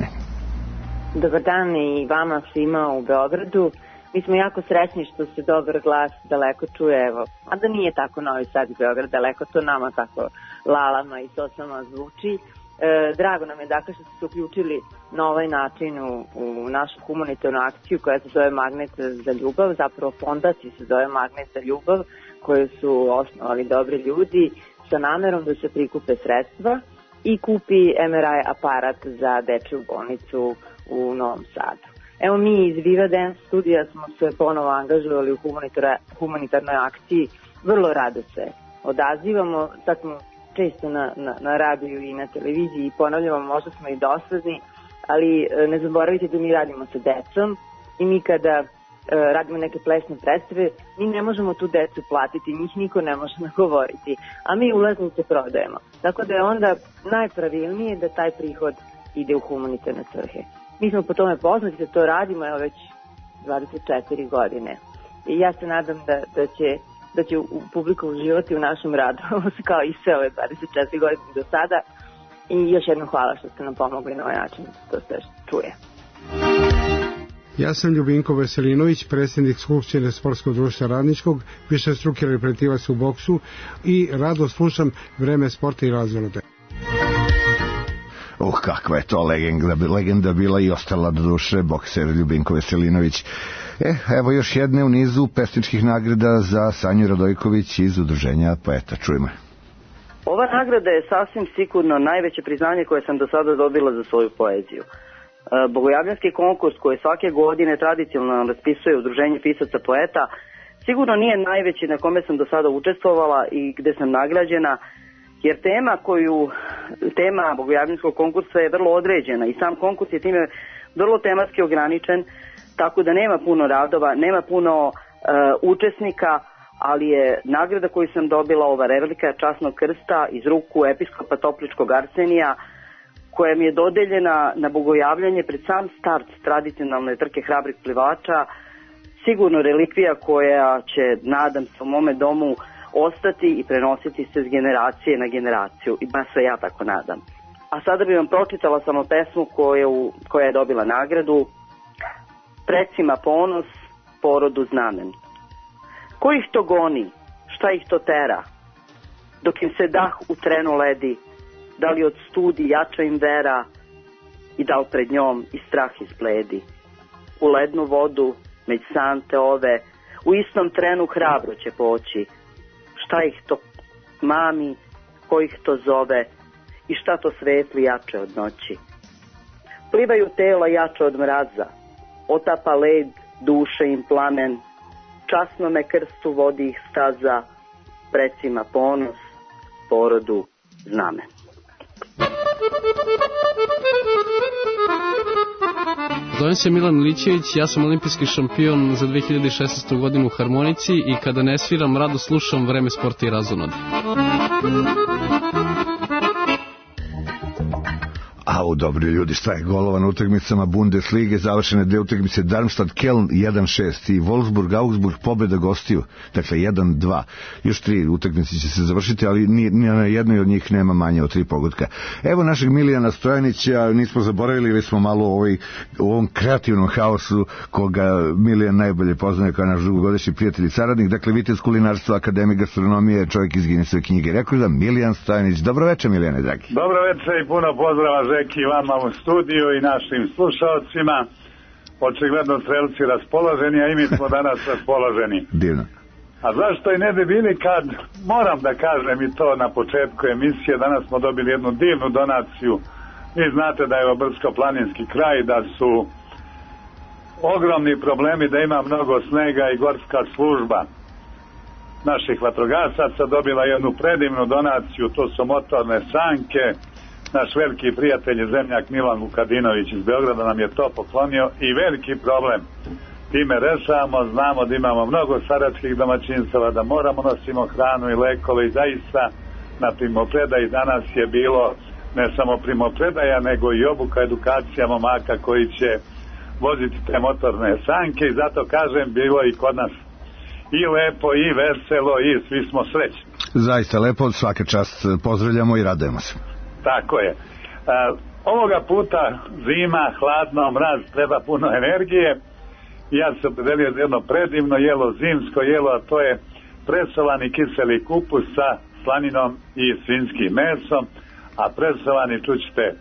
Dobar dan i vama svima u Beogradu. Mi smo jako srećni što se dobar glas daleko čuje, evo, a da nije tako Novi Sad i Beograd daleko, to nama tako lalama i sosama zvuči. E, drago nam je dakle što ste se uključili na ovaj način u, u našu humanitarnu akciju koja se zove Magnet za ljubav, zapravo fondaciju se zove Magnet za ljubav, koju su osnovali dobri ljudi sa namerom da se prikupe sredstva i kupi em er i aparat za dečju bolnicu u Novom Sadu. Evo mi iz Viva Dance studija smo se ponovo angažovali u humanitarnoj akciji, vrlo rado se odazivamo, sad smo često na, na, na radiju i na televiziji i ponavljamo, možda smo i dosadni, ali ne zaboravite da mi radimo sa decom i mi kada e, radimo neke plesne predstave, mi ne možemo tu decu platiti, njih niko ne može nagovoriti, a mi ulaznice prodajemo. Tako da je onda najpravilnije da taj prihod ide u humanitarne svrhe. Mi smo po tome poznati da to radimo evo već dvadeset četiri godine i ja se nadam da, da će da će u publika uživati u našem radu kao i sve ove dvadeset četiri godine do sada i još jednom hvala što ste nam pomogli na ovaj način da to se čuje. Ja sam Ljubinko Veselinović, predsjednik Skupštine Sportskog društva Radničkog, višestruki reprezentativac u boksu i rado slušam Vreme sporta i razonode. Uh, kakva je to legenda, legenda bila i ostala do duše, bokser Ljubinko Veselinović. E, evo još jedne u nizu pesničkih nagrada za Sanju Radojković iz Udruženja poeta. Čujmo. Ova nagrada je sasvim sigurno najveće priznanje koje sam do sada dobila za svoju poeziju. Bogojavljanski konkurs koji svake godine tradicionalno raspisuje Udruženje pisaca poeta sigurno nije najveći na kome sam do sada učestvovala i gde sam nagrađena, jer tema koju tema Bogojavljanskog konkursa je vrlo određena i sam konkurs je time vrlo tematski ograničen, tako da nema puno radova, nema puno uh, učesnika, ali je nagrada koju sam dobila, ova revelika časnog krsta iz ruku episkopa Topličkog Arsenija, koja mi je dodeljena na bogojavljanje pred sam start tradicionalne trke hrabrih plivača, sigurno relikvija koja će, nadam se, u mome domu ostati i prenositi se s generacije na generaciju, i baš se ja tako nadam. A sada bih vam pročitala samo pesmu koju, koja je dobila nagradu. Precima ponos, porodu znamen. Ko ih to goni, šta ih to tera, dok im se dah u trenu ledi, da li od studi jača im vera i da li pred njom i strah izbledi. U lednu vodu, među sante ove, u istom trenu hrabro će poći. Šta ih to mami, ko ih to zove i šta to svetli jače od noći. Plivaju tela jače od mraza, otapa led, duše im plamen, časno me krstu vodi ih staza, precima ponos, porodu znamen. Zovem se Milan Lićević, ja sam olimpijski šampion za dve hiljade šesnaestu godinu u harmonici i kada ne sviram rado slušam Vreme sporta i razonode. Au, dobri ljudi, šta je golova na utakmicama Bundeslige, završene dve utakmice, Darmstadt-Keln jedan šest i Wolfsburg-Augsburg pobjeda gostiju, dakle jedan dva. Još tri utakmice će se završiti, ali ni, ni na jednoj od njih nema manje od tri pogotka. Evo našeg Milijana Stojanića, nismo zaboravili ili smo malo u, ovoj, u ovom kreativnom haosu koga Milijan najbolje poznaje kao naš dugogodišnji prijatelj i saradnik, dakle vitez kulinarstva, akademik gastronomije, čovjek iz Guinnessove knjige. Rekao da Milijan Stojanić. Dobro večer, Milijane, dragi. Dobro večer i puno pozdrava Žeki vama u studiju i našim slušalcima. Očigledno strelci raspoloženi, a i mi smo danas raspoloženi. Divno. A zašto i ne bi bili kad, moram da kažem i to na početku emisije, danas smo dobili jednu divnu donaciju. Vi znate da je ovo brdsko-planinski kraj, da su ogromni problemi, da ima mnogo snega i gorska služba naših vatrogasaca dobila jednu predivnu donaciju, to su motorne sanke. Naš veliki prijatelj i zemljak Milan Vukadinović iz Beograda nam je to poklonio i veliki problem time rešavamo. Znamo da imamo mnogo staračkih domaćinstava, da moramo nosimo hranu i lekove i zaista na primopredaji danas je bilo ne samo primopredaja nego i obuka, edukacija momaka koji će voziti te motorne sanke i zato kažem bilo i kod nas i lepo i veselo i svi smo srećni. Zaista lepo, svaka čast pozdravljamo i radujemo se. Tako je. E, ovoga puta zima, hladno, mraz, treba puno energije. Ja sam opredelio jedno predivno jelo, zimsko jelo, a to je presovani kiseli kupus sa slaninom i svinjskim mesom, a presovani čućete e,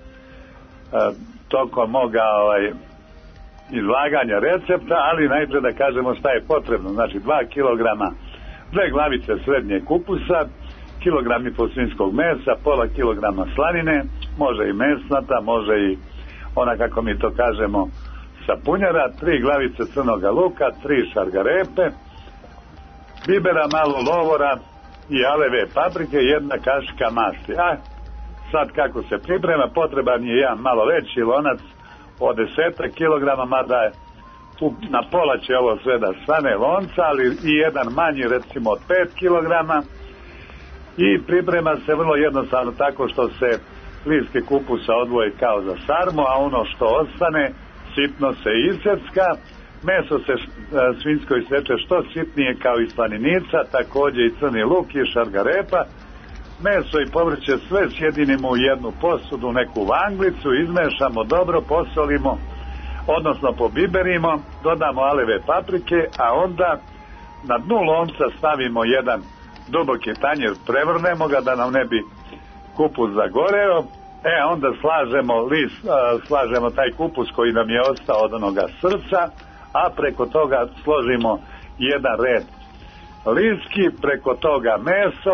tokom moga ovaj, izlaganja recepta, ali najprije da kažemo šta je potrebno. Znači dva kilograma, dve glavice srednje kupusa, kilogram i pol svinjskog mesa, pola kilograma slanine, može i mesnata, može i ona kako mi to kažemo sapunjara, tri glavice crnoga luka, tri šargarepe, bibera, malo lovora i aleve paprike, jedna kašika masti. A sad kako se priprema, potreban je jedan malo veći lonac od deset kilograma, mada je na pola će ovo sve da svane lonca, ali i jedan manji recimo od pet kilograma. I priprema se vrlo jednostavno tako što se listke kupusa odvoje kao za sarmu, a ono što ostane sitno se isecka. Meso se svinjsko iseče što sitnije kao i slaninica, također i crni luk i šargarepa. Meso i povrće sve sjedinimo u jednu posudu, neku vanglicu, izmešamo dobro, posolimo, odnosno pobiberimo, dodamo aleve paprike, a onda na dnu lonca stavimo jedan duboki tanjir, prevrnemo ga da nam ne bi kupus zagoreo, e onda slažemo list, slažemo taj kupus koji nam je ostao od onoga srca, a preko toga složimo jedan red liski, preko toga meso,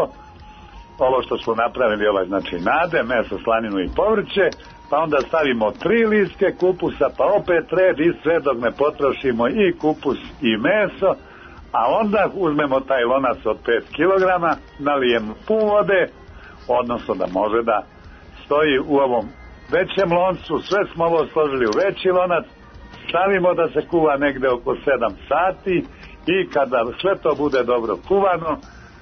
ovo što smo napravili, ovaj znači nade, meso, slaninu i povrće, pa onda stavimo tri liske kupusa, pa opet red i sve dok ne potrošimo i kupus i meso, a onda uzmemo taj lonac od pet kilograma, nalijemo pun vode, odnosno da može da stoji u ovom većem loncu, sve smo ovo složili u veći lonac, stavimo da se kuva negde oko sedam sati i kada sve to bude dobro kuvano,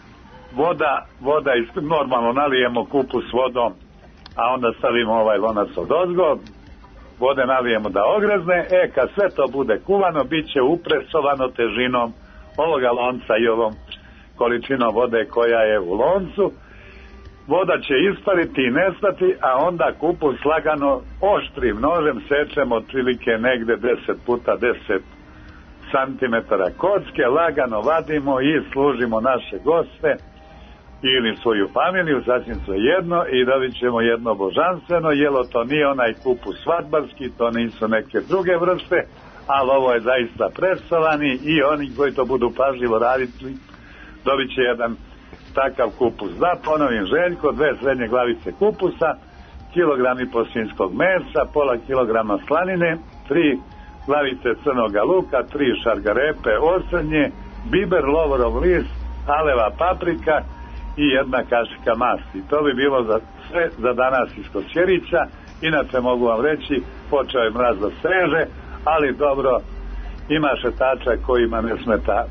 voda, voda normalno nalijemo kupus vodom, a onda stavimo ovaj lonac od ozgo, vode nalijemo da ogrezne, e kad sve to bude kuvano, bit će upresovano težinom ovoga lonca i ovom količinom vode koja je u loncu. Voda će ispariti i nestati, a onda kupus lagano oštrim nožem sečemo otprilike negde deset puta deset santimetara kocke, lagano vadimo i služimo naše goste ili svoju familiju, sasvim svejedno, i dobit ćemo jedno božanstveno jelo. To nije onaj kupus svadbarski, to nisu neke druge vrste, ali ovo je zaista presovani i oni koji to budu pažljivo raditi dobit će jedan takav kupus. Da ponovim, Željko, dve srednje glavice kupusa, kilogram i po svinjskog mesa, pola kilograma slanine, tri glavice crnoga luka, tri šargarepe osrednje, biber, lovorov list, aleva paprika i jedna kašika masti. To bi bilo za sve za danas iz Kosjerića. Inače mogu vam reći, počeo je mraz da seže, ali dobro, ima šetača kojima ne smeta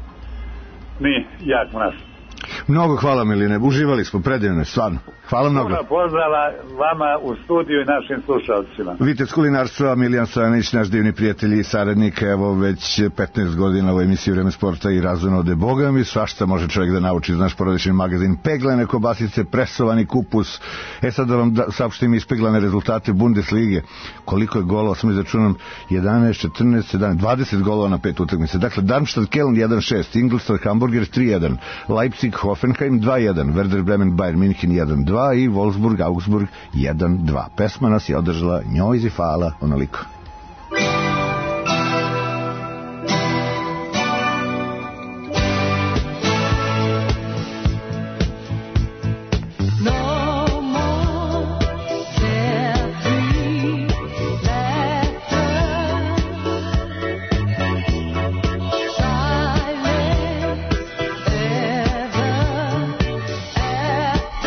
ni jak mraz. Mnogo hvala, Miline, uživali smo, predivno, stvarno. Hvala mnogo. Puno pozdrava vama u studiju i našim slušalcima. Vitez kulinarstva Milijan Stojanić, naš divni prijatelj i saradnik, evo već petnaest godina u emisiji Vreme sporta i razonode Boga mi, svašta može čovjek da nauči za naš porodični magazin. Peglane kobasice, presovani kupus. E sad da vam da, saopštim ispeglane rezultate Bundeslige. Koliko je golova, sam izračunam, jedanaest, četrnaest, sedamnaest, dvadeset golova na pet utakmice. Dakle, Darmstadt Köln jedan šest, Ingolstadt Hamburger tri jedan, Leipzig Hoffenheim dva jedan, Werder Bremen Bayern München jedan dva i Wolfsburg Augsburg jedan dva. Pesma nas je održala njoj zifala onoliko.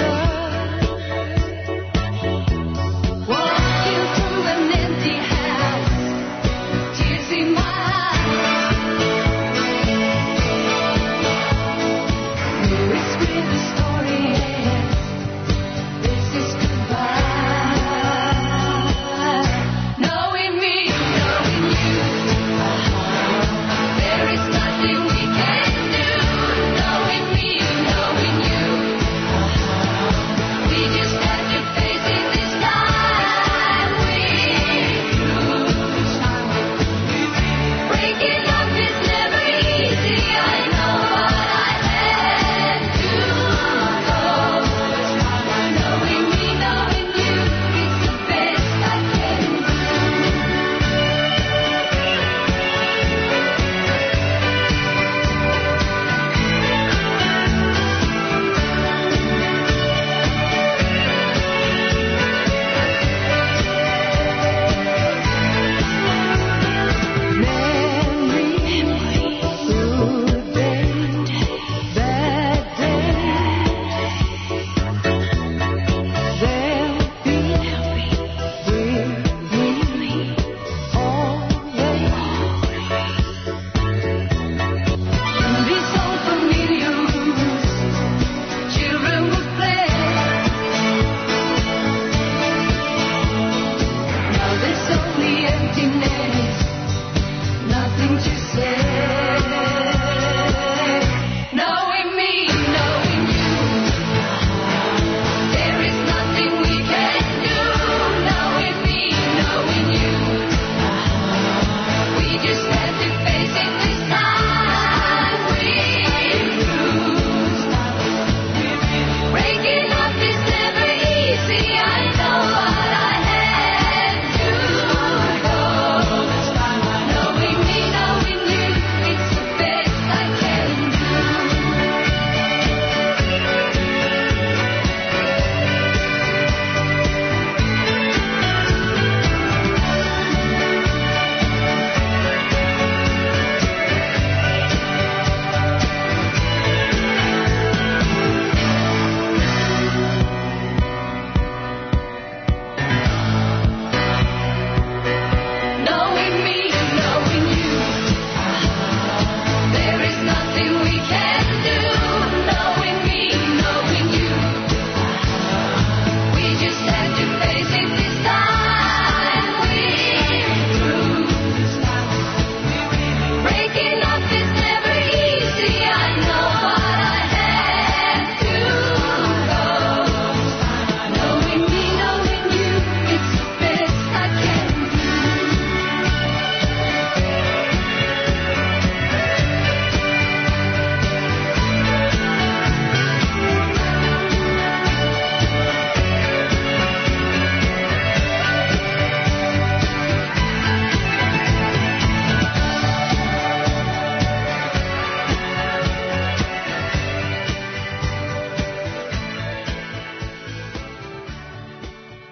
Walking through an empty house.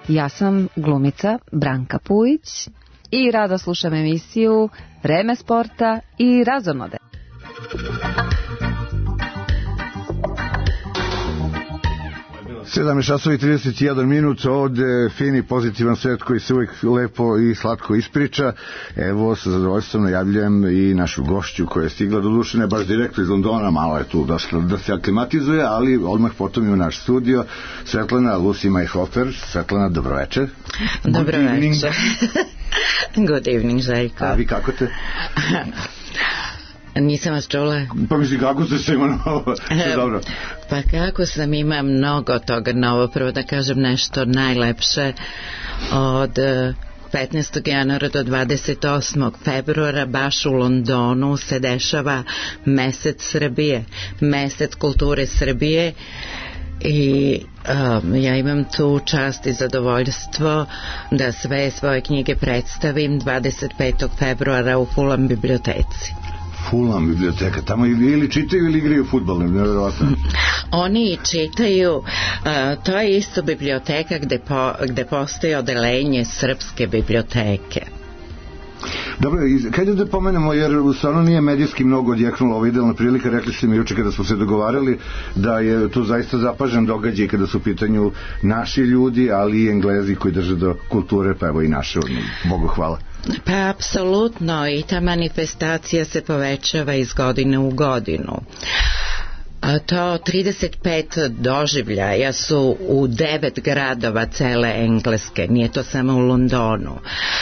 Ja sam glumica Branka Pujić i rado slušam emisiju Vreme sporta i razonode. sedam časova i trideset jedan minut, ovde fini pozitivan svet koji se uvijek lepo i slatko ispriča. Evo, sa zadovoljstvom najavljujem i našu gošću koja je stigla do duše, ne baš direktno iz Londona, malo je tu došla da se aklimatizuje, ali odmah potom i u naš studio. Svetlana Lucy Mayhofer. Svetlana, dobroveče. Dobroveče. Good evening, Željko. A vi kako te? Nisam vas čula. Pa misli, kako ste se ima novo? Sve dobro. Pa kako sam, ima mnogo toga novo. Prvo da kažem nešto najlepše. Od petnaestog januara do dvadeset osmog februara baš u Londonu se dešava Mesec Srbije, Mesec kulture Srbije. I um, ja imam tu čast i zadovoljstvo da sve svoje knjige predstavim dvadeset petog februara u Fulham biblioteci. Fulham biblioteka, tamo ili čitaju ili igraju fudbal, nevjerovatno. Oni čitaju, uh, to je isto biblioteka gde, po, gde postoji odelenje srpske biblioteke. Dobro, kada da pomenemo, jer stvarno nije medijski mnogo odjeknula ova idealna prilika, rekli ste mi juče kada smo se dogovarali da je tu zaista zapažen događaj kada su u pitanju naši ljudi, ali i Englezi koji drže do kulture, pa evo i naše, Bogu hvala. Pa apsolutno, i ta manifestacija se povećava iz godine u godinu. A to trideset pet doživljaja su u devet gradova cele Engleske, nije to samo u Londonu.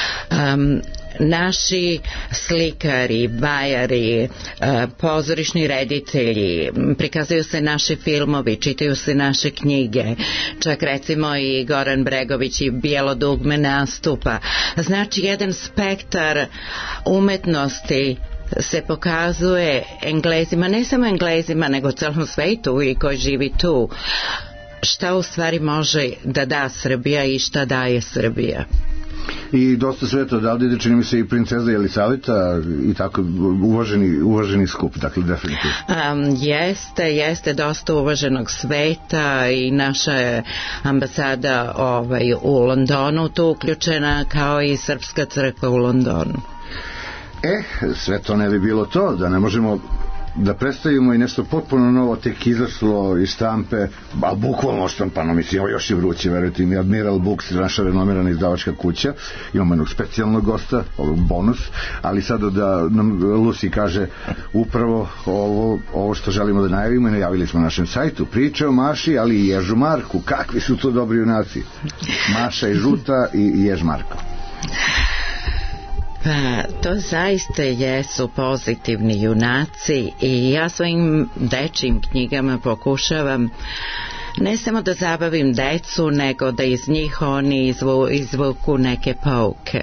Um, naši slikari, bajari, uh, pozorišni reditelji, prikazuju se naši filmovi, čitaju se naše knjige, čak recimo i Goran Bregović i Bijelo dugme nastupa. Znači jedan spektar umetnosti se pokazuje Englezima, ne samo Englezima nego celom svetu i koji živi tu, šta u stvari može da da Srbija i šta daje Srbija. I dosta sveta odavde ide, čini mi se, i princeza Jelisaveta i tako uvaženi, uvaženi skup, dakle definitivno. Um, jeste, jeste dosta uvaženog sveta i naša je ambasada ovaj, u Londonu tu uključena, kao i Srpska crkva u Londonu. E, sve to ne bi bilo to, da ne možemo da predstavimo i nešto potpuno novo, tek izašlo iz štampe, a bukvalno štampano, mislim, ovo još je vruće, verujte mi, Admiral Books, naša renomirana izdavačka kuća, imamo jednog specijalnog gosta, ovo bonus, ali sada da nam Lucy kaže upravo ovo, ovo što želimo da najavimo i najavili smo na našem sajtu, priče o Maši, ali i Ježu Marku, kakvi su to dobri junaci, Maša i Žuta i Jež Marko. Pa, to zaista jesu pozitivni junaci i ja svojim dečjim knjigama pokušavam ne samo da zabavim decu, nego da iz njih oni izvu, izvuku neke pouke.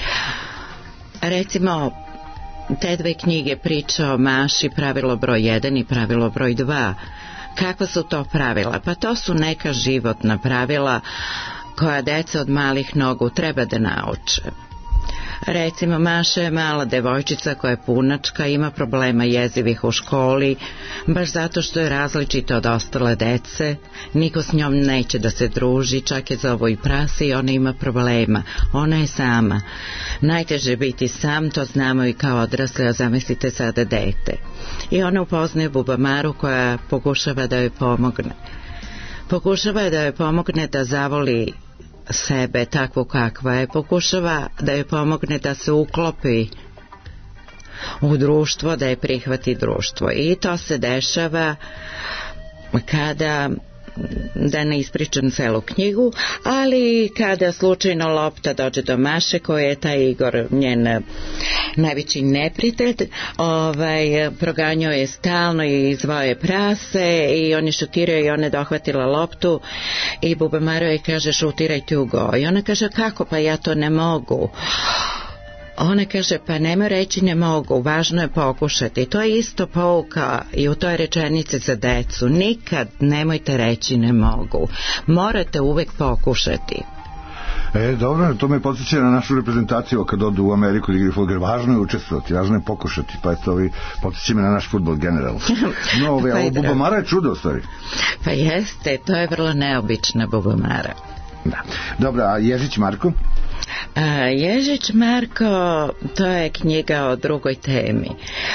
Recimo, te dve knjige, Priča o Maši, pravilo broj jedan i pravilo broj dva. Kakva su to pravila? Pa to su neka životna pravila koja deca od malih nogu treba da nauče. Recimo, Maša je mala devojčica koja je punačka, ima problema jezivih u školi, baš zato što je različita od ostale dece, niko s njom neće da se druži, čak je zovu i prase i ona ima problema, ona je sama. Najteže je biti sam, to znamo i kao odrasli, a zamislite sada dete. I ona upoznaje Bubamaru koja pokušava da joj pomogne. Pokušava da joj pomogne da zavoli sebe takvu kakva je, pokušava da joj pomogne da se uklopi u društvo, da je prihvati društvo, i to se dešava kada, da ne ispričam celu knjigu, ali kada slučajno lopta dođe do Maše, koja je taj Igor njen najveći neprijatelj, ovaj, proganjao je stalno i zvao je prase i on je šutirao i ona je dohvatila loptu i Bubamaro je kaže šutiraj tu go, i ona kaže kako, pa ja to ne mogu. Ona kaže, pa nema reći ne mogu, važno je pokušati. To je isto pouka i u toj rečenici za decu. Nikad nemojte reći ne mogu. Morate uvek pokušati. E, dobro, to me podsjeća na našu reprezentaciju kad odu u Ameriku da igraju fudbal. Važno je učestvovati, važno je pokušati, pa eto, ovi podsjeća me na naš fudbal generalno. No, ove, pa ovo Bubamara je čudo u stvari. Pa jeste, to je vrlo neobična Bubamara. Da. Dobro, a Ježić Marko? A, Ježić Marko, to je knjiga o drugoj temi.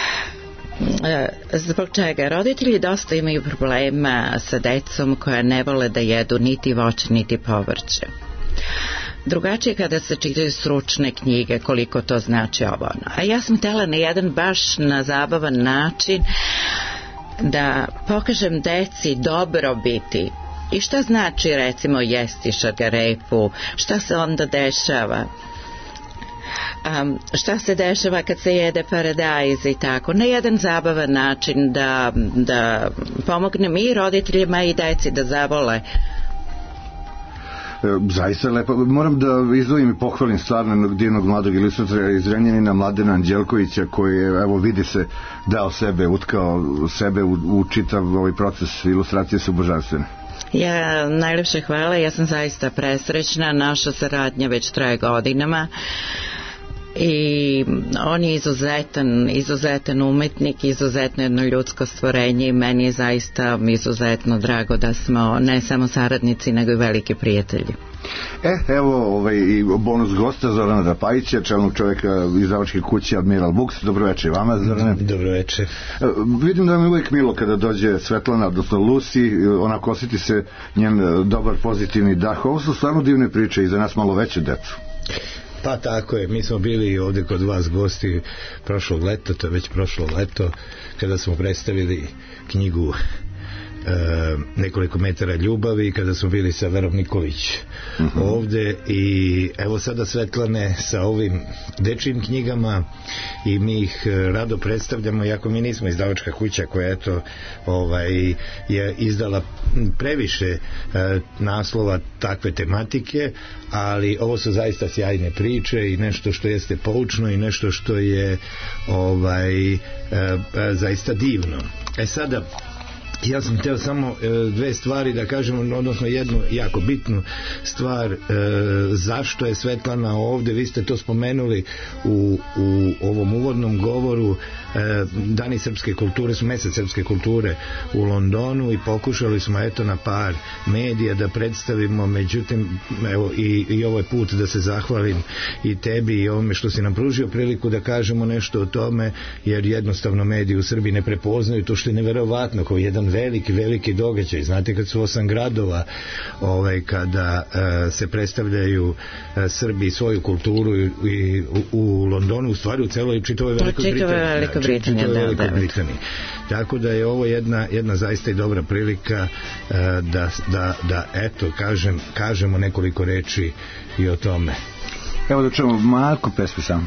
Zbog čega? Roditelji dosta imaju problema sa decom koja ne vole da jedu niti voće niti povrće. Drugačije kada se čitaju stručne knjige, koliko to znači ovo ono. A ja sam htjela na jedan baš na zabavan način da pokažem deci dobrobiti i šta znači recimo jesti šargarepu, šta se onda dešava. Um, šta se dešava kad se jede paradajz i tako, na jedan zabavan način da, da pomognem i roditeljima i deci da zavole. Zaista lepo. Moram da izdvojim i pohvalim stvarno divnog mladog ilustratora iz Renjanina, Mladena Anđelkovića, koji je, evo vidi se, dao sebe, utkao sebe u, u čitav ovaj proces ilustracije su božanstvene. Ja, najlepše hvala, ja sam zaista presrećna, naša saradnja već traje godinama i on je izuzetan, izuzetan umetnik, izuzetno jedno ljudsko stvorenje i meni je zaista izuzetno drago da smo ne samo saradnici nego i veliki prijatelji. E, evo ovaj, i bonus gosta Zorana Drapajića, čelnog čovjeka izdavačke kuće Admiral Books. Dobroveče vama, Zorane. Dobroveče. E, vidim da mi je uvijek milo kada dođe Svetlana, odnosno Lucy, onako osjeti se njen dobar pozitivni dah. Ovo su stvarno divne priče i za nas malo veće decu. Pa tako je, mi smo bili ovdje kod vas gosti prošlog leta, to je već prošlo leto, kada smo predstavili knjigu e, Nekoliko metara ljubavi, kada smo bili sa Verom Nikolić uh-huh. ovdje i evo sada Svetlane sa ovim dečijim knjigama i mi ih rado predstavljamo, iako mi nismo izdavačka kuća koja eto ovaj, je izdala previše e, naslova takve tematike, ali ovo su zaista sjajne priče i nešto što jeste poučno i nešto što je ovaj e, e, zaista divno. E sada ja sam htio samo e, dve stvari da kažem, odnosno jednu jako bitnu stvar, e, zašto je Svetlana ovdje. Vi ste to spomenuli u, u ovom uvodnom govoru. e, Dani srpske kulture su mesec srpske kulture u Londonu i pokušali smo eto na par medija da predstavimo, međutim evo i, i ovo je put da se zahvalim i tebi i ovome što si nam pružio priliku da kažemo nešto o tome, jer jednostavno mediji u Srbiji ne prepoznaju to što je neverovatno, kao jedan veliki, veliki događaj. Znate kad su osam gradova ovaj, kada uh, se predstavljaju uh, Srbi svoju kulturu i, i u, u Londonu, u stvari u celoj čitavoj Velikoj Britaniji. Britanija, da, Velikoj da, Britaniji. Tako da je ovo jedna, jedna zaista i dobra prilika uh, da, da, da eto kažem, kažemo nekoliko reči i o tome. Evo da čujemo Marko pesmu sam.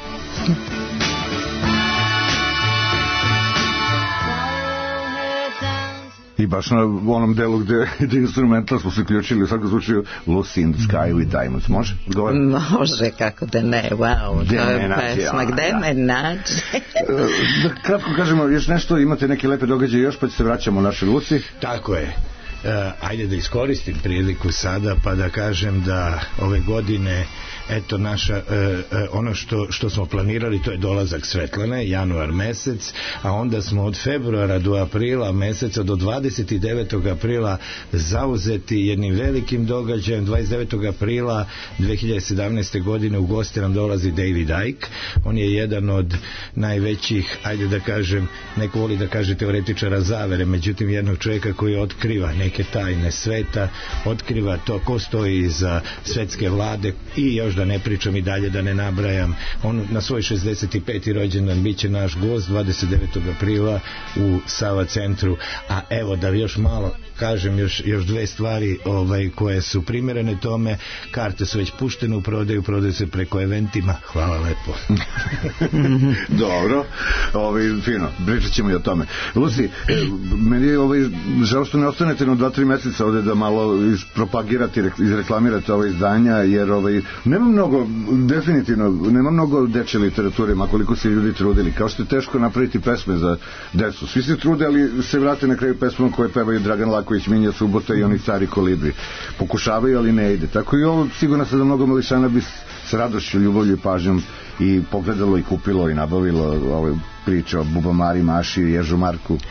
I baš na onom delu gde, gde instrumental smo se ključili u svakom slučaju Lucy in the Sky with Diamonds. Može? Govor? Može, kako da ne, wow, gde to je nađe, pesma, gde da. me nađe. Da kratko kažemo još nešto, imate neke lepe događaje još, pa se vraćamo u našoj Luci. Tako je. Uh, ajde da iskoristim priliku sada pa da kažem da ove godine eto naša, uh, uh, ono što, što smo planirali, to je dolazak Svetlane, januar mesec, a onda smo od februara do aprila meseca do dvadeset devetog aprila zauzeti jednim velikim događajem. dvadeset devetog aprila dve hiljade sedamnaeste. godine u goste nam dolazi David Icke. On je jedan od najvećih, ajde da kažem, neko voli da kaže teoretičara zavere, međutim jednog čovjeka koji otkriva neke tajne sveta, otkriva to ko stoji iza svetske vlade i još da ne pričam i dalje, da ne nabrajam. On na svoj šezdeset peti rođendan biće naš gost dvadeset devetog aprila u Sava centru. A evo da još malo kažem još, još dve stvari ovaj, koje su primjerene tome. Karte su već puštene u prodaju, prodaju se preko eventima. Hvala lepo. Dobro, ovaj, fino, pričat ćemo i o tome. Lucy, meni je ovaj, žao što ne ostanete na dva tri mjeseca ovdje da malo propagirate, izreklamirate ove izdanja, jer ovaj, nema mnogo, definitivno, nema mnogo dečje literature, ma koliko se ljudi trudili. Kao što je teško napraviti pesme za decu. Svi se trude, ali se vrate na kraju pesmom koje pevaju Dragan Laković, Minja Subota i oni stari kolibri. Pokušavaju, ali ne ide. Tako i ovo, sigurno se da mnogo mališana bi s radošću, ljubavlju i pažnjom i pogledalo i kupilo i nabavilo ove priče o Bubamari, Maši i Ježu Marku.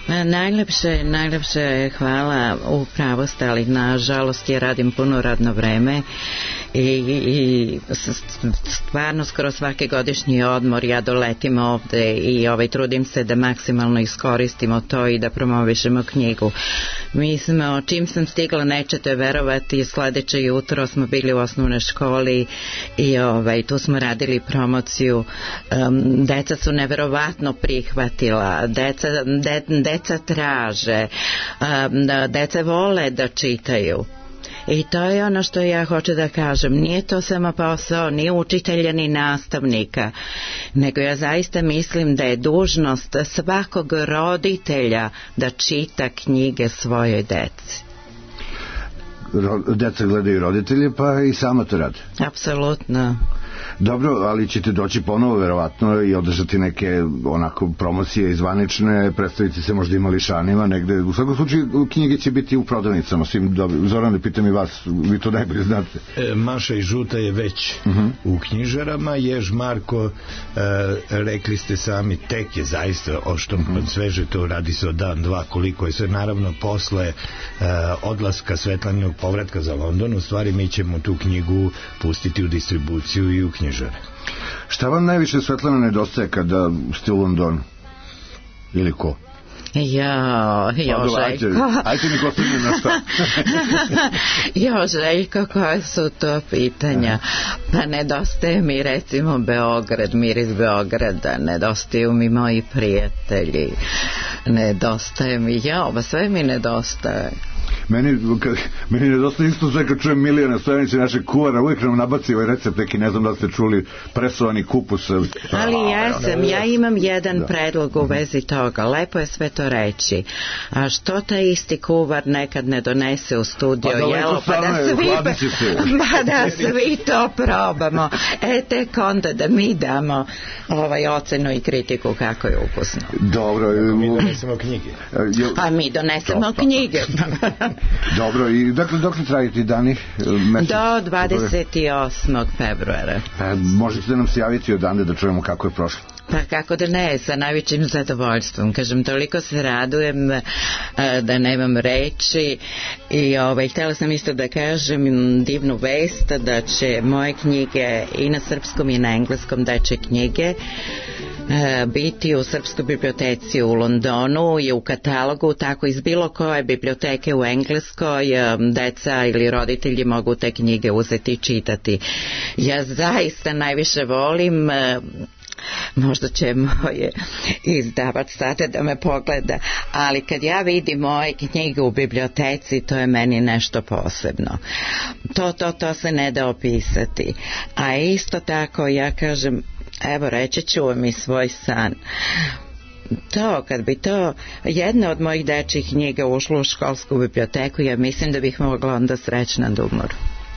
Najlepše, najlepše hvala, u pravu ste, ali nažalost ja radim puno radno vreme i, i stvarno skoro svaki godišnji odmor ja doletim ovde i ovaj, trudim se da maksimalno iskoristimo to i da promovišemo knjigu. Mi smo, čim sam stigla, nećete verovati, sledeće jutro smo bili u osnovnoj školi i ovaj, tu smo radili promociju. Um, deca su neverovatno prihvatila, deca, de, deca traže, um, deca vole da čitaju. I to je ono što ja hoću da kažem. Nije to samo posao ni učitelja ni nastavnika, nego ja zaista mislim da je dužnost svakog roditelja da čita knjige svojoj deci. Deca gledaju roditelje, pa i sama to rade. Apsolutno. Dobro, ali ćete doći ponovo verovatno i održati neke onako promocije izvanične, predstaviti se možda i mališanima negde. U svakom slučaju knjige će biti u prodavnicama svim. Zoran, da pitam i vas, vi to najbolje znate. E, Maša i žuta je već uh-huh. u knjižarama. Jež Marko, e, rekli ste sami, tek je zaista oštampan uh-huh. sveže, to radi se o dan, dva, koliko je sve. Naravno posle e, odlaska Svetlaninog povratka za London, u stvari mi ćemo tu knjigu pustiti u distribuciju i u knjižare. Šta vam najviše, Svetlana, nedostaje kada ste u Londonu? Ili ko? Jo, jo, Željko. Ajde mi postavljaju na šta. Jo, Željko, koje su to pitanja? Pa nedostaje mi recimo Beograd, miris Beograda, nedostaju mi moji prijatelji, nedostaje mi, jo, ba sve mi nedostaje. Meni, meni nedostaje isto sve kad čujem Milijana Stojanića, našeg kuvara, uvijek nam nabaci ovaj recept neki, ne znam da ste čuli, presovani kupus. Ali ja sam, ja imam jedan da. predlog u vezi toga, lepo je sve to reći, a što taj isti kuvar nekad ne donese u studio, pa da, jelo, pa da svi pa da svi to probamo, e tek onda da mi damo ovaj ocenu i kritiku kako je ukusno. Dobro, mi donesemo knjige. A mi donesemo knjige. Dobro, i dakle, dok li traju ti dani? Mesec? Do dvadeset osmog februara. Pa, možete da nam se javiti odande da čujemo kako je prošlo? Pa kako da ne, sa najvećim zadovoljstvom. Kažem, toliko se radujem a, da nemam reči i ovaj, htjela sam isto da kažem divnu vest da će moje knjige i na srpskom i na engleskom, dečje knjige, biti u Srpskoj biblioteci u Londonu i u katalogu, tako iz bilo koje biblioteke u Engleskoj deca ili roditelji mogu te knjige uzeti i čitati. Ja zaista najviše volim, možda će moje izdavač sada da me pogleda, ali kad ja vidim moje knjige u biblioteci, to je meni nešto posebno. To, to, to se ne da opisati. A isto tako ja kažem, evo reći ću vam i svoj san. To, kad bi to jedna od mojih dečjih knjiga ušla u školsku biblioteku, ja mislim da bih mogla onda srećna da umoru.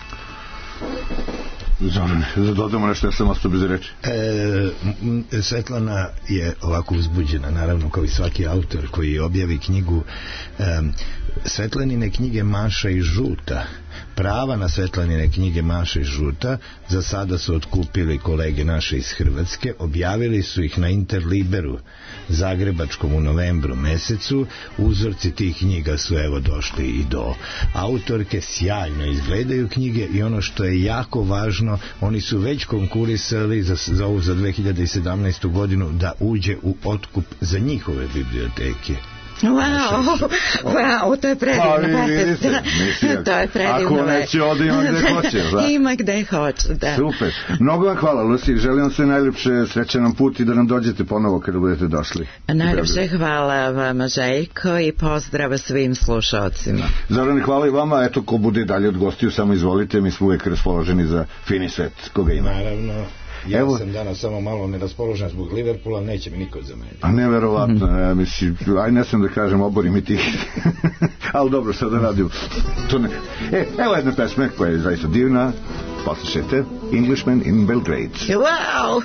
Zoran, da dodamo nešto, ja sam ostao bez reči. E, Svetlana je ovako uzbuđena, naravno kao i svaki autor koji objavi knjigu. E, Svetlanine knjige Maša i žuta, prava na Svetlanine knjige Maša i žuta za sada su otkupili kolege naše iz Hrvatske, objavili su ih na Interliberu zagrebačkom u novembru mesecu. Uzorci tih knjiga su evo došli i do autorke, sjajno izgledaju knjige i ono što je jako važno, oni su već konkurisali za, za ovu za dve hiljade sedamnaestu godinu da uđe u otkup za njihove biblioteke. Wow, wow, to je predivno. Pa vi vidite, mislim, to je predivno. Ako neće ovdje, ima gde hoće. Da? Ima gde hoće, da. Super. Mnogo vam hvala, Lucy. Želim vam sve najljepše, srećan nam put i da nam dođete ponovo kada budete došli. Najljepše hvala vama, Željko, i pozdrav svim slušalcima. Zoran, hvala i vama. Eto, ko bude dalje od gostiju, samo izvolite. Mi smo uvijek raspoloženi za fini svet koga ima. Naravno. Ja Evo. sam danas samo malo neraspoložen zbog Liverpoola, neće mi niko za mene. A neverovatno, mm. ja mislim, aj ne sam da kažem, obori mi tih. Ali dobro, sad da radim. To ne. E, evo jedna pesma koja je zaista divna. Poslušajte, Englishman in Belgrade. Wow!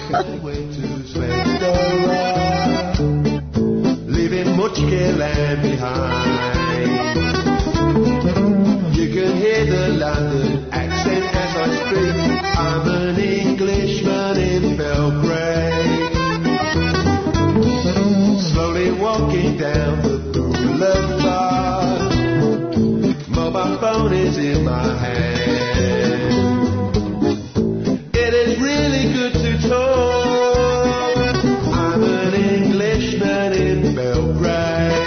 Leaving much land behind. You can hear the London accent as I speak. I'm an Englishman in Belgrade, slowly walking down phone is in my hand. It is really good to talk. I'm an Englishman in Belgrade.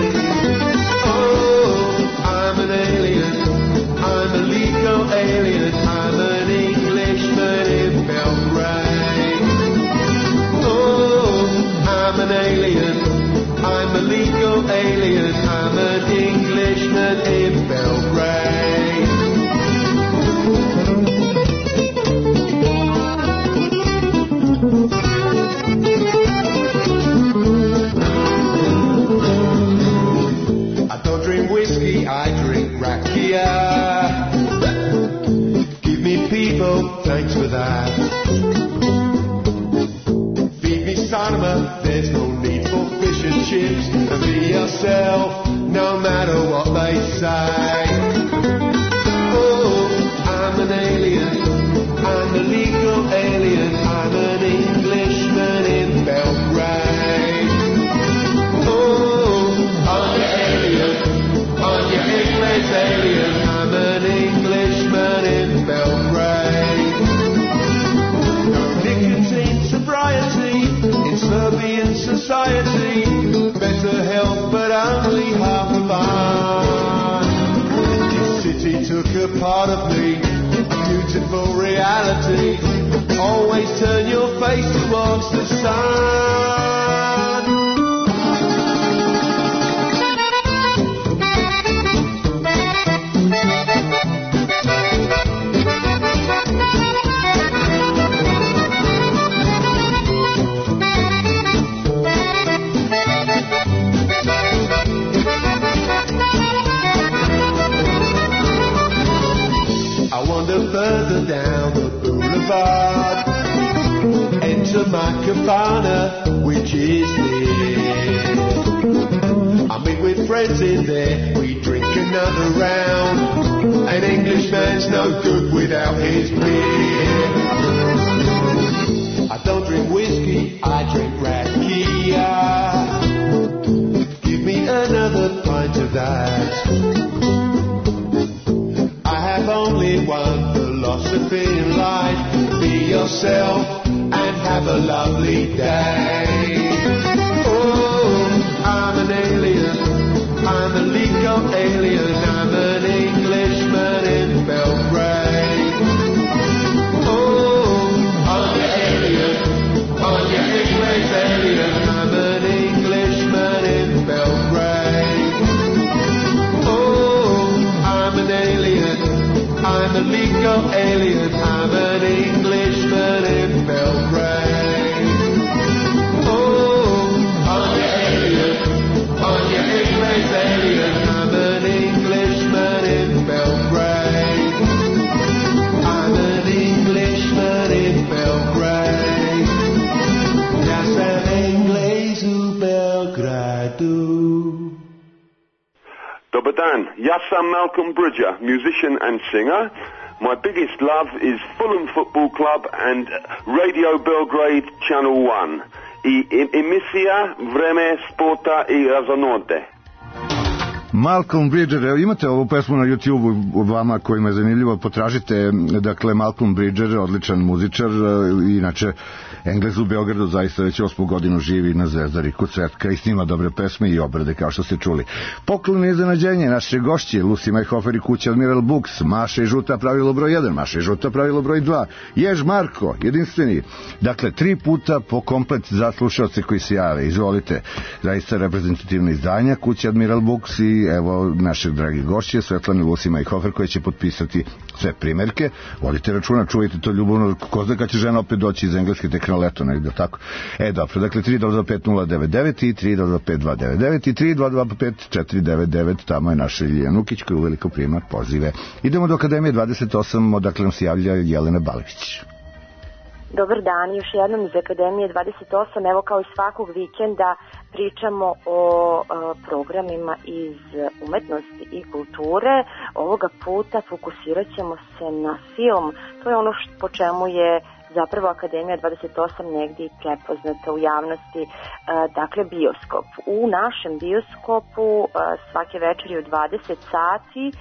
Oh, I'm an alien. I'm a legal alien. I'm an Englishman in Belgrade. Oh, I'm an alien. I'm a legal alien. I'm an Englishman in Belgrade. I don't drink whiskey, I drink rakia. Give me people, thanks for that. Feed me Sonoma, there's no need for fish and chips. And be yourself, no matter what they say. Oh, I'm an alien, I'm a legal alien. I'm an Englishman in Belgrade. Oh, I'm an alien, I'm your English alien. I'm an Englishman in Belgrade. No nicotine sobriety in Serbian society. Better health, but only half fun. This city took a part of me, a beautiful reality. Always turn your face towards the sun. Further down the boulevard, enter my cabana, which is near. I meet with friends in there, we drink another round. An Englishman's no good without his beer. I don't drink whiskey, I drink rakia. Give me another pint of that. I have only one philosophy in life: be yourself and have a lovely day. Oh, I'm an alien, I'm a legal alien. I'm an Englishman in Belgrade. Oh, I'm an alien, I'm your English alien. I'm an Englishman in Belgrade. Oh, I'm an alien, I'm a legal alien. I'm an Englishman in Belgrade. Oh, I'm your alien, I'm your English alien. I'm an Englishman in Belgrade. I'm an Englishman in Belgrade. Ja sam Englez u Belgradu. Dobar dan, ja sam Malcolm Bridger, musician and singer. My biggest love is Fulham Football Club and Radio Belgrade Channel one. I emisija Vreme sporta i razonode. Malcolm Bridger, evo imate ovu pesmu na YouTube-u, vama kojima je zanimljivo, potražite, dakle, Malcolm Bridger, odličan muzičar, inače Englez u Beogradu, zaista već osmu godinu živi na Zvezdari kod Cvetka i snima dobre pesme i obrade, kao što ste čuli. Poklon i iznenađenje naše gošće, Lucy Majhofer i kuća Admiral Books, Maša i žuta pravilo broj jedan, Maša i žuta pravilo broj dva, Jež Marko, jedinstveni. Dakle, tri puta po komplet za slušalce koji se jave. Izvolite, zaista reprezentativno izdanja, kuća Admiral Books i evo naše dragi gošće, Svetlana Lucy Majhofer, koja će potpisati sve primerke. Vodite računa, čuvajte to ljubavno, ko zna kad će žena opet doći iz Engleske tek na leto, negdje tako. E, dobro, dakle, tri dva dva pet nula devet devet i tri dva dva pet dva devet devet i tri dva dva pet četiri devet devet, tamo je naša Ljiljana Nukić koji uveliko prima pozive. Idemo do Akademije dvadeset osam, odakle nam se javlja Jelena Balević. Dobar dan, još jednom iz Akademije dvadeset osam, evo kao i svakog vikenda pričamo o uh, programima iz umetnosti i kulture. Ovoga puta fokusirat ćemo se na film, to je ono što, po čemu je zapravo Akademija dvadeset osam negdje i prepoznata u javnosti, uh, dakle bioskop. U našem bioskopu uh, svake večeri u dvadeset sati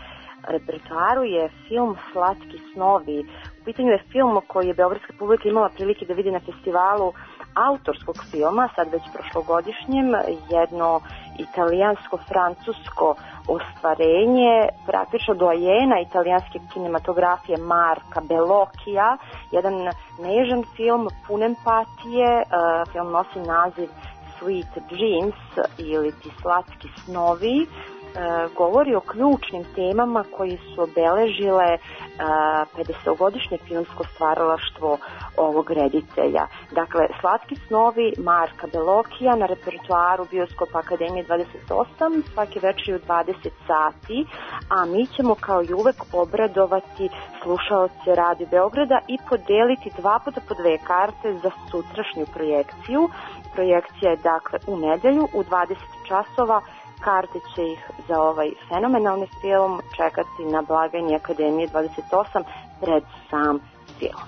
repertoaru je film Slatki snovi. U pitanju je film koji je beogradska publika imala prilike da vidi na festivalu autorskog filma, sad već prošlogodišnjem, jedno italijansko-francusko ostvarenje, praktično doajena italijanske kinematografije Marka Bellocchia, jedan nežan film, pun empatije, uh, film nosi naziv Sweet Dreams ili ti Slatki snovi. Uh, govori o ključnim temama koji su obeležile uh, pedesetogodišnje filmsko stvaralaštvo ovog reditelja. Dakle, Slatki snovi Marka Bellocchia na repertoaru Bioskopa Akademije dvadeset osam, svake večeri u dvadeset sati, a mi ćemo kao i uvek obradovati slušaoce Radio Beograda i podeliti dva puta po dve karte za sutrašnju projekciju. Projekcija je dakle u nedelju u dvadeset časova. Karte će ih za ovaj fenomenalni film čekati na blagajni Akademije dvadeset osam pred sam film.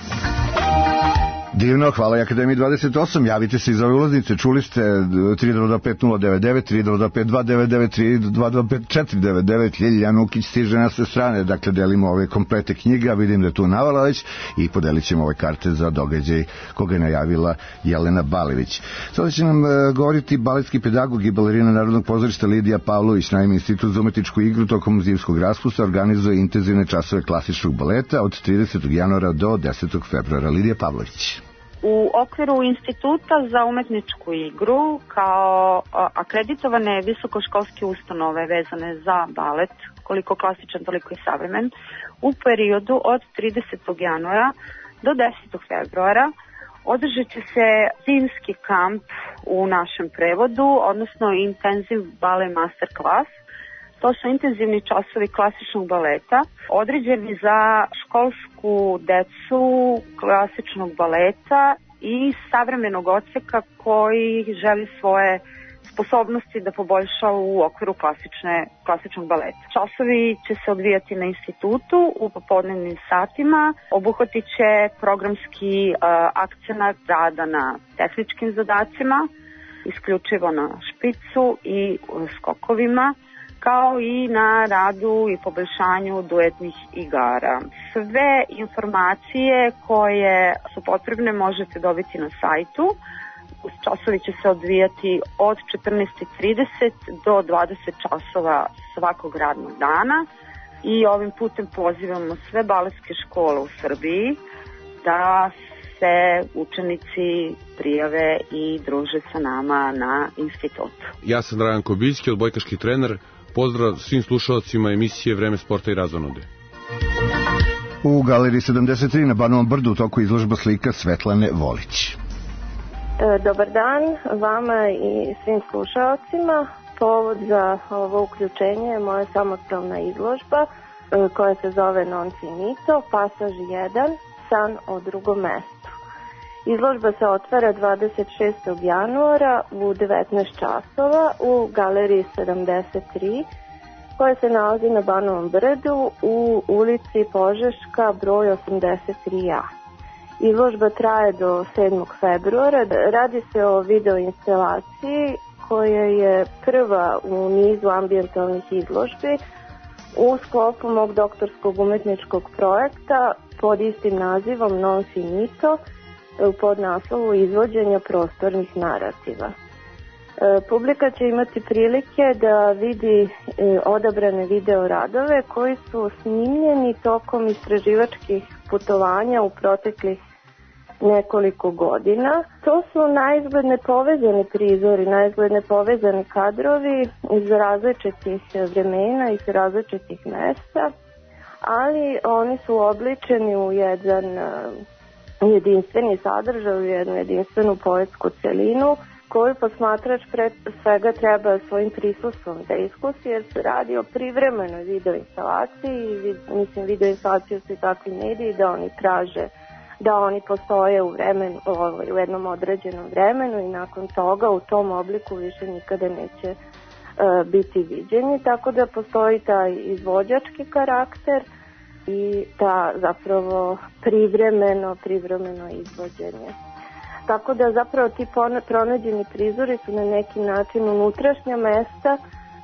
Divno, hvala i Akademiji dvadeset osam. Javite se iz ove ulaznice. Čuli ste tri dva dva pet nula devet devet, tri dva dva pet dva devet devet, tri dva dva pet četiri devet devet. Ljiljana Ukić stiže na sve strane. Dakle, delimo ove komplete knjiga. Vidim da je tu navala već i podelit ćemo ove karte za događaj koga je najavila Jelena Balević. Sada će nam uh, govoriti baletski pedagog i balerina Narodnog pozorišta Lidija Pavlović. Naime, Institut za umetničku igru tokom zimskog raspusta organizuje intenzivne časove klasičnog baleta od tridesetog januara do desetog februara. Lidija Pavlović. U okviru Instituta za umetničku igru kao akreditovane visokoškolske ustanove vezane za balet, koliko klasičan, toliko i savremen, u periodu od tridesetog januara do desetog februara održat će se zimski kamp u našem prevodu, odnosno intenziv ballet master class. To su intenzivni časovi klasičnog baleta, određeni za školsku decu klasičnog baleta i savremenog odseka koji želi svoje sposobnosti da poboljša u okviru klasične, klasičnog baleta. Časovi će se odvijati na institutu u popodnevnim satima, obuhvatit će programski uh, akcenat rada na tehničkim zadacima, isključivo na špicu i uh, skokovima, kao i na radu i poboljšanju duetnih igara. Sve informacije koje su potrebne možete dobiti na sajtu. Časovi će se odvijati od četrnaest trideset do dvadeset časova svakog radnog dana i ovim putem pozivamo sve baletske škole u Srbiji da se učenici prijave i druže sa nama na institutu. Ja sam Dragan Kobiljski, odbojkaški trener. Pozdrav svim slušalcima emisije Vreme sporta i razonode. U Galeriji sedamdeset tri na Banovom brdu u toku izložba slika Svetlane Volić. Dobar dan vama i svim slušalcima. Povod za ovo uključenje je moja samostalna izložba koja se zove Non Finito, pasaž jedan, san o drugom mestu. Izložba se otvara dvadeset šestog januara u devetnaest časova u Galeriji sedamdeset tri koja se nalazi na Banovom brdu u ulici Požeška broj osamdeset tri A. Izložba traje do sedmog februara. Radi se o video instalaciji koja je prva u nizu ambijentalnih izložbi u sklopu mog doktorskog umetničkog projekta pod istim nazivom Non Finito u podnaslovu izvođenja prostornih narativa. E, publika će imati prilike da vidi e, odabrane video radove koji su snimljeni tokom istraživačkih putovanja u proteklih nekoliko godina. To su naizgled povezani prizori, naizgled povezani kadrovi iz različitih vremena, iz različitih mesta, ali oni su obličeni u jedan jedinstveni sadržaj, u jednu jedinstvenu poetsku celinu koju posmatrač pre svega treba svojim prisustvom da iskusi, jer se radi o privremenoj video instalaciji. Mislim, video instalacije su i takvi mediji da oni traže da oni postoje u, vremenu, u jednom određenom vremenu i nakon toga u tom obliku više nikada neće uh, biti viđeni, tako da postoji taj izvođački karakter i ta zapravo privremeno, privremeno izvođenje. Tako da zapravo ti pronađeni prizori su na neki način unutrašnja mesta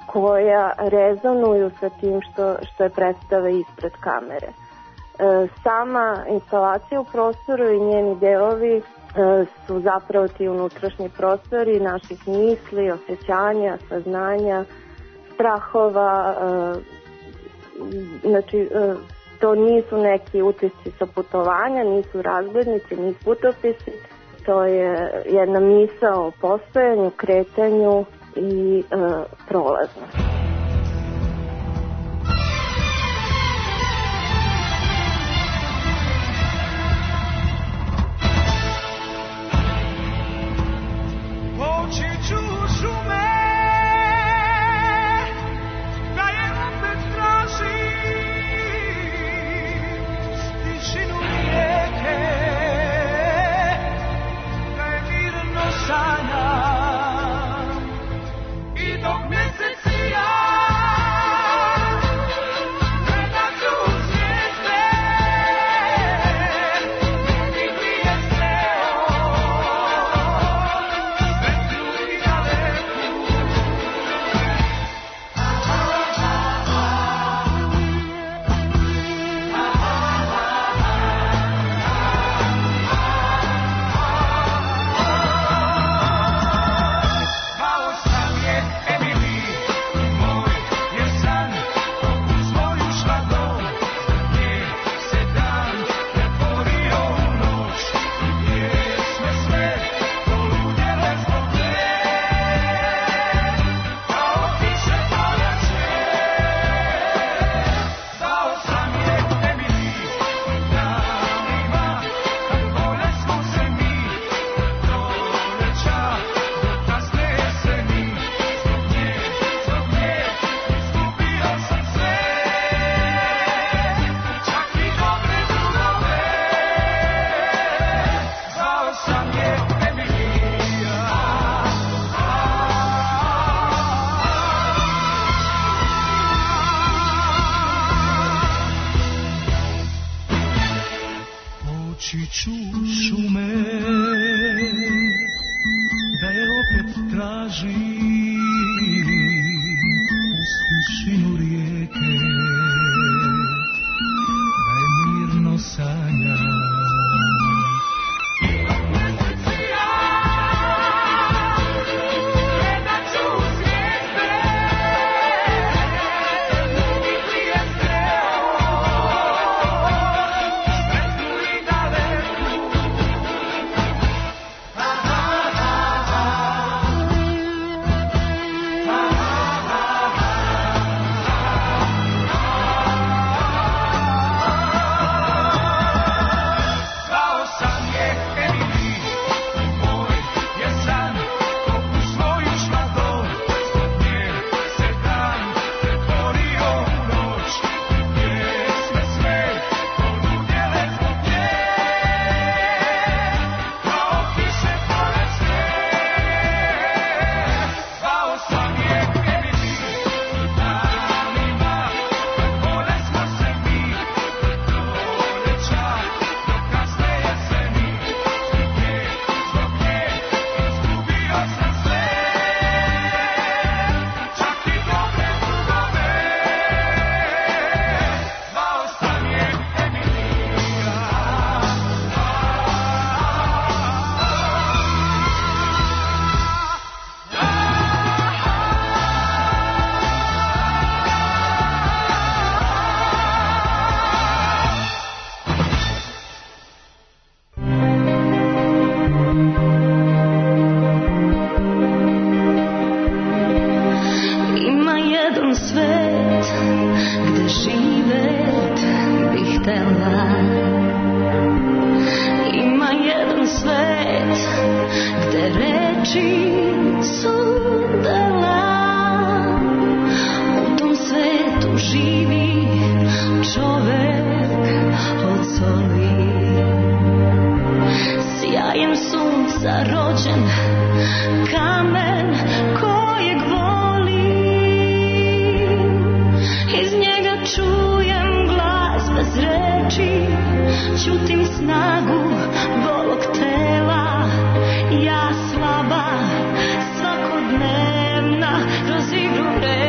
koja rezonuju sa tim što, što je predstava ispred kamere. E, sama instalacija u prostoru i njeni delovi e, su zapravo ti unutrašnji prostori naših misli, osjećanja, saznanja, strahova, e, znači e, to nisu neki utisci sa putovanja, nisu razglednici, nisu putopisi, to je jedna misao o postojanju, kretanju i e, prolaznosti. Ja slaba, svakodnevna, kroz igru reči.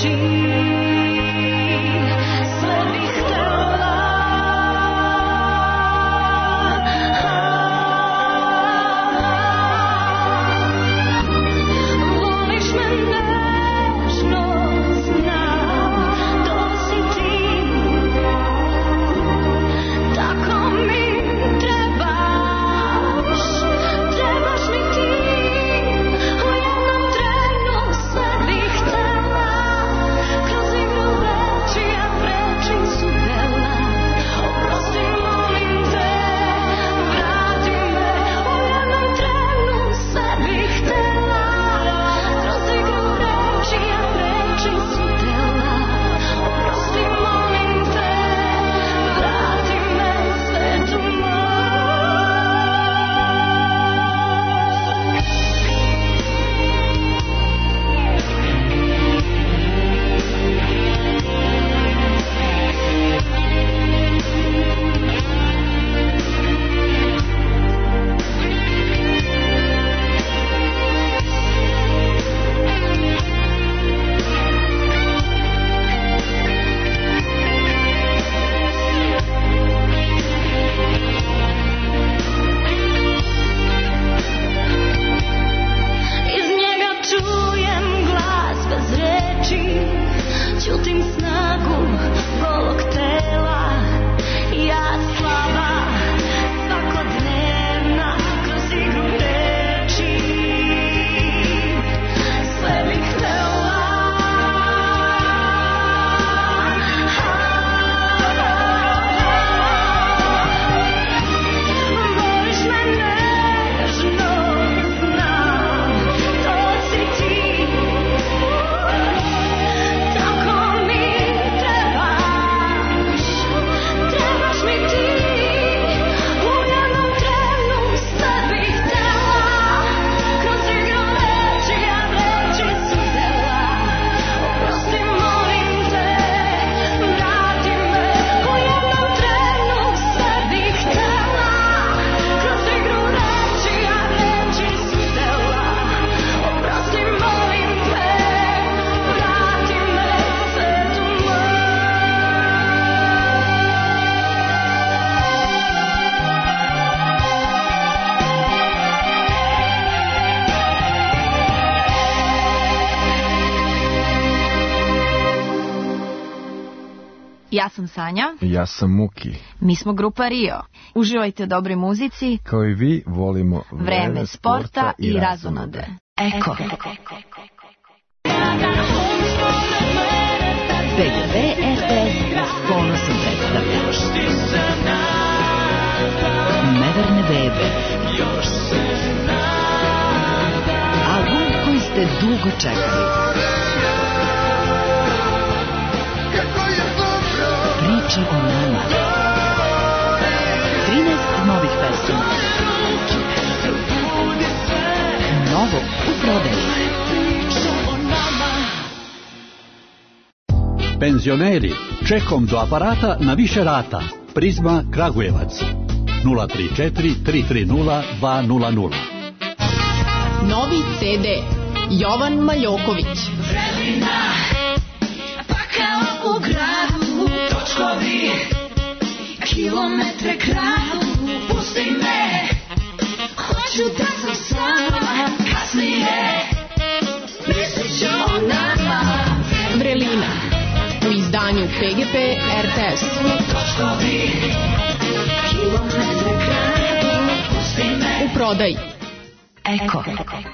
Ja sam Sanja. Ja sam Muki. Mi smo grupa Rio. Uživajte u dobroj muzici. Kao i vi volimo vreme, vreme sporta, sporta i, i razonode. Eko. P G P R T S ponosom predstavlja Neverne bebe. Album koji ste dugo čekali. Priča o nama. trinaest novih pesama. Novo u prodaji. Penzioneri, čekom do aparata na više rata. Prizma Kragujevac. nula tri četiri tri tri nula dva nula nula. Novi C D Jovan Maljoković. Vremena, pa kao u gradu, točkovi, kilometre kradu, pusti me, hoću da sam sama, kasnije, mislit ću o nama. Vrelina, u izdanju P G P R T S. Točkovi, kilometre kradu, pusti me. U prodaji. Eko.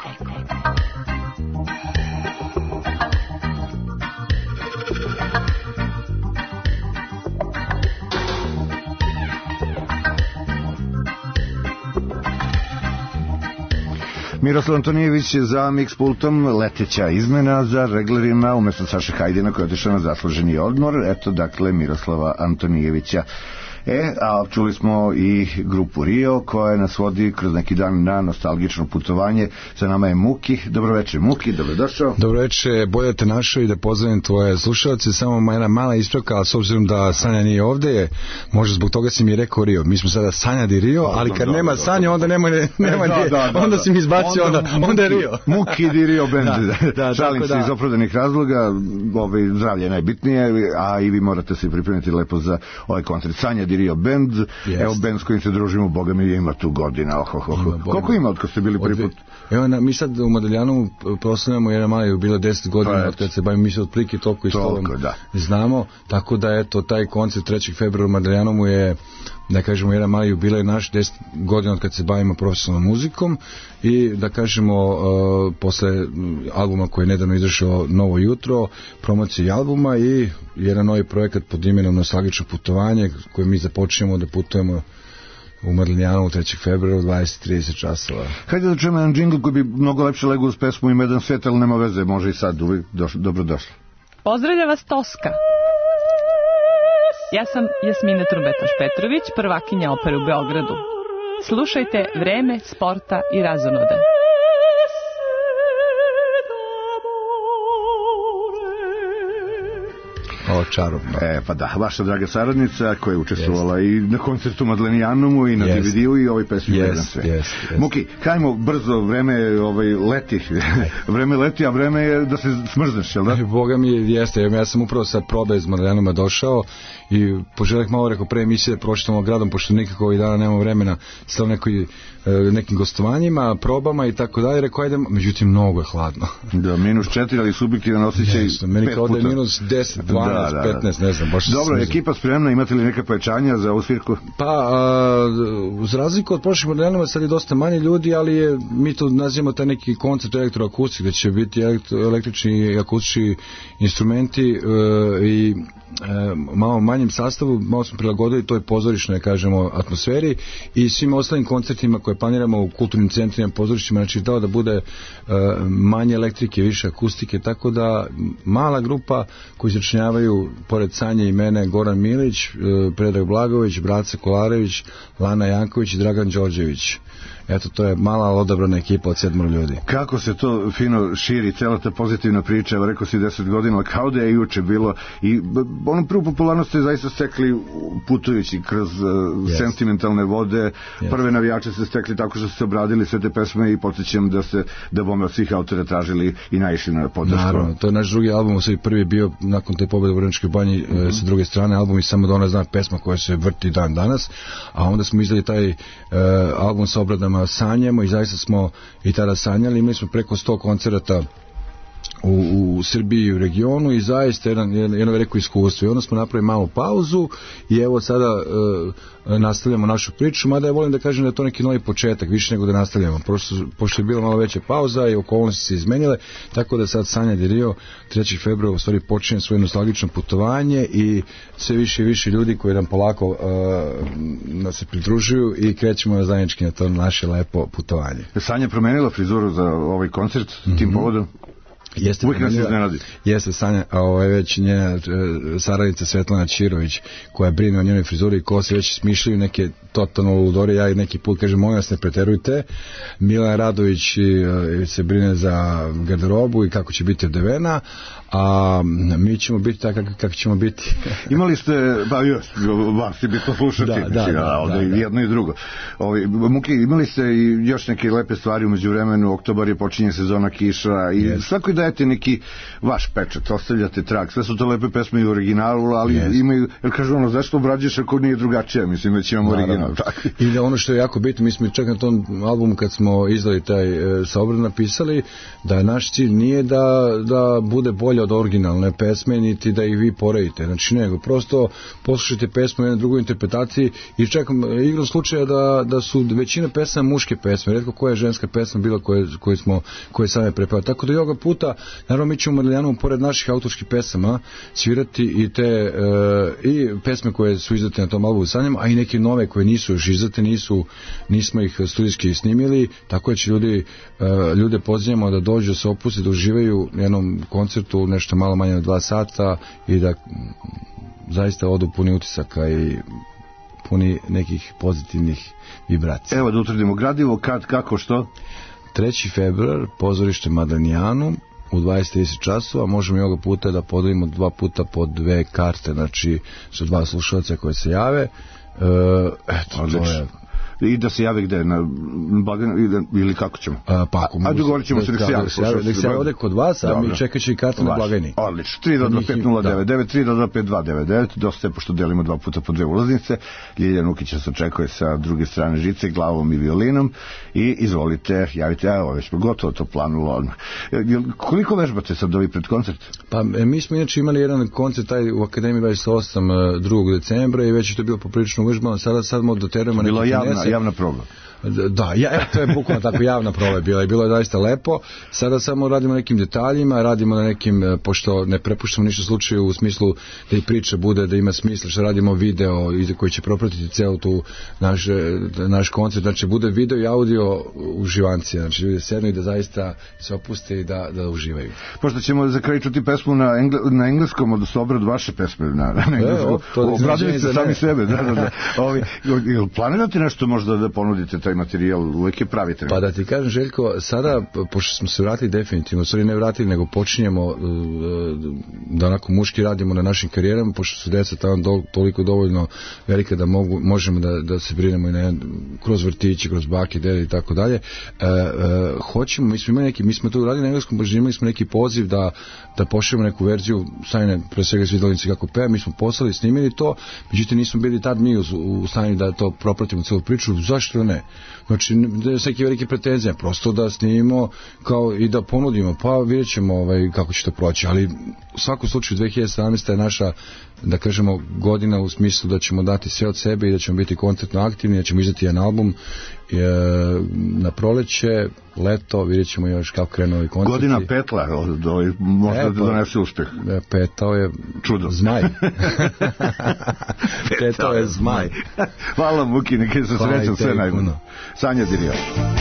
Miroslav Antonijević za mix pultom, leteća izmena za reglerima umesto Saše Hajdina koji je otišao na zasluženi odmor. Eto dakle Miroslava Antonijevića. E, a čuli smo i grupu Rio koja nas vodi kroz neki dan na nostalgično putovanje. Sa nama je Muki. Dobroveče Muki, dobrodošao. Dobroveče, bolje te našao i da pozdravim tvoje slušalce. Samo jedna mala ispravka, ali s obzirom da Sanja nije ovde, možda zbog toga si mi rekao Rio. Mi smo sada Sanja di Rio, ali kad nema Sanja onda nema, nema da, da, da, onda si mi izbacio, onda, onda, onda je Rio. Muki di Rio band. Da, da, šalim se da. Iz opravdanih razloga, ovaj, zdravlje je najbitnije, a i vi morate se pripremiti lepo za ovaj koncert. Sanja di Rio band, yes. Evo band s kojim se družimo, boga mi ima tu godina. Oh, oh, oh. Ima, koliko ima od kad ste bili prvi put? Evo, na, mi sad u Madaljanu proslavljamo jedan mali, bilo deset godina od kad se bavimo, mi se otprilike toliko i što da. znamo, tako da eto, taj koncert trećeg februara u Madaljanu je, da kažemo, jedan mali jubilej naš, deset godina od kad se bavimo profesionalnom muzikom i da kažemo uh, posle albuma koji je nedavno izašao Novo jutro, promocije albuma i jedan novi projekat pod imenom Nostalgično putovanje koji mi započnemo da putujemo u Madaljanu trećeg februara u dvadeset trideset časova. Hajde da čujemo jedan džingl koji bi mnogo lepše legao uz pesmu Ima jedan svet, ali nema veze, može i sad, uvijek doš, dobrodošli. Pozdravlja vas Toska. Ja sam Jasmina Trumbetaš-Petrović, prvakinja opere u Beogradu. Slušajte Vreme sporta i razonode. O, čarobno. E, pa da, vaša draga saradnica koja je učestvovala yes. i na koncertu Madlenijanumu i na yes. D V D-u i ovoj pesmi yes. Jedan sve. Yes. Yes. Muki, hajmo brzo, vreme ovaj, leti. Vreme leti, a vreme je da se smrzneš, jel da? Boga mi jeste, ja sam upravo sa probe iz Madlenijanuma došao i poželih malo rekao pre emisije da pročitamo gradom, pošto nikako ovih dana nemamo vremena sa nekoj, nekim gostovanjima, probama i tako dalje, rekao ajde, međutim mnogo je hladno. Da, minus četiri, ali subjektivan osjećaj yes, meni pet kao puta. Da je minus deset, dvanaest, da, da, da. petnaest, ne znam, baš. Dobro, ekipa spremna, imate li neka pojačanja za ovu svirku? Pa, a, uz razliku od prošlih modelima, sad je dosta manje ljudi, ali je, mi to nazivamo taj neki koncert elektroakustik, gde će biti elektro, električni i akustični instrumenti e, i e, malo manjem sastavu, malo smo prilagodili toj pozorišnoj, kažemo, atmosferi i svim ostalim koncertima koje planiramo u kulturnim centrima, pozorištima, znači da bude e, manje elektrike, više akustike, tako da mala grupa koji začinjavaju pored Sanje i mene Goran Milić, e, Predrag Blagović, Braca Kolarević, Lana Janković i Dragan Đorđević. Eto, to je mala odabrana ekipa od sedmoro ljudi. Kako se to fino širi, cela ta pozitivna priča, evo rekao si deset godina, kao da je juče bilo i onu prvu popularnost ste zaista stekli putujući kroz uh, yes. sentimentalne vode, yes. prve navijače ste stekli tako što ste obradili sve te pesme i podsjećam da se da bome od svih autora tražili i naišli na podršku. Naravno, to je naš drugi album, sve prvi bio nakon te pobjede u Vrnjačkoj banji mm-hmm. uh, sa druge strane album i samo da ona zna pesma koja se vrti dan danas, a onda smo izdali taj uh, album sa obradama sanjamo i zaista smo i tada sanjali, imali smo preko sto koncerata u, u Srbiji i u regionu i zaista jedan, jedno veliko iskustvo i onda smo napravili malu pauzu i evo sada e, nastavljamo našu priču, mada ja volim da kažem da je to neki novi početak, više nego da nastavljamo, pošto, pošto je bila malo veća pauza i okolnosti se izmenile, tako da sad Sanja di Rio trećeg februara u stvari počinje svoje nostalgično putovanje i sve više i više ljudi koji nam polako e, nas se pridružuju i krećemo na zajednički na to naše lepo putovanje. Sanja promenila frizuru za ovaj koncert mm-hmm. tim povodom? Jeste, jeste Sanja, a ovo je već njena e, saradnica Svetlana Čirović koja brine o njenoj frizuri i ko se već smišljaju neke totalno ludori, ja i neki put kažem molim vas ne preterujte. Milana Radović e, se brine za garderobu i kako će biti odevena, a mi ćemo biti tako kako, kako ćemo biti. Imali ste, pa još, vam ste bitno slušati, da, da, da, da, da, jedno i drugo. Ovi, Muki, imali ste i još neke lepe stvari umeđu vremenu, oktobar je počinje sezona kiša i yes. svako dajete neki vaš pečat, ostavljate trag, sve su to lepe pesme i u originalu, ali yes. imaju, jer kažu ono, zašto obrađuješ ako nije drugačije, mislim, već imamo original. I da ono što je jako bitno, mi smo čak na tom albumu kad smo izdali taj e, saobran napisali da naš cilj nije da, da bude bolje od originalne pesme, niti da ih vi poredite, znači nego, prosto poslušajte pesmu u jednoj drugoj interpretaciji i čak igram slučaja da, da su većina pesma muške pesme, retko koja je ženska pesma bila koje, koje smo, koje same prepevali, tako da i ovoga puta, naravno mi ćemo u Madaljanu pored naših autorskih pesama svirati i te e, i pesme koje su izdate na tom albumu Sanjamo, a i neke nove koje nisu još izdate, nisu, nismo ih studijski snimili, tako da će ljudi, e, ljude pozivamo da dođu, da se opuste, da uživaju u jednom koncertu nešto malo manje od dva sata i da zaista odu puni utisaka i puni nekih pozitivnih vibracija. Evo da utvrdimo gradivo, kad, kako, što? treći februar, pozorište Madanijanu, u dvadeset trideset časova, možemo i ovoga puta da podelimo dva puta po dve karte, znači su dva slušalca koje se jave. E, eto, to je... I da se jave gde? Na blagajnu ili kako ćemo? A, pa ako a dogovorit ćemo se da se jave. Da se jave ovde kod vas, a mi čekat će i karte na blagajni. Odlično. tri dva dva pet nula devet devet, tri dva dva pet dva devet devet, dosta je pošto delimo dva puta po dve ulaznice. Ljiljan Ukić se očekuje sa druge strane žice, glavom i violinom i izvolite, javite, evo već smo gotovo to planulo odmah. Koliko vežbate sad ovi pred koncert? Pa mi smo inače imali jedan koncert taj u Akademiji dvadeset osam drugog decembra i već je to bilo poprilično uvežbano, sada sad mo doterujemo neke finese. Javna proba. Da, ja, to je bukvalno tako javna proba bila i bilo je zaista lepo. Sada samo radimo na nekim detaljima, radimo na nekim, pošto ne prepuštamo ništa slučaju u smislu da i priča bude, da ima smisla, što radimo video koji će propratiti celu tu naš, naš koncert, znači bude video i audio uživancija, znači ljudi sednu i da zaista se opuste i da, da uživaju. Pošto ćemo za kraj čuti pesmu na, engle, na engleskom, odnosno obrad vaše pesme na, na engleskom, e, obradili ste sami sebe. Da, da, da. Ovi, jel planirate nešto možda da ponudite taj materijal, uvijek je pravite? Pa da ti kažem, Željko, sada, pošto smo se vratili definitivno, sorry, ne vratili, nego počinjemo da onako muški radimo na našim karijerama, pošto su deca tamo do, toliko dovoljno velika da mogu, možemo da, da se brinemo i na, kroz vrtići, kroz bake, dede i tako dalje. Hoćemo, mi smo imali neki, mi smo to uradili na engleskom, baš imali smo neki poziv da, da pošljemo neku verziju, Sajne, pre svega svidalnici kako peva, mi smo poslali, snimili to, međutim nismo bili tad mi u, u stanju da to propratimo celu priču, zašto ne? Znači, da je sveke velike pretenzije, prosto da snimimo kao i da ponudimo, pa vidjet ćemo ovaj, kako će to proći, ali u svakom slučaju dve hiljade sedamnaesta je naša, da kažemo, godina u smislu da ćemo dati sve od sebe i da ćemo biti koncertno aktivni, da ćemo izdati jedan album e, na proleće, leto, vidjet ćemo još kako krenu ovi koncerti. Godina petla, ovaj, možda e, da donese uspeh. Petao je čudo. Zmaj. Petao je zmaj. Hvala Muki, nekaj se srećam, sve najbolje. Sanja Dirio.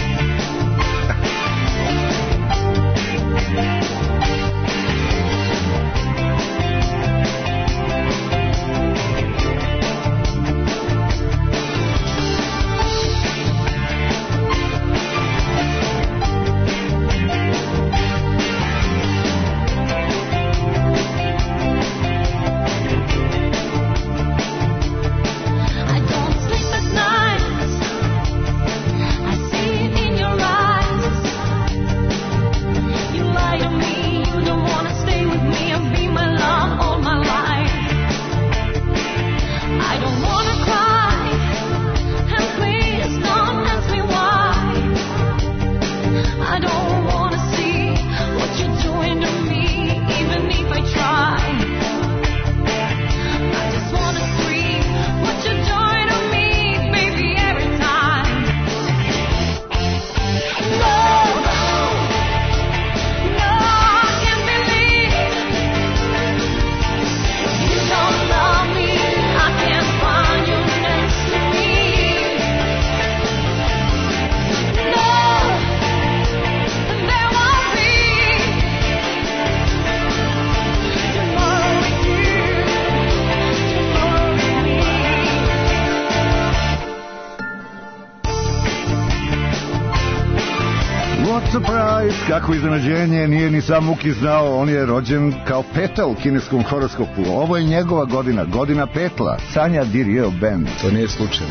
Kako iznenađenje, nije ni sam Muki znao, on je rođen kao Peta u kineskom horoskopu. Ovo je njegova godina, godina petla. Sanja Dirio Band. To nije slučajno.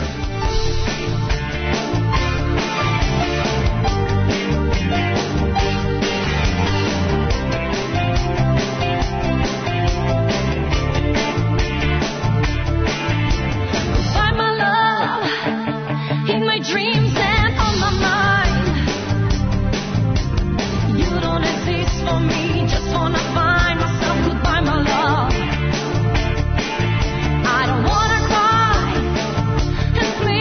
Please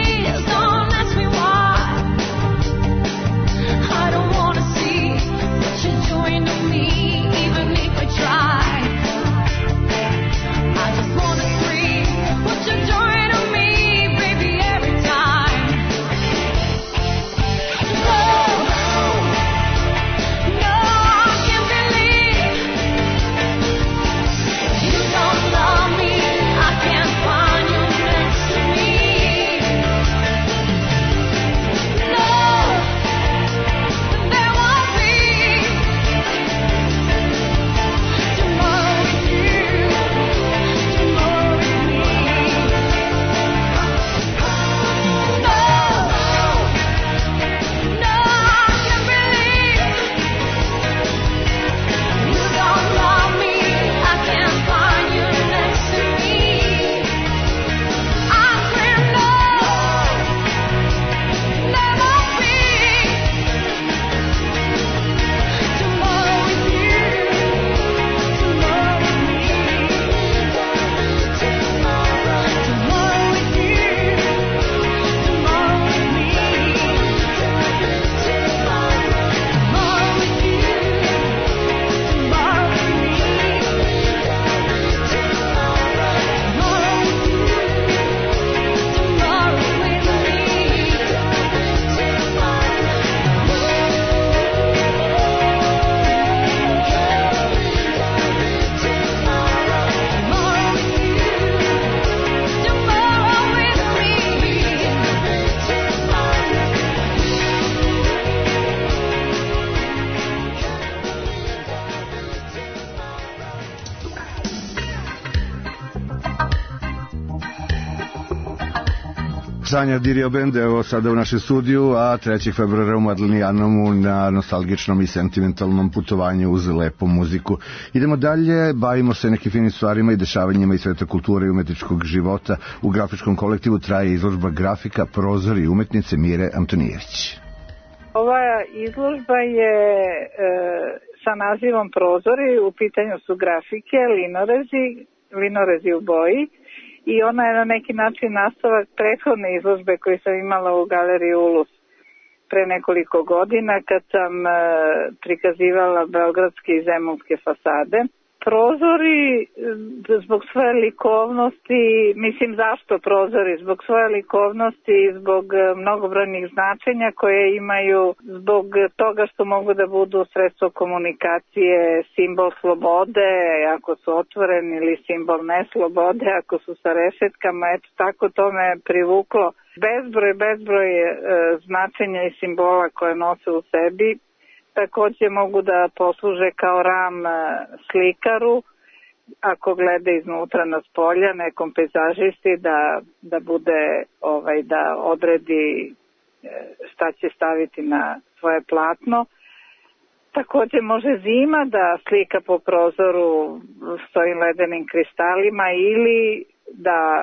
Sanja Dirio Band, evo sada u našem studiju, a trećeg februara u Madlinijanomu na nostalgičnom i sentimentalnom putovanju uz lepu muziku. Idemo dalje, bavimo se nekim finim stvarima i dešavanjima iz sveta kulture i umetničkog života. U grafičkom kolektivu traje izložba grafika Prozori umetnice Mire Antonijević. Ova izložba je e, sa nazivom Prozori, u pitanju su grafike, linorezi, linorezi u boji, i ona je na neki način nastavak prethodne izložbe koju sam imala u galeriji Ulus pre nekoliko godina kad sam e, prikazivala beogradske i zemunske fasade. Prozori zbog svoje likovnosti, mislim zašto prozori? Zbog svoje likovnosti i zbog mnogobrojnih značenja koje imaju, zbog toga što mogu da budu sredstvo komunikacije, simbol slobode ako su otvoreni ili simbol neslobode ako su sa rešetkama. Eto tako to me privuklo. Bezbroj, bezbroj e, značenja i simbola koje nose u sebi. Takođe mogu da posluže kao ram slikaru, ako gleda iznutra na spolja, nekom pejzažisti da, da bude, ovaj, da odredi šta će staviti na svoje platno. Takođe može zima da slika po prozoru stojim ledenim kristalima ili da e,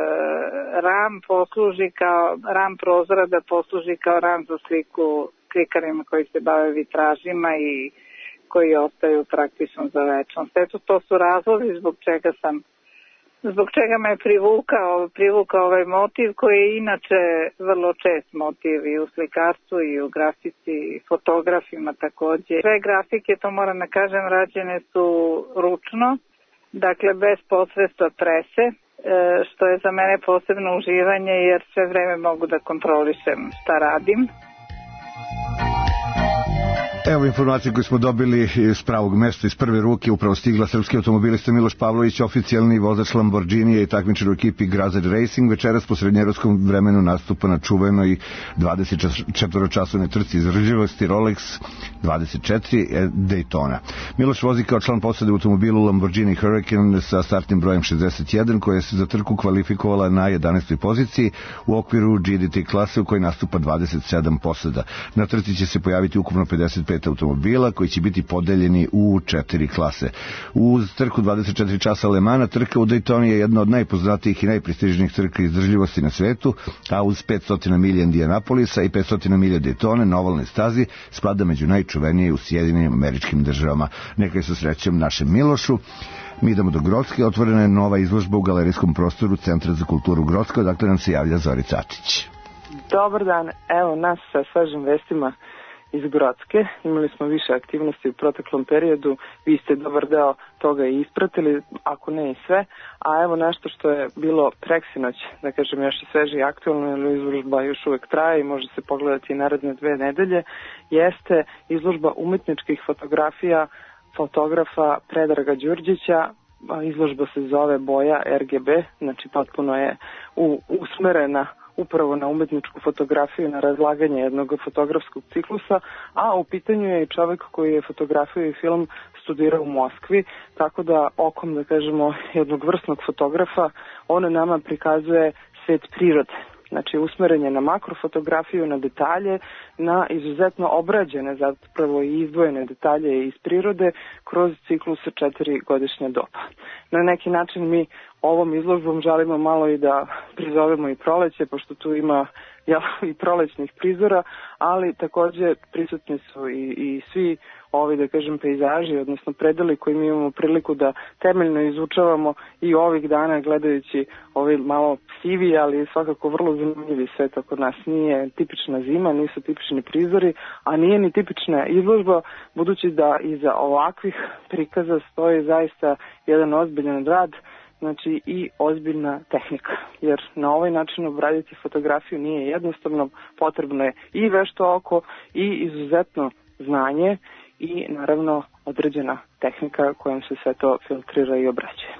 ram posluži kao, ram prozora da posluži kao ram za sliku slikarima koji se bave vitražima i koji ostaju praktično za večnost. Eto, to su razlozi zbog čega sam, zbog čega me privukao, privukao ovaj motiv koji je inače vrlo čest motiv i u slikarstvu i u grafici i fotografima takođe. Sve grafike, to moram da kažem, rađene su ručno, dakle bez posredstva prese, što je za mene posebno uživanje jer sve vreme mogu da kontrolišem šta radim. Evo informacije koje smo dobili iz pravog mesta, iz prve ruke, upravo stigla. Srpski automobilista Miloš Pavlović, oficijalni vozač Lamborghinija i takmičar u ekipi Grazer Racing, večeras po srednjeevropskom vremenu nastupa na čuvenoj dvadeset četiri časovne trci izdržljivosti Rolex dvadeset četiri Daytona. Miloš vozi kao član posade u automobilu Lamborghini Hurricane sa startnim brojem šezdeset jedan, koja se za trku kvalifikovala na jedanaestoj poziciji u okviru G D T klase u kojoj nastupa dvadeset sedam posada. Na trci će se pojaviti ukupno pedeset pet automobila koji će biti podeljeni u četiri klase. Uz trku dvadeset četiri časa Le Mana, trka u Daytoni je jedna od najpoznatijih i najprestižnijih trka izdržljivosti na svetu, a uz petsto milja Indianapolisa i petsto milja Daytone na ovalnoj stazi spada među najčuvenije u Sjedinjenim Američkim Državama. Neka je sa srećom našem Milošu. Mi idemo do Grocke, otvorena je nova izložba u galerijskom prostoru Centra za kulturu Grocka, dakle nam se javlja Zorica Ačić. Dobar dan, evo nas sa svežim vestima iz Grocke. Imali smo više aktivnosti u proteklom periodu, vi ste dobar deo toga i ispratili, ako ne i sve, a evo nešto što je bilo preksinoć, da kažem još i sveže i aktualno, jer izložba još uvek traje i može se pogledati i naredne dve nedelje, jeste izložba umetničkih fotografija fotografa Predraga Đurđića. Izložba se zove Boja R G B, znači potpuno je u, usmerena upravo na umetničku fotografiju, na razlaganje jednog fotografskog ciklusa, a u pitanju je i čovek koji je fotografiju i film studirao u Moskvi, tako da okom, da kažemo, jednog vrsnog fotografa, on nama prikazuje svet prirode. Znači, usmeren je na makrofotografiju, na detalje, na izuzetno obrađene, zapravo i izdvojene detalje iz prirode kroz ciklus četiri godišnje doba. Na neki način mi ovom izložbom želimo malo i da prizovemo i proleće, pošto tu ima ja, i prolećnih prizora, ali takođe prisutni su i, i svi ovi, da kažem, pejzaži, odnosno predeli koji mi imamo priliku da temeljno izučavamo i ovih dana gledajući ovaj malo sivi, ali svakako vrlo zanimljivi svet oko nas. Nije tipična zima, nisu tipični prizori, a nije ni tipična izložba, budući da iza ovakvih prikaza stoji zaista jedan ozbiljan rad, znači i ozbiljna tehnika, jer na ovaj način obraditi fotografiju nije jednostavno, potrebno je i vešto oko i izuzetno znanje i naravno određena tehnika kojom se sve to filtrira i obrađuje.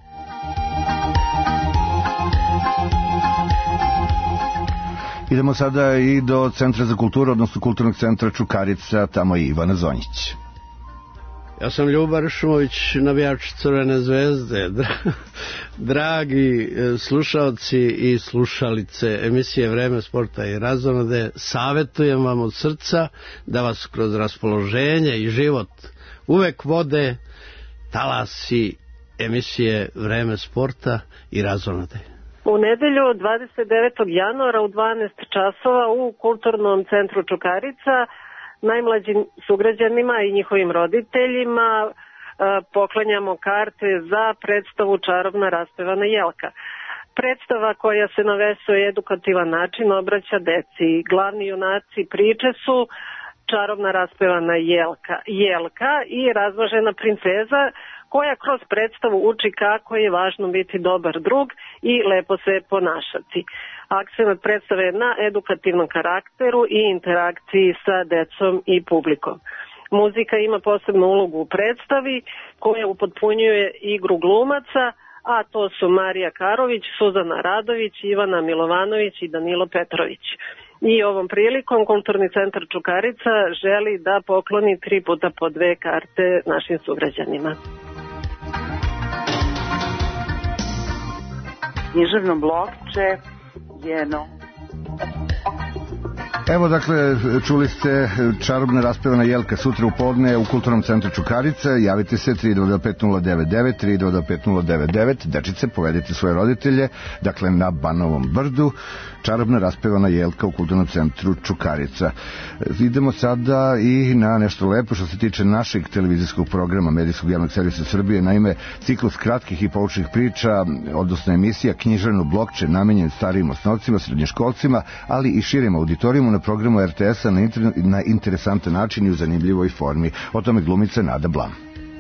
Idemo sada i do Centra za kulturu, odnosno Kulturnog centra Čukarica, tamo je Ivana Zonjić. Ja sam Ljuba Ršumović, navijač Crvene zvezde. Dragi slušalci i slušalice emisije Vreme sporta i razonode, savjetujem vam od srca da vas kroz raspoloženje i život uvek vode talasi emisije Vreme sporta i razonode. U nedelju dvadeset devetog januara u dvanaest časova u Kulturnom centru Čukarica najmlađim sugrađanima i njihovim roditeljima poklanjamo karte za predstavu Čarobna raspevana jelka. Predstava koja se na veseo i edukativan način obraća deci. Glavni junaci priče su Čarobna raspevana jelka, jelka i razmažena princeza koja kroz predstavu uči kako je važno biti dobar drug i lepo se ponašati. Akcenat predstave je na edukativnom karakteru i interakciji sa decom i publikom. Muzika ima posebnu ulogu u predstavi koja upotpunjuje igru glumaca, a to su Marija Karović, Suzana Radović, Ivana Milovanović i Danilo Petrović. I ovom prilikom Kulturni centar Čukarica želi da pokloni tri puta po dve karte našim sugrađanima. Književno blokče jedno. Evo, dakle, čuli ste Čarobna raspevana jelka sutra u podne u Kulturnom centru Čukarica. Javite se tri dva dva pet nula devet devet, tri dva dva pet nula devet devet. Dečice, povedite svoje roditelje. Dakle, na Banovom brdu Čarobna raspevana jelka u Kulturnom centru Čukarica. Idemo sada i na nešto lepo što se tiče našeg televizijskog programa Medijskog javnog servisa Srbije. Naime, ciklus kratkih i poučnih priča, odnosno emisija Književno blokče, namenjen starijim osnovcima, srednjoškolcima, ali i širim auditorijumu na programu er te es-a na, inter... na interesantan način i u zanimljivoj formi. O tome glumica Nada Blam.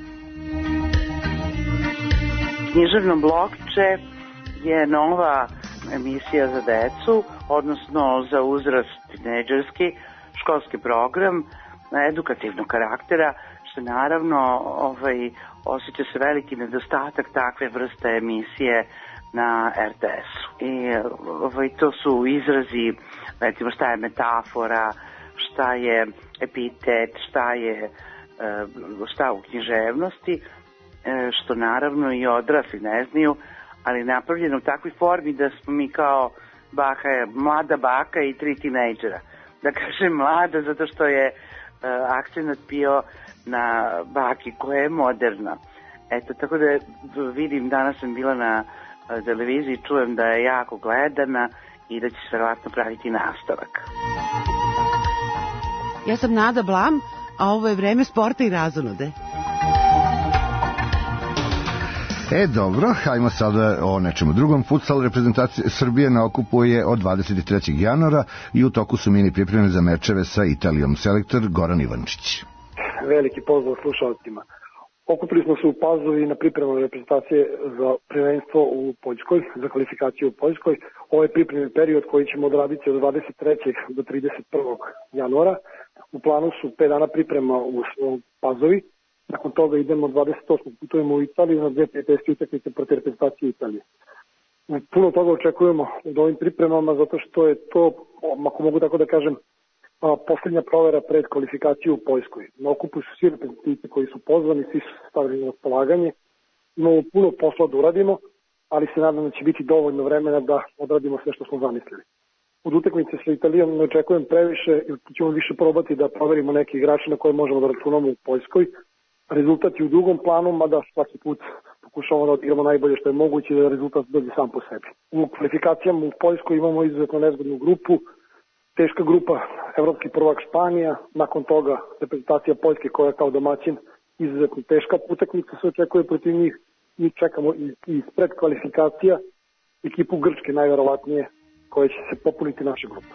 Književno blokče je nova emisija za decu, odnosno za uzrast tinejdžerski, školski program edukativnog karaktera, što naravno ovaj, osjeća se veliki nedostatak takve vrste emisije na er te es-u. I ovaj, to su izrazi, recimo šta je metafora, šta je epitet, šta je šta u književnosti, što naravno i odrasli ne znaju, ali napravljeno u takvoj formi da smo mi kao baka, mlada baka i tri tinejdžera. Da kažem mlada zato što je uh, akcenat bio na baki koja je moderna. Eto, tako da vidim, danas sam bila na uh, televiziji, čujem da je jako gledana i da će se verovatno praviti nastavak. Ja sam Nada Blam, a ovo je Vreme sporta i razonode. E, dobro, hajmo sada o nečemu drugom. Futsal reprezentacije Srbije na okupu je od dvadeset trećeg januara i u toku su mini pripreme za mečeve sa Italijom. Selektor Goran Ivančić. Veliki pozdrav slušalcima. Okupili smo se u Pazovi na pripremu reprezentacije za prvenstvo u Poljskoj, za kvalifikaciju u Poljskoj. Ovo je pripremni period koji ćemo odraditi od dvadeset trećeg do trideset prvog januara. U planu su pet dana priprema u Pazovi. Nakon toga idemo dvadeset osmog putujemo u Italiju na dve prijateljske utakmice protiv reprezentacije Italije. Puno toga očekujemo u ovim pripremama zato što je to, ako mogu tako da kažem, posljednja provera pred kvalifikaciju u Poljskoj. Na okupu su svi reprezentativci koji su pozvani, svi su stavili na raspolaganje. Imamo puno posla da uradimo, ali se nadam da će biti dovoljno vremena da odradimo sve što smo zamislili. Od utakmice sa Italijom ne očekujem previše i ćemo više probati da proverimo neke igrače na koje možemo da računamo u Poljskoj. Rezultat je u drugom planu, mada svaki put pokušavamo da odigramo najbolje što je moguće da rezultat dođe sam po sebi. U kvalifikacijama u Poljskoj imamo izuzetno nezgodnu grupu, teška grupa, evropski prvak Španija, nakon toga reprezentacija Poljske koja je kao domaćin izuzetno teška utakmica se očekuje protiv njih i čekamo i ispred kvalifikacija ekipu Grčke najverovatnije koja će se popuniti naša grupa.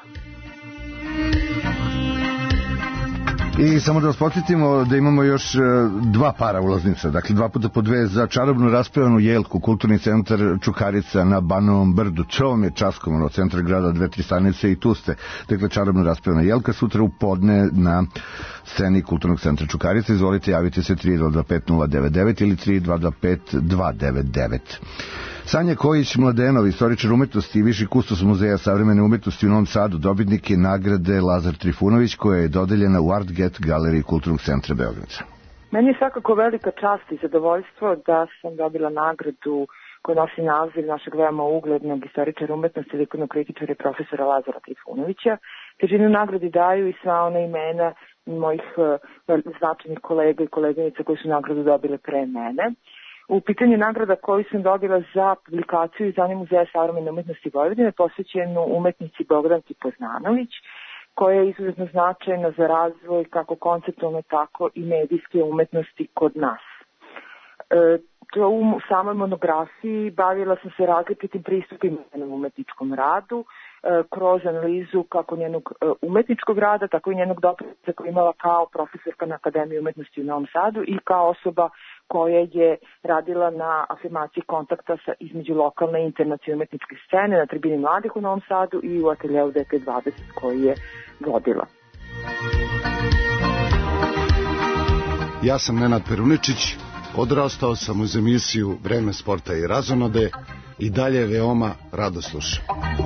I samo da vas podsjetimo da imamo još dva para ulaznica, dakle dva puta po dve za Čarobnu raspevanu jelku, Kulturni centar Čukarica na Banovom brdu. To vam je časkom od centra grada, dve, tri stanice i tu ste. Dakle, Čarobna raspevana jelka sutra u podne na sceni Kulturnog centra Čukarica. Izvolite, javite se tri dva dva pet nula devet devet ili tri dva dva pet dva devet devet. Sanja Kojić Mladenov, istoričar umetnosti i viši kustos Muzeja savremene umetnosti u Novom Sadu, dobitnik je nagrade Lazar Trifunović koja je dodeljena u Art Get galeriji Kulturnog centra Beograda. Meni je svakako velika čast i zadovoljstvo da sam dobila nagradu koja nosi naziv našeg veoma uglednog istoričara umetnosti, likovnog kritičara i profesora Lazara Trifunovića. Težinu nagradi daju i sva ona imena mojih uh, značajnih kolega i koleginica koji su nagradu dobile pre mene. U pitanju nagrada koju sam dobila za publikaciju izdanja Muzeja savremene umetnosti Vojvodine posvećenu umetnici Bogdanki Poznanović, koja je izuzetno značajna za razvoj kako konceptualno, tako i medijske umetnosti kod nas. E, to u samoj monografiji bavila sam se različitim pristupima njenom umetničkom radu, e, kroz analizu kako njenog e, umetničkog rada, tako i njenog doprinosa koji imala kao profesorka na Akademiji umetnosti u Novom Sadu i kao osoba koja je radila na afirmaciji kontakta sa između lokalne i internacionalne umetničke scene na Tribini mladih u Novom Sadu i u ateljeu D P dvadeset koji je vodila. Ja sam Nenad Peruničić, odrastao sam uz emisiju Vreme sporta i razonode i dalje veoma rado slušam.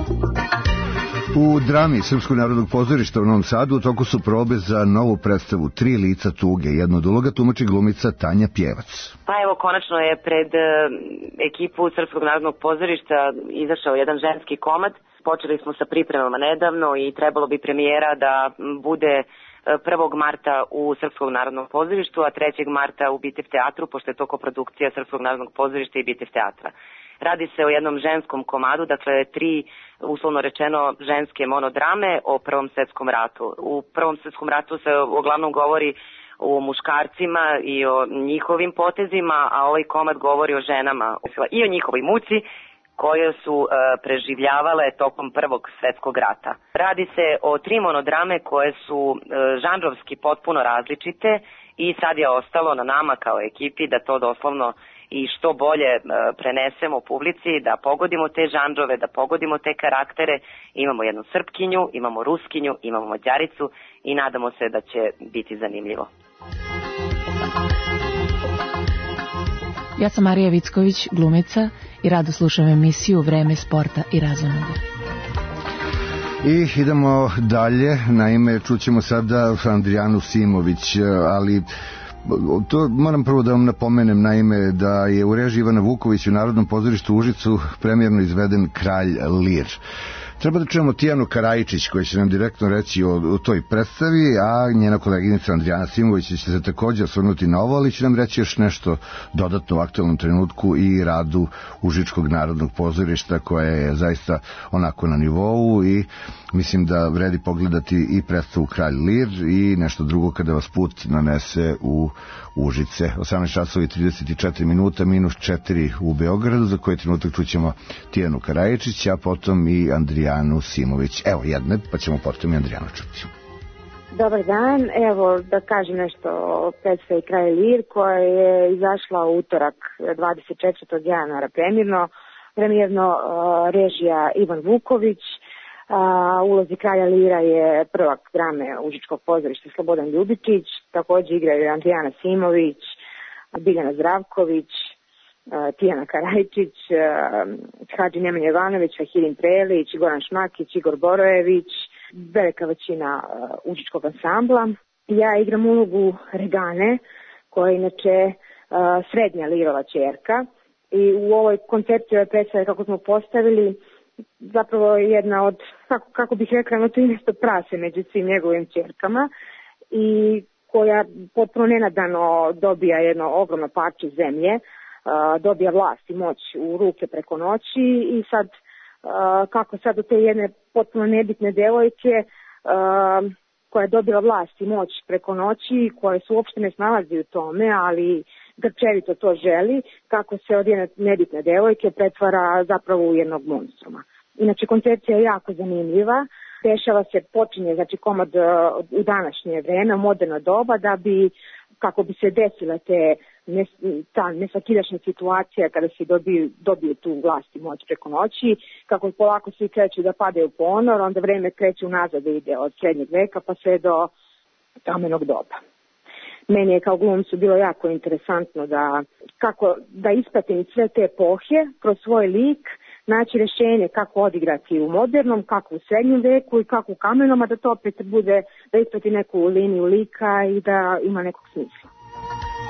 U drami Srpskog narodnog pozorišta u Novom Sadu u toku su probe za novu predstavu Tri lica tuge. Jedna od uloga tumači glumica Tanja Pjevac. Pa evo, konačno je pred e, ekipu Srpskog narodnog pozorišta izašao jedan ženski komad. Počeli smo sa pripremama nedavno i trebalo bi premijera da bude prvog marta u Srpskog narodnog pozorištu, a trećeg marta u Bitev teatru, pošto je to koprodukcija Srpskog narodnog pozorišta i Bitev teatra. Radi se o jednom ženskom komadu, dakle tri, uslovno rečeno, ženske monodrame o Prvom svetskom ratu. U Prvom svetskom ratu se uglavnom govori o muškarcima i o njihovim potezima, a ovaj komad govori o ženama i o njihovoj muci koje su e, preživljavale tokom Prvog svetskog rata. Radi se o tri monodrame koje su e, žanrovski potpuno različite i sad je ostalo na nama kao ekipi da to doslovno i što bolje e, prenesemo publici, da pogodimo te žanrove, da pogodimo te karaktere. Imamo jednu Srpkinju, imamo Ruskinju, imamo Mađaricu i nadamo se da će biti zanimljivo. Ja sam Marija Vicković, glumica, i rado slušam emisiju Vreme sporta i razonode. I idemo dalje, naime čućemo sada Andrijanu Simović, ali to moram prvo da vam napomenem, naime da je u režiji Ivana Vukovića u Narodnom pozorištu u Užicu premijerno izveden Kralj Lir. Treba da čujemo Tijanu Karajičić koja će nam direktno reći o, o toj predstavi, a njena koleginica Andrijana Simović će se također osvrnuti na ovo, ali će nam reći još nešto dodatno u aktualnom trenutku i radu Užičkog narodnog pozorišta koje je zaista onako na nivou i mislim da vredi pogledati i predstavu Kralj Lir i nešto drugo kada vas put nanese u Užice. osamnaest časova i trideset četiri minuta minus četiri u Beogradu, za koji trenutak čućemo Tijanu Karajičić, a potom i Andrijanu Simović. Evo jedne, pa ćemo potom i Andrijanu čuti. Dobar dan, evo da kažem nešto o predstavi Kralj Lir koja je izašla u utorak dvadeset četvrtog januara premijerno, premijerno uh, režija Ivan Vuković. Uh, ulozi Kralja Lira je prvak drame Užičkog pozorišta Slobodan Ljubičić, također igraju Andrijana Simović, Biljana Zdravković, uh, Tijana Karajičić, uh, Hadži Nemanja Ivanović, Fahirin Prelić, Goran Šmakić, Igor Borojević, velika većina uh, Užičkog ansambla. Ja igram ulogu Regane, koja je inače uh, srednja Lirova ćerka i u ovoj koncepciji ove predstave kako smo postavili zapravo je jedna od, kako, kako bih rekla, no to je nešto prase među svim njegovim ćerkama i koja potpuno nenadano dobija jedno ogromno parče zemlje, uh, dobija vlast i moć u ruke preko noći i sad uh, kako sad do te jedne potpuno nebitne devojke uh, koja je dobila vlast i moć preko noći, koja se uopšte ne snalazi u tome, ali grčevito to želi, kako se od jedne nebitne devojke pretvara zapravo u jednog monstruma. Inače, koncepcija je jako zanimljiva. Dešava se, počinje, znači komad u današnje vreme, moderno doba, da bi, kako bi se desile te, nes, ta nesvakidašnja situacija kada se dobiju, dobiju tu vlast i moć preko noći, kako polako svi kreću da padaju u ponor, onda vreme kreće unazad da ide od srednjeg veka pa sve do kamenog doba. Meni je kao glumcu bilo jako interesantno da, kako, da ispratim sve te epohe kroz svoj lik, naći rješenje kako odigrati u modernom, kako u srednjem veku i kako u kamenom, a da to opet bude, da isprati neku liniju lika i da ima nekog smisla.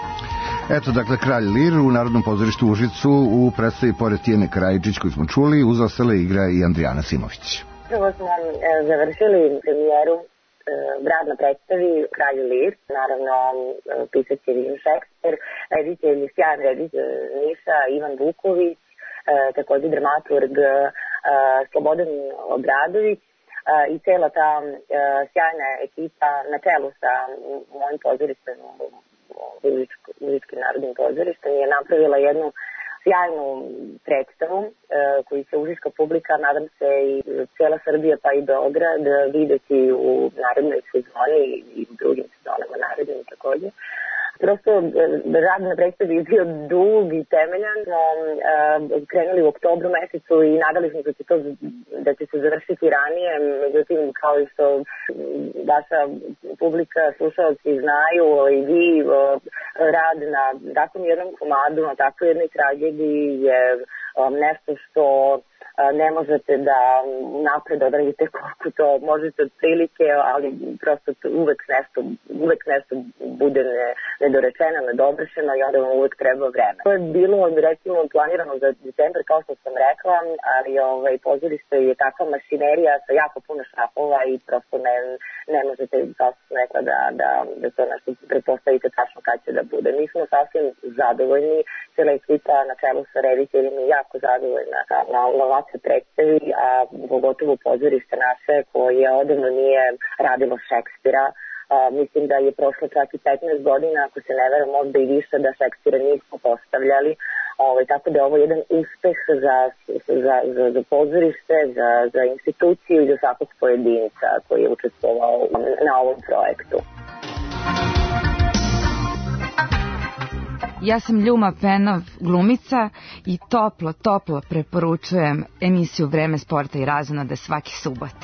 Eto, dakle, Kralj Lir u Narodnom pozorištu u Užicu u predstavi pored Tijene Krajičić koju smo čuli, uz ostale igra i Andrijana Simović. Prvo smo e, završili premijeru e, rad na predstavi Kralj Lir, naravno e, pisac je William Shakespeare, reditelj, sjajan reditelj Niša Ivan Vuković, e, takođe dramaturg e, Slobodan Obradović, i cela ta uh, sjajna ekipa na čelu sa mojim pozorištem, Užičkim narodnim pozorištem, je napravila jednu sjajnu predstavu uh, koju će užička publika, nadam se i cijela Srbija pa i Beograd videti u narednoj sezoni i u drugim sezonama narednim takođe. Prosto rad na predstavi je bio dug i temeljan. Smo uh, krenuli u oktobru mesecu i nadali smo da će, to, da će se završiti ranije. Međutim, kao i što vaša publika, slušalci znaju i vi, uh, rad na takvom jednom komadu, na takvoj jednoj tragediji je um, nešto što ne možete da napred odradite koliko to možete od prilike, ali prosto uvek nešto, uvek nešto bude ne, nedorečeno, nedovršeno i onda vam uvek treba vreme. To je bilo, recimo, planirano za decembar, kao što sam rekla, ali ovaj, pozorište je takva mašinerija sa jako puno šrafova i prosto ne, ne možete, kao što sam rekla, da, da, da to nešto pretpostavite tačno kad će da bude. Mi smo sasvim zadovoljni, cijela ekipa na čelu sa rediteljima je jako zadovoljna na, na ovakve predstavi, a pogotovo pozorište naše koje odavno nije radilo Šekspira. Uh, mislim da je prošlo čak i petnaest godina, ako se ne veram, možda i više, da Šekspira nismo postavljali. Ovaj, tako da je ovo jedan uspeh za, za, za, za pozorište, za, za instituciju i za svakog pojedinca koji je učestvovao na ovom projektu. Ja sam Ljuma Penov, glumica, i toplo, toplo preporučujem emisiju Vreme sporta i razonode svake subote.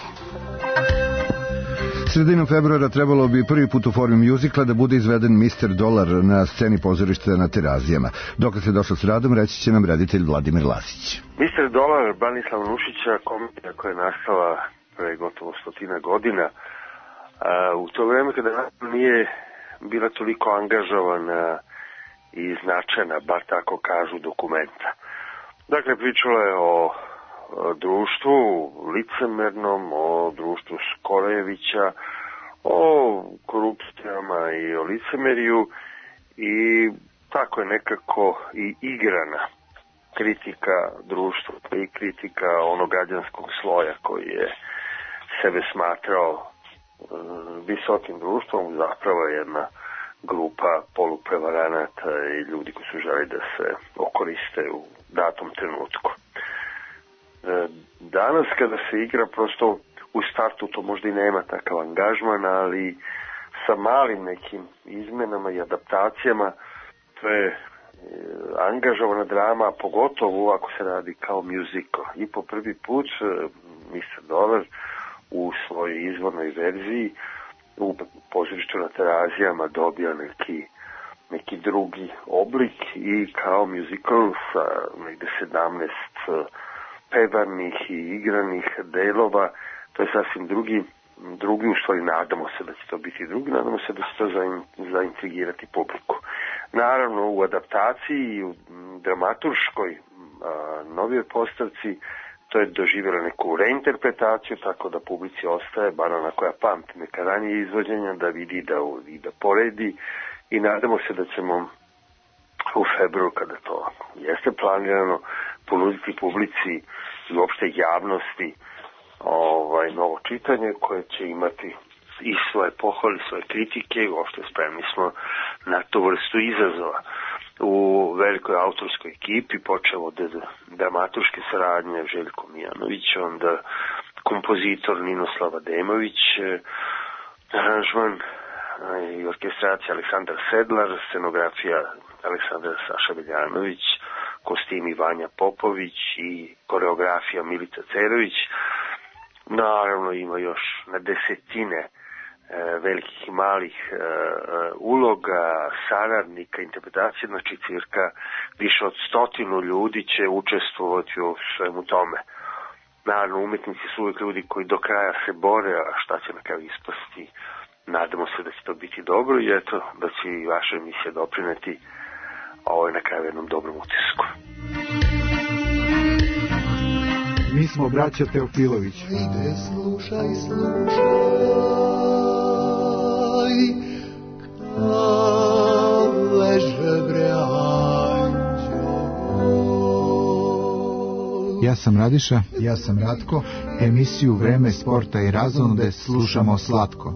Sredinom februara trebalo bi prvi put u formi mjuzikla da bude izveden mister Dolar na sceni pozorišta na Terazijama. Dok se došlo s radom, reći će nam reditelj Vladimir Lasić. mister Dolar Branislava Nušića, komedija koja je nastala pre gotovo stotina godina, a, u to vreme kada nije bila toliko angažovana i značajna, bar tako kažu dokumenta. Dakle, pričala je o, o društvu licemernom, o društvu Skorejevića, o korupcijama i o licemeriju i tako je nekako i igrana kritika društva i kritika onog građanskog sloja koji je sebe smatrao e, visokim društvom, zapravo je jedna grupa poluprevaranata i ljudi koji su želi da se okoriste u datom trenutku. E, danas kada se igra, prosto u startu to možda i nema takav angažman, ali sa malim nekim izmenama i adaptacijama to je e, angažovana drama, pogotovo ako se radi kao musical. I po prvi put e, mister Dolar u svojoj izvornoj verziji u pozorištu na Terazijama dobio neki, neki drugi oblik i kao musical sa negde sedamnaest pevanih i igranih delova, to je sasvim drugi, drugi u stvari, nadamo se da će to biti drugi, nadamo se da će to zaintrigirati publiku. Naravno, u adaptaciji i u dramaturškoj a, novijoj postavci to je doživjelo neku reinterpretaciju, tako da publici ostaje, bar ona koja pamti neka ranije izvođenja, da vidi da, i da poredi i nadamo se da ćemo u februaru, kada to jeste planirano, ponuditi publici i uopšte javnosti ovaj, novo čitanje koje će imati i svoje pohvale, svoje kritike i uopšte spremni smo na tu vrstu izazova. U velikoj autorskoj ekipi, počeo od dramaturške saradnje Željko Mijanović, onda kompozitor Ninoslava Demović, aranžman i orkestracija Aleksandar Sedlar, scenografija Aleksandar Saša Beljanović, kostimi Vanja Popović i koreografija Milica Cerović. Naravno ima još na desetine velikih i malih uh, uloga, saradnika, interpretacije, znači cirka više od stotinu ljudi će učestvovati u svemu tome. Naravno, umetnici su uvijek ljudi koji do kraja se bore, a šta će na kraju ispasti, nadamo se da će to biti dobro i eto, da će i vaša emisija doprineti ovaj, na kraju jednom dobrom utisku. Mi smo braća Teofilović. Ide, slušaj, slušaj, kao leže bre anđeo. Ja sam Radiša, ja sam Ratko. Emisiju Vreme sporta i razonode slušamo slatko.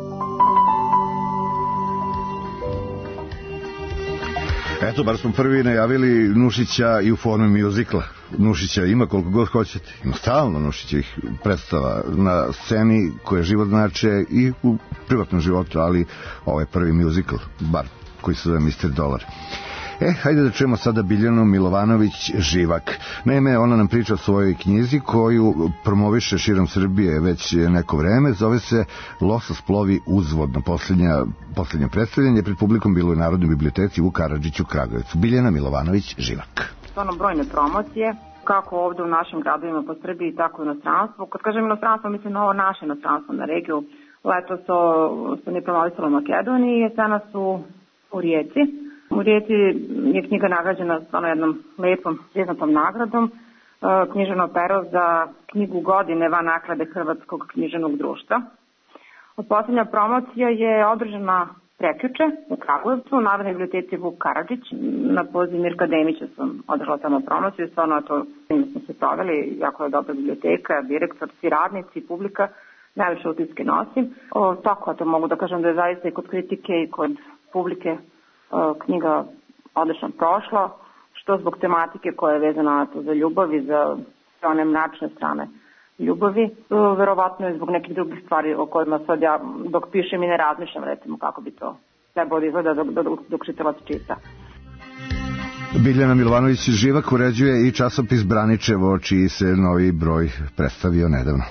Eto, bar smo prvi najavili Nušića i u formi mjuzikla. Nušića ima koliko god hoćete. Ima stalno Nušićevih predstava na sceni koje život znače i u privatnom životu, ali ovo je prvi mjuzikl, bar koji se zove mister Dolar. E, hajde da čujemo sada Biljanu Milovanović Živak. Naime, ona nam priča o svojoj knjizi koju promoviše širom Srbije već neko vreme. Zove se Losas plovi uzvodno. Posljednja, posljednja predstavljanje pred publikom bilo u Narodnoj biblioteci u Karadžiću, Kragujevcu. Biljana Milovanović Živak. Stvarno brojne promocije, kako ovde u našim gradovima po Srbiji, tako i u inostranstvu. Kad kažem inostranstvo, mislim na ovo naše inostranstvo, na regiju. Leto su, su ne promovisalo u Makedoniji, jesena su u Rijeci. U Rijeci je knjiga nagrađena stvarno jednom lepom, priznatom nagradom, književno pero za knjigu godine van naklade Hrvatskog književnog društva. Od posljednja promocija je održana prekjuče u Kragujevcu, u Narodnoj biblioteci Vuk Karadžić. Na poziv Mirka Demića sam održala tamo promociju, stvarno to smo se proveli, jako je dobra biblioteka, direktor, svi radnici, publika, najviše utiske nosim. O, tako to mogu da kažem da je zaista i kod kritike i kod publike knjiga odlično prošla, što zbog tematike koja je vezana na to za ljubav i za one mračne strane ljubavi, verovatno je zbog nekih drugih stvari o kojima sad ja dok pišem i ne razmišljam recimo kako bi to trebalo da izgleda dok, dok, dok čitalac čita. Biljana Milovanović Živak uređuje i časopis Braničevo, čiji se novi broj predstavio nedavno.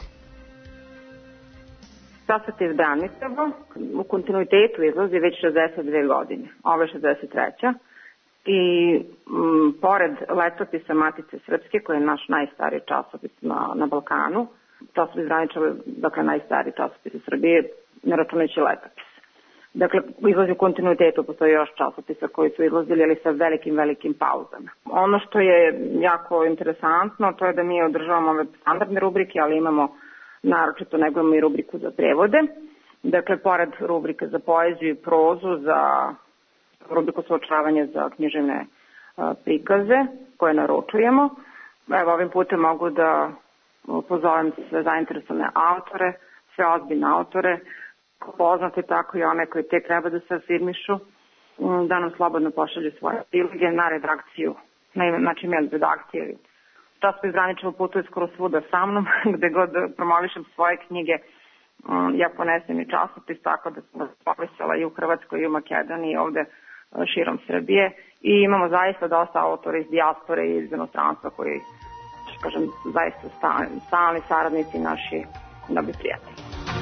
Časopis Braničevo u kontinuitetu izlazi već šezdeset dve godine, ovo je šezdeset treća i m, pored letopisa Matice Srpske, koji je naš najstariji časopis na, na Balkanu, časopis Braničevo je dakle najstariji časopis u Srbiji, ne računajući letopis. Dakle, izlazi u kontinuitetu, postoji još časopisa koji su izlazili, ali sa velikim, velikim pauzama. Ono što je jako interesantno, to je da mi održavamo ove standardne rubrike, ali imamo naročito negujemo i rubriku za prevode. Dakle, pored rubrike za poeziju i prozu, za rubriku suočavanja za književne a, prikaze koje naručujemo. Evo, ovim putem mogu da pozovem sve zainteresovane autore, sve ozbiljne autore, poznate tako i one koji tek treba da se afirmišu, da nam slobodno pošalju svoje priloge na redakciju, na, znači mail redakcije. Časopis Braničevo putuje skoro svuda sa mnom, gde god promovišem svoje knjige, ja ponesem i časopis, tako da sam popisala i u Hrvatskoj i u Makedoniji, ovde širom Srbije. I imamo zaista dosta autora iz dijaspore i iz inostranstva koji, kažem, zaista stalni, stalni saradnici naši dobri prijatelji.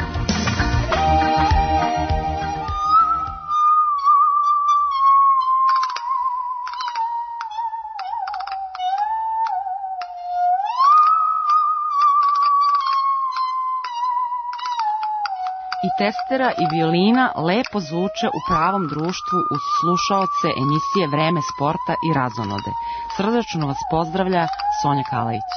I testera i violina lepo zvuče u pravom društvu uz slušaoce emisije Vreme sporta i razonode. Srdačno vas pozdravlja Sonja Kalajić.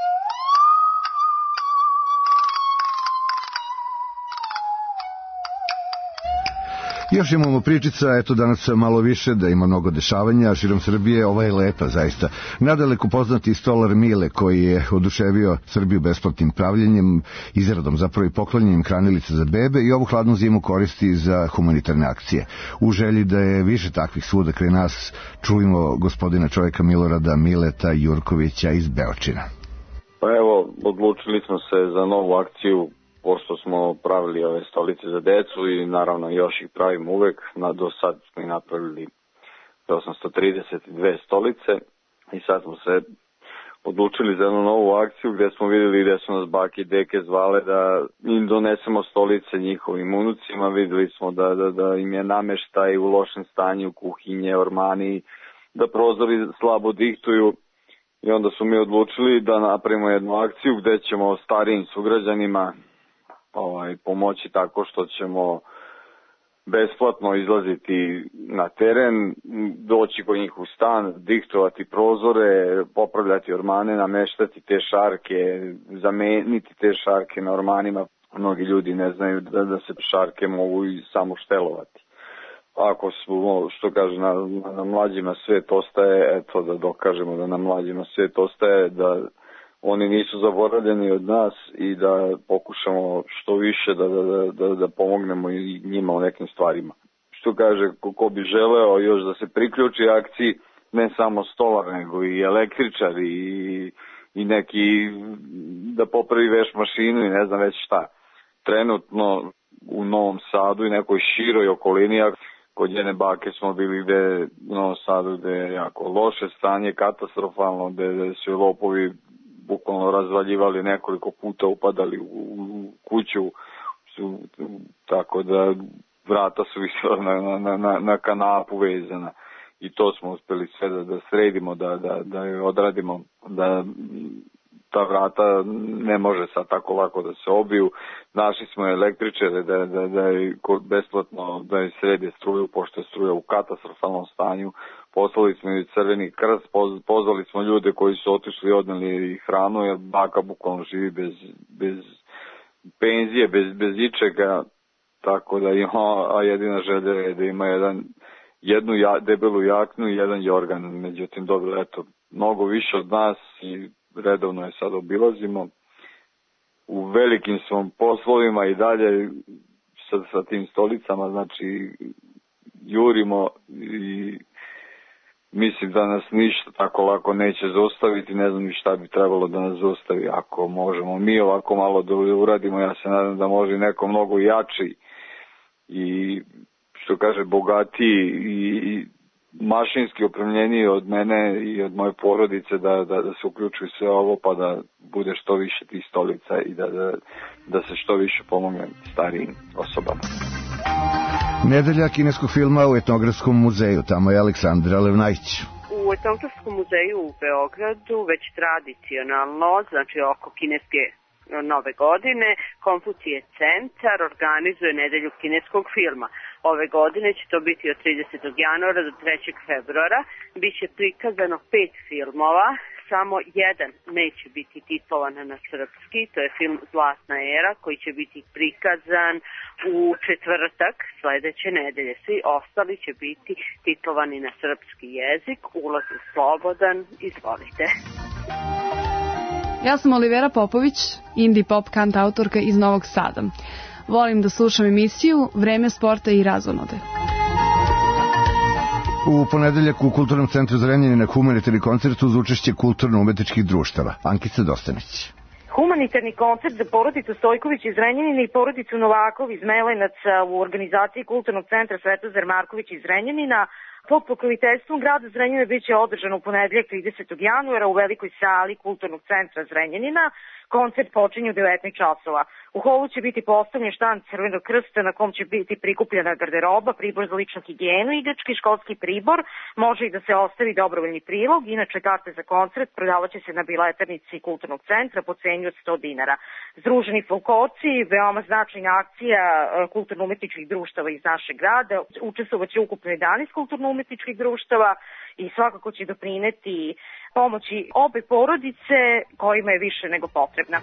Još imamo pričica, eto danas malo više, da ima mnogo dešavanja širom Srbije, ova je lepa zaista. Nadaleko poznati stolar Mile, koji je oduševio Srbiju besplatnim pravljenjem, izradom zapravo i poklonjenjem hranilica za bebe i ovu hladnu zimu koristi za humanitarne akcije. U želji da je više takvih svuda kraj nas, čujemo gospodina čovjeka Milorada Mileta Jurkovića iz Beočina. Pa evo, odlučili smo se za novu akciju, pošto smo pravili ove stolice za decu i naravno još ih pravimo uvek. Na, do sad smo i napravili osamsto trideset dve stolice i sad smo se odlučili za jednu novu akciju gde smo vidjeli gde su nas bake i deke zvale da im donesemo stolice njihovim unucima. Vidjeli smo da, da, da im je nameštaj u lošem stanju, kuhinje, ormani, da prozori slabo dihtuju. I onda su mi odlučili da napravimo jednu akciju gde ćemo starijim sugrađanima ovaj, pomoći tako što ćemo besplatno izlaziti na teren, doći kod njih u stan, diktovati prozore, popravljati ormane, nameštati te šarke, zameniti te šarke na ormanima. Mnogi ljudi ne znaju da, da se šarke mogu i samo štelovati. Ako smo, što kaže, na, na mlađima svet ostaje, eto da dokažemo da na mlađima svet ostaje, da oni nisu zaboravljeni od nas i da pokušamo što više da, da, da, da pomognemo i njima u nekim stvarima. Što kaže, ko bi želeo još da se priključi akciji, ne samo stolar, nego i električar i, i neki da popravi veš mašinu i ne znam već šta. Trenutno u Novom Sadu i nekoj široj okolini, kod jedne bake smo bili gde u Novom Sadu gde je jako loše stanje, katastrofalno, gde su lopovi bukvalno razvaljivali, nekoliko puta upadali u, u kuću, su, tako da vrata su visela na, na, na, na kanapu vezana. I to smo uspeli sve da, da sredimo, da, da, da je odradimo, da ta vrata ne može sad tako lako da se obiju. Našli smo električare da, da, da je besplatno da je srede struju, pošto je struja u katastrofalnom stanju. Poslali smo i Crveni krst, pozvali smo ljude koji su otišli i odneli hranu, jer baka bukvalno živi bez, bez penzije, bez, bez ičega, tako da ima, a jedina želja je da ima jedan, jednu ja, debelu jaknu i jedan jorgan. Međutim, dobro, eto, mnogo više od nas i redovno je sad obilazimo. U velikim smo poslovima i dalje sa, sa tim stolicama, znači jurimo i mislim da nas ništa tako lako neće zaustaviti, ne znam ni šta bi trebalo da nas zaustavi. Ako možemo mi ovako malo da uradimo, ja se nadam da može neko mnogo jači i što kaže bogatiji i mašinski opremljeniji od mene i od moje porodice da, da, da se uključuju sve ovo pa da bude što više tih stolica i da, da, da se što više pomogne starijim osobama. Nedelja kineskog filma u Etnografskom muzeju, tamo je Aleksandra Levnajić. U Etnografskom muzeju u Beogradu već tradicionalno, znači oko kineske nove godine, Konfucije centar organizuje nedelju kineskog filma. Ove godine će to biti od tridesetog januara do trećeg februara. Biće prikazano pet filmova, samo jedan neće biti titlovan na srpski, to je film Zlatna era koji će biti prikazan u četvrtak sledeće nedelje. Svi ostali će biti titlovani na srpski jezik. Ulaz je slobodan, izvolite. Ja sam Olivera Popović, indie pop kantautorka iz Novog Sada. Volim da slušam emisiju Vreme sporta i razonode. U ponedeljak u Kulturnom centru Zrenjanina humanitarni koncert uz učešće kulturno-umetničkih društava. Ankica Dostanić. Humanitarni koncert za porodicu Stojković iz Zrenjanina i porodicu Novakov iz Melenaca u organizaciji Kulturnog centra Svetozar Marković iz Zrenjanina pod pokroviteljstvom grada Zrenjanina biće održan u ponedeljak tridesetog januara u velikoj sali Kulturnog centra Zrenjanina. Koncert počinje u devetnaest časova. U holu će biti postavljen štand Crvenog krsta na kom će biti prikupljena garderoba, pribor za ličnu higijenu, igrački školski pribor, može i da se ostavi dobrovoljni prilog. Inače, karte za koncert prodavaće se na biletarnici Kulturnog centra po ceni od sto dinara. Združeni folkoci, veoma značajna akcija kulturno-umetničkih društava iz našeg grada. Učestvovaće ukupno jedanaest kulturno-umetničkih društava i svakako će doprineti pomoći obe porodice kojima je više nego potrebna.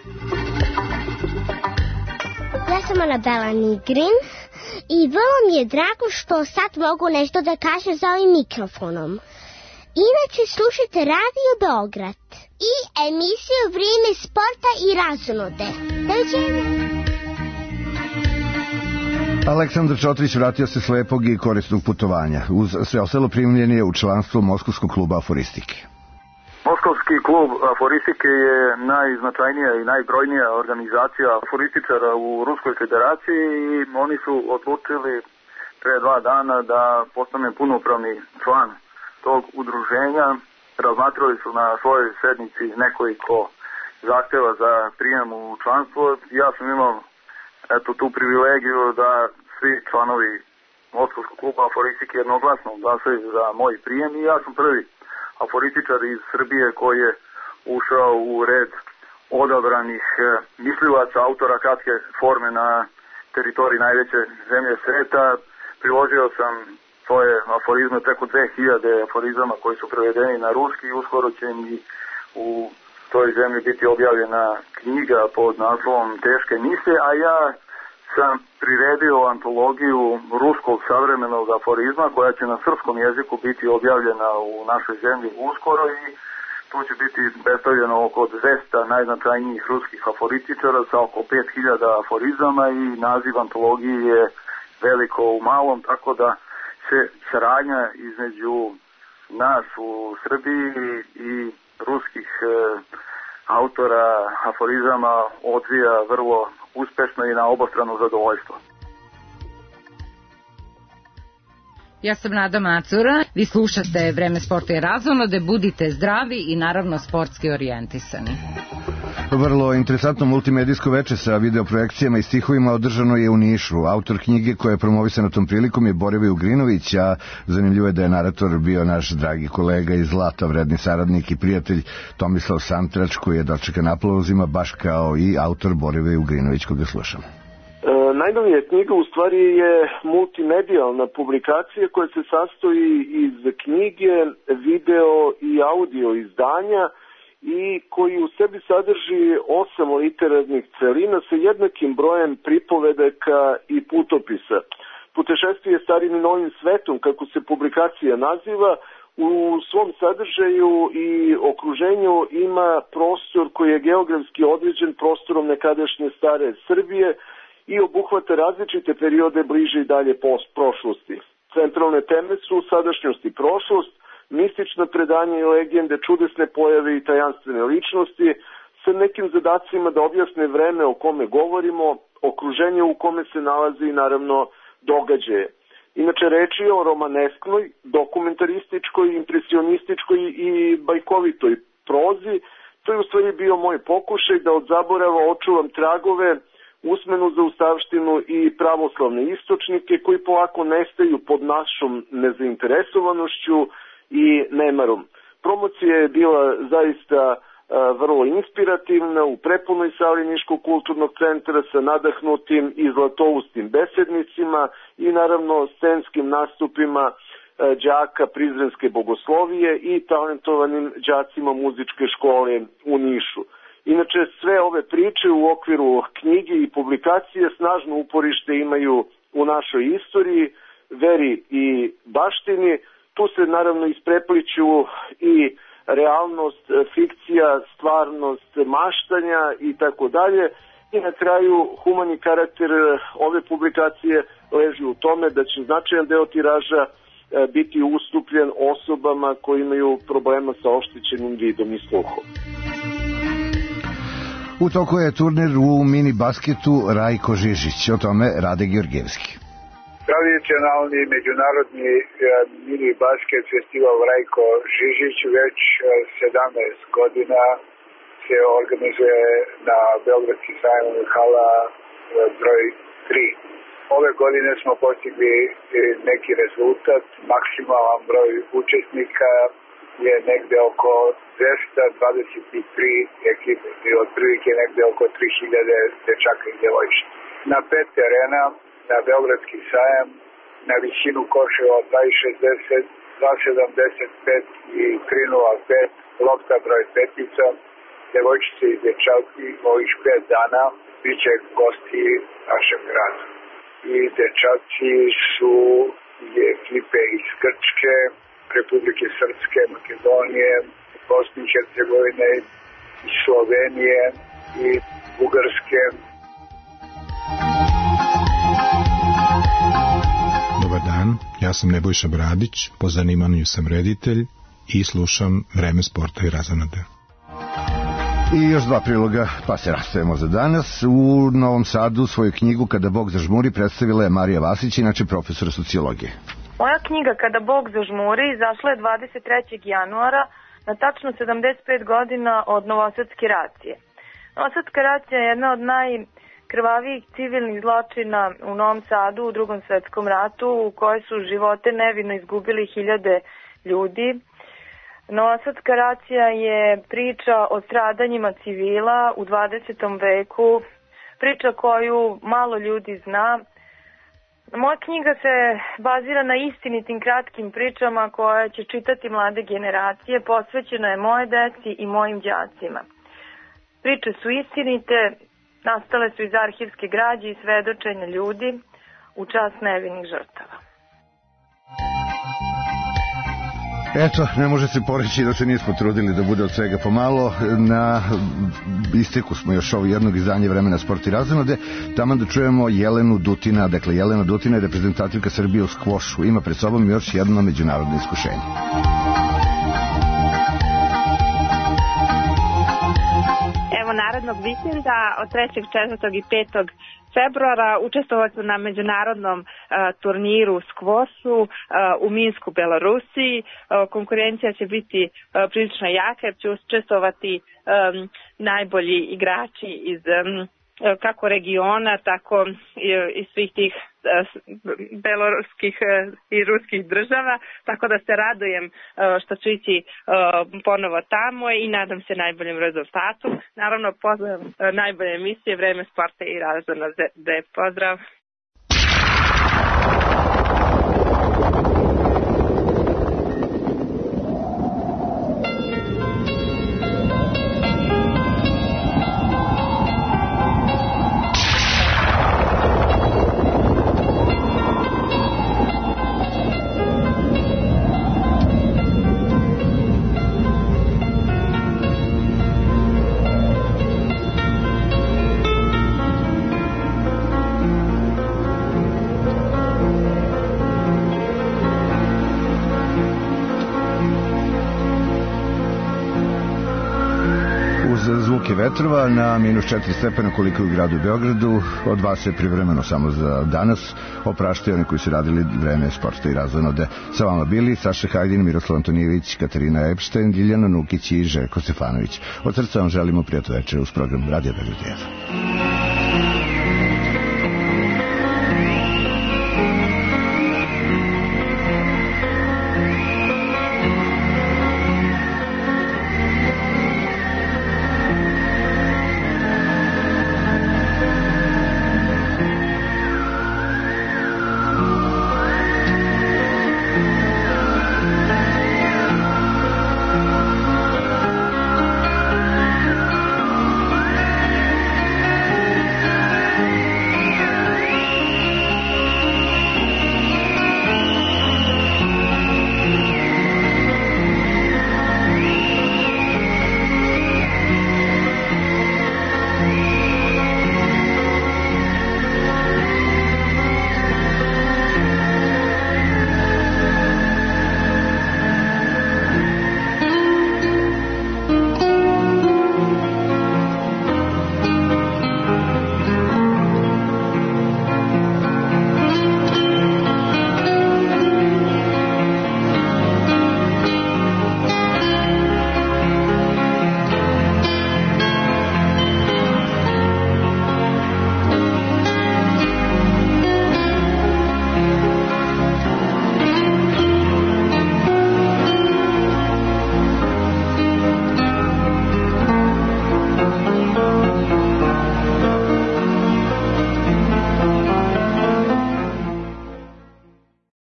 Ja sam Anabela Nigrin i vrlo mi je drago što sad mogu nešto da kažem za ovim mikrofonom. Inače slušajte Radio Beograd i emisiju Vrijeme sporta i razonode. Doviđenja! Aleksandar Čotrić vratio se s lepog i korisnog putovanja. Uz sve ostalo primljen je u članstvo Moskovskog kluba aforistike. Moskovski klub aforistike je najznačajnija i najbrojnija organizacija aforističara u Ruskoj federaciji i oni su odlučili pre dva dana da postane punopravni član tog udruženja. Razmatrali su na svojoj sednici nekoliko zahteva za prijem u članstvo. Ja sam imao eto tu privilegiju da svi članovi Moskovskog kluba aforistike jednoglasno glasaju za moj prijem i ja sam prvi aforističar iz Srbije koji je ušao u red odabranih mislilaca, autora kratke forme na teritoriji najveće zemlje sveta. priložio sam svoje aforizme, preko dve hiljade aforizama koji su prevedeni na ruski i uskoro će mi u toj zemlji biti objavljena knjiga pod naslovom Teške misije, a ja sam priredio antologiju ruskog savremenog aforizma koja će na srpskom jeziku biti objavljena u našoj zemlji uskoro i tu će biti predstavljeno oko dvesta najznačajnijih ruskih aforističara sa oko pet hiljada aforizama i naziv antologije je Veliko u malom, tako da se saradnja između nas u Srbiji i ruskih e, autora aforizama odvija vrlo uspešno i na obostrano zadovoljstvo. Ja sam Nada Macura, vi slušate Vreme sporta i razonode, budite zdravi i naravno sportski orijentisani. Vrlo interesantno multimedijsko veče sa videoprojekcijama i stihovima održano je u Nišu. Autor knjige koja je promovisana tom prilikom je Borivoje Ugrinović, a zanimljivo je da je narator bio naš dragi kolega iz Zlata, vredni saradnik i prijatelj Tomislav Santrač, koji je dočekan aplauzima baš kao i autor Borivoje Ugrinović, koga slušam. E, najnovija knjiga u stvari je multimedijalna publikacija koja se sastoji iz knjige, video i audio izdanja i koji u sebi sadrži osam literarnih celina sa jednakim brojem pripovedaka i putopisa. Putešestvije starim i novim svetom, kako se publikacija naziva, u svom sadržaju i okruženju ima prostor koji je geografski određen prostorom nekadašnje stare Srbije i obuhvata različite periode bliže i dalje prošlosti. Centralne teme su sadašnjost i prošlost, mistična predanja i legende, čudesne pojave i tajanstvene ličnosti, sa nekim zadacima da objasne vreme o kome govorimo, okruženje u kome se nalazi i naravno događaje. Inače, reč je o romanesknoj, dokumentarističkoj, impresionističkoj i bajkovitoj prozi. To je u stvari bio moj pokušaj da od zaborava očuvam tragove, usmenu zaustavštinu i pravoslavne istočnike koji polako nestaju pod našom nezainteresovanošću i nemarom. Promocija je bila zaista a, vrlo inspirativna u prepunoj sali Niškog kulturnog centra sa nadahnutim i zlatoustim besednicima i naravno scenskim nastupima a, đaka Prizrenske bogoslovije i talentovanim đacima muzičke škole u Nišu. Inače, sve ove priče u okviru knjige i publikacije snažno uporište imaju u našoj istoriji, veri i baštini. Tu se naravno isprepliću i realnost, fikcija, stvarnost, maštanja i tako dalje. I na kraju humani karakter ove publikacije leži u tome da će značajan deo tiraža biti ustupljen osobama koji imaju problema sa oštećenim vidom i sluhom. U toku je turnir u mini basketu Rajko Žižić, o tome Rade Georgijevski. Tradicionalni međunarodni mini basket festival Rajko Žižić već sedamnaest godina se organizuje na Beogradski sajam hala broj tri. Ove godine smo postigli neki rezultat, maksimalan broj učesnika je negde oko dvesta dvadeset tri ekipe i otprilike negde oko tri hiljade dečaka i devojčica. Na pet terena na Beogradski sajam na visinu koševa dva šezdeset, dva sedamdeset pet i tri nula pet, lopta broj petica, devojčice i dečaki ovih pet dana biće gosti našem gradu. I dečaci su ekipe iz Grčke, Republike Srpske, Makedonije, Bosne i Hercegovine, i Slovenije i Bugarske. Dobar dan, ja sam Nebojša Bradić, po zanimanju sam reditelj i slušam Vreme sporta i razonode. I još dva priloga, pa se rastajemo za danas. U Novom Sadu svoju knjigu Kada Bog zažmuri predstavila je Marija Vasić, inače profesora sociologije. Moja knjiga Kada Bog zažmuri izašla je dvadeset trećeg januara na tačno sedamdeset pet godina od Novosadske racije. Novosadska racija je jedna od najkrvavijih civilnih zločina u Novom Sadu u Drugom svetskom ratu u kojoj su živote nevino izgubili hiljade ljudi. Novosadska racija je priča o stradanjima civila u dvadesetom veku, priča koju malo ljudi zna. Moja knjiga se bazira na istinitim kratkim pričama koje će čitati mlade generacije, posvećena je moje deci i mojim đacima. Priče su istinite, nastale su iz arhivske građe i svedočenja ljudi u čast nevinih žrtava. Eto, ne može se poreći da se nismo trudili da bude od svega pomalo. Na isteku smo još ovo jednog izdanja Vremena sport i razonode. Tamo da čujemo Jelenu Dutina. Dakle, Jelena Dutina je reprezentativka Srbije u skvošu. Ima pred sobom još jedno međunarodno iskušenje. Evo narednog vikenda od trećeg, četvrtog i petog februara učestvovat ću na međunarodnom uh, turniru skvosu uh, u Minsku, Belorusiji. Uh, konkurencija će biti uh, prilično jaka jer će učestvovati um, najbolji igrači iz um, kako regiona, tako i, i svih tih beloruskih i ruskih država, tako da se radujem što ću ići ponovo tamo i nadam se najboljem rezultatu. Naravno, pozdrav najbolje emisije Vreme sporta i razonode. Pozdrav! Vetrova na minus četiri stepena koliko je u gradu Beogradu. Od vas je privremeno samo za danas. Opraštaju oni koji su radili Vreme sporta i razonode. Sa vama bili Saša Hajdin, Miroslav Antonijević, Katarina Epštajn, Ljiljana Nukić i Željko Stefanović. Od srca vam želimo prijatno večer uz program Radio Beograd.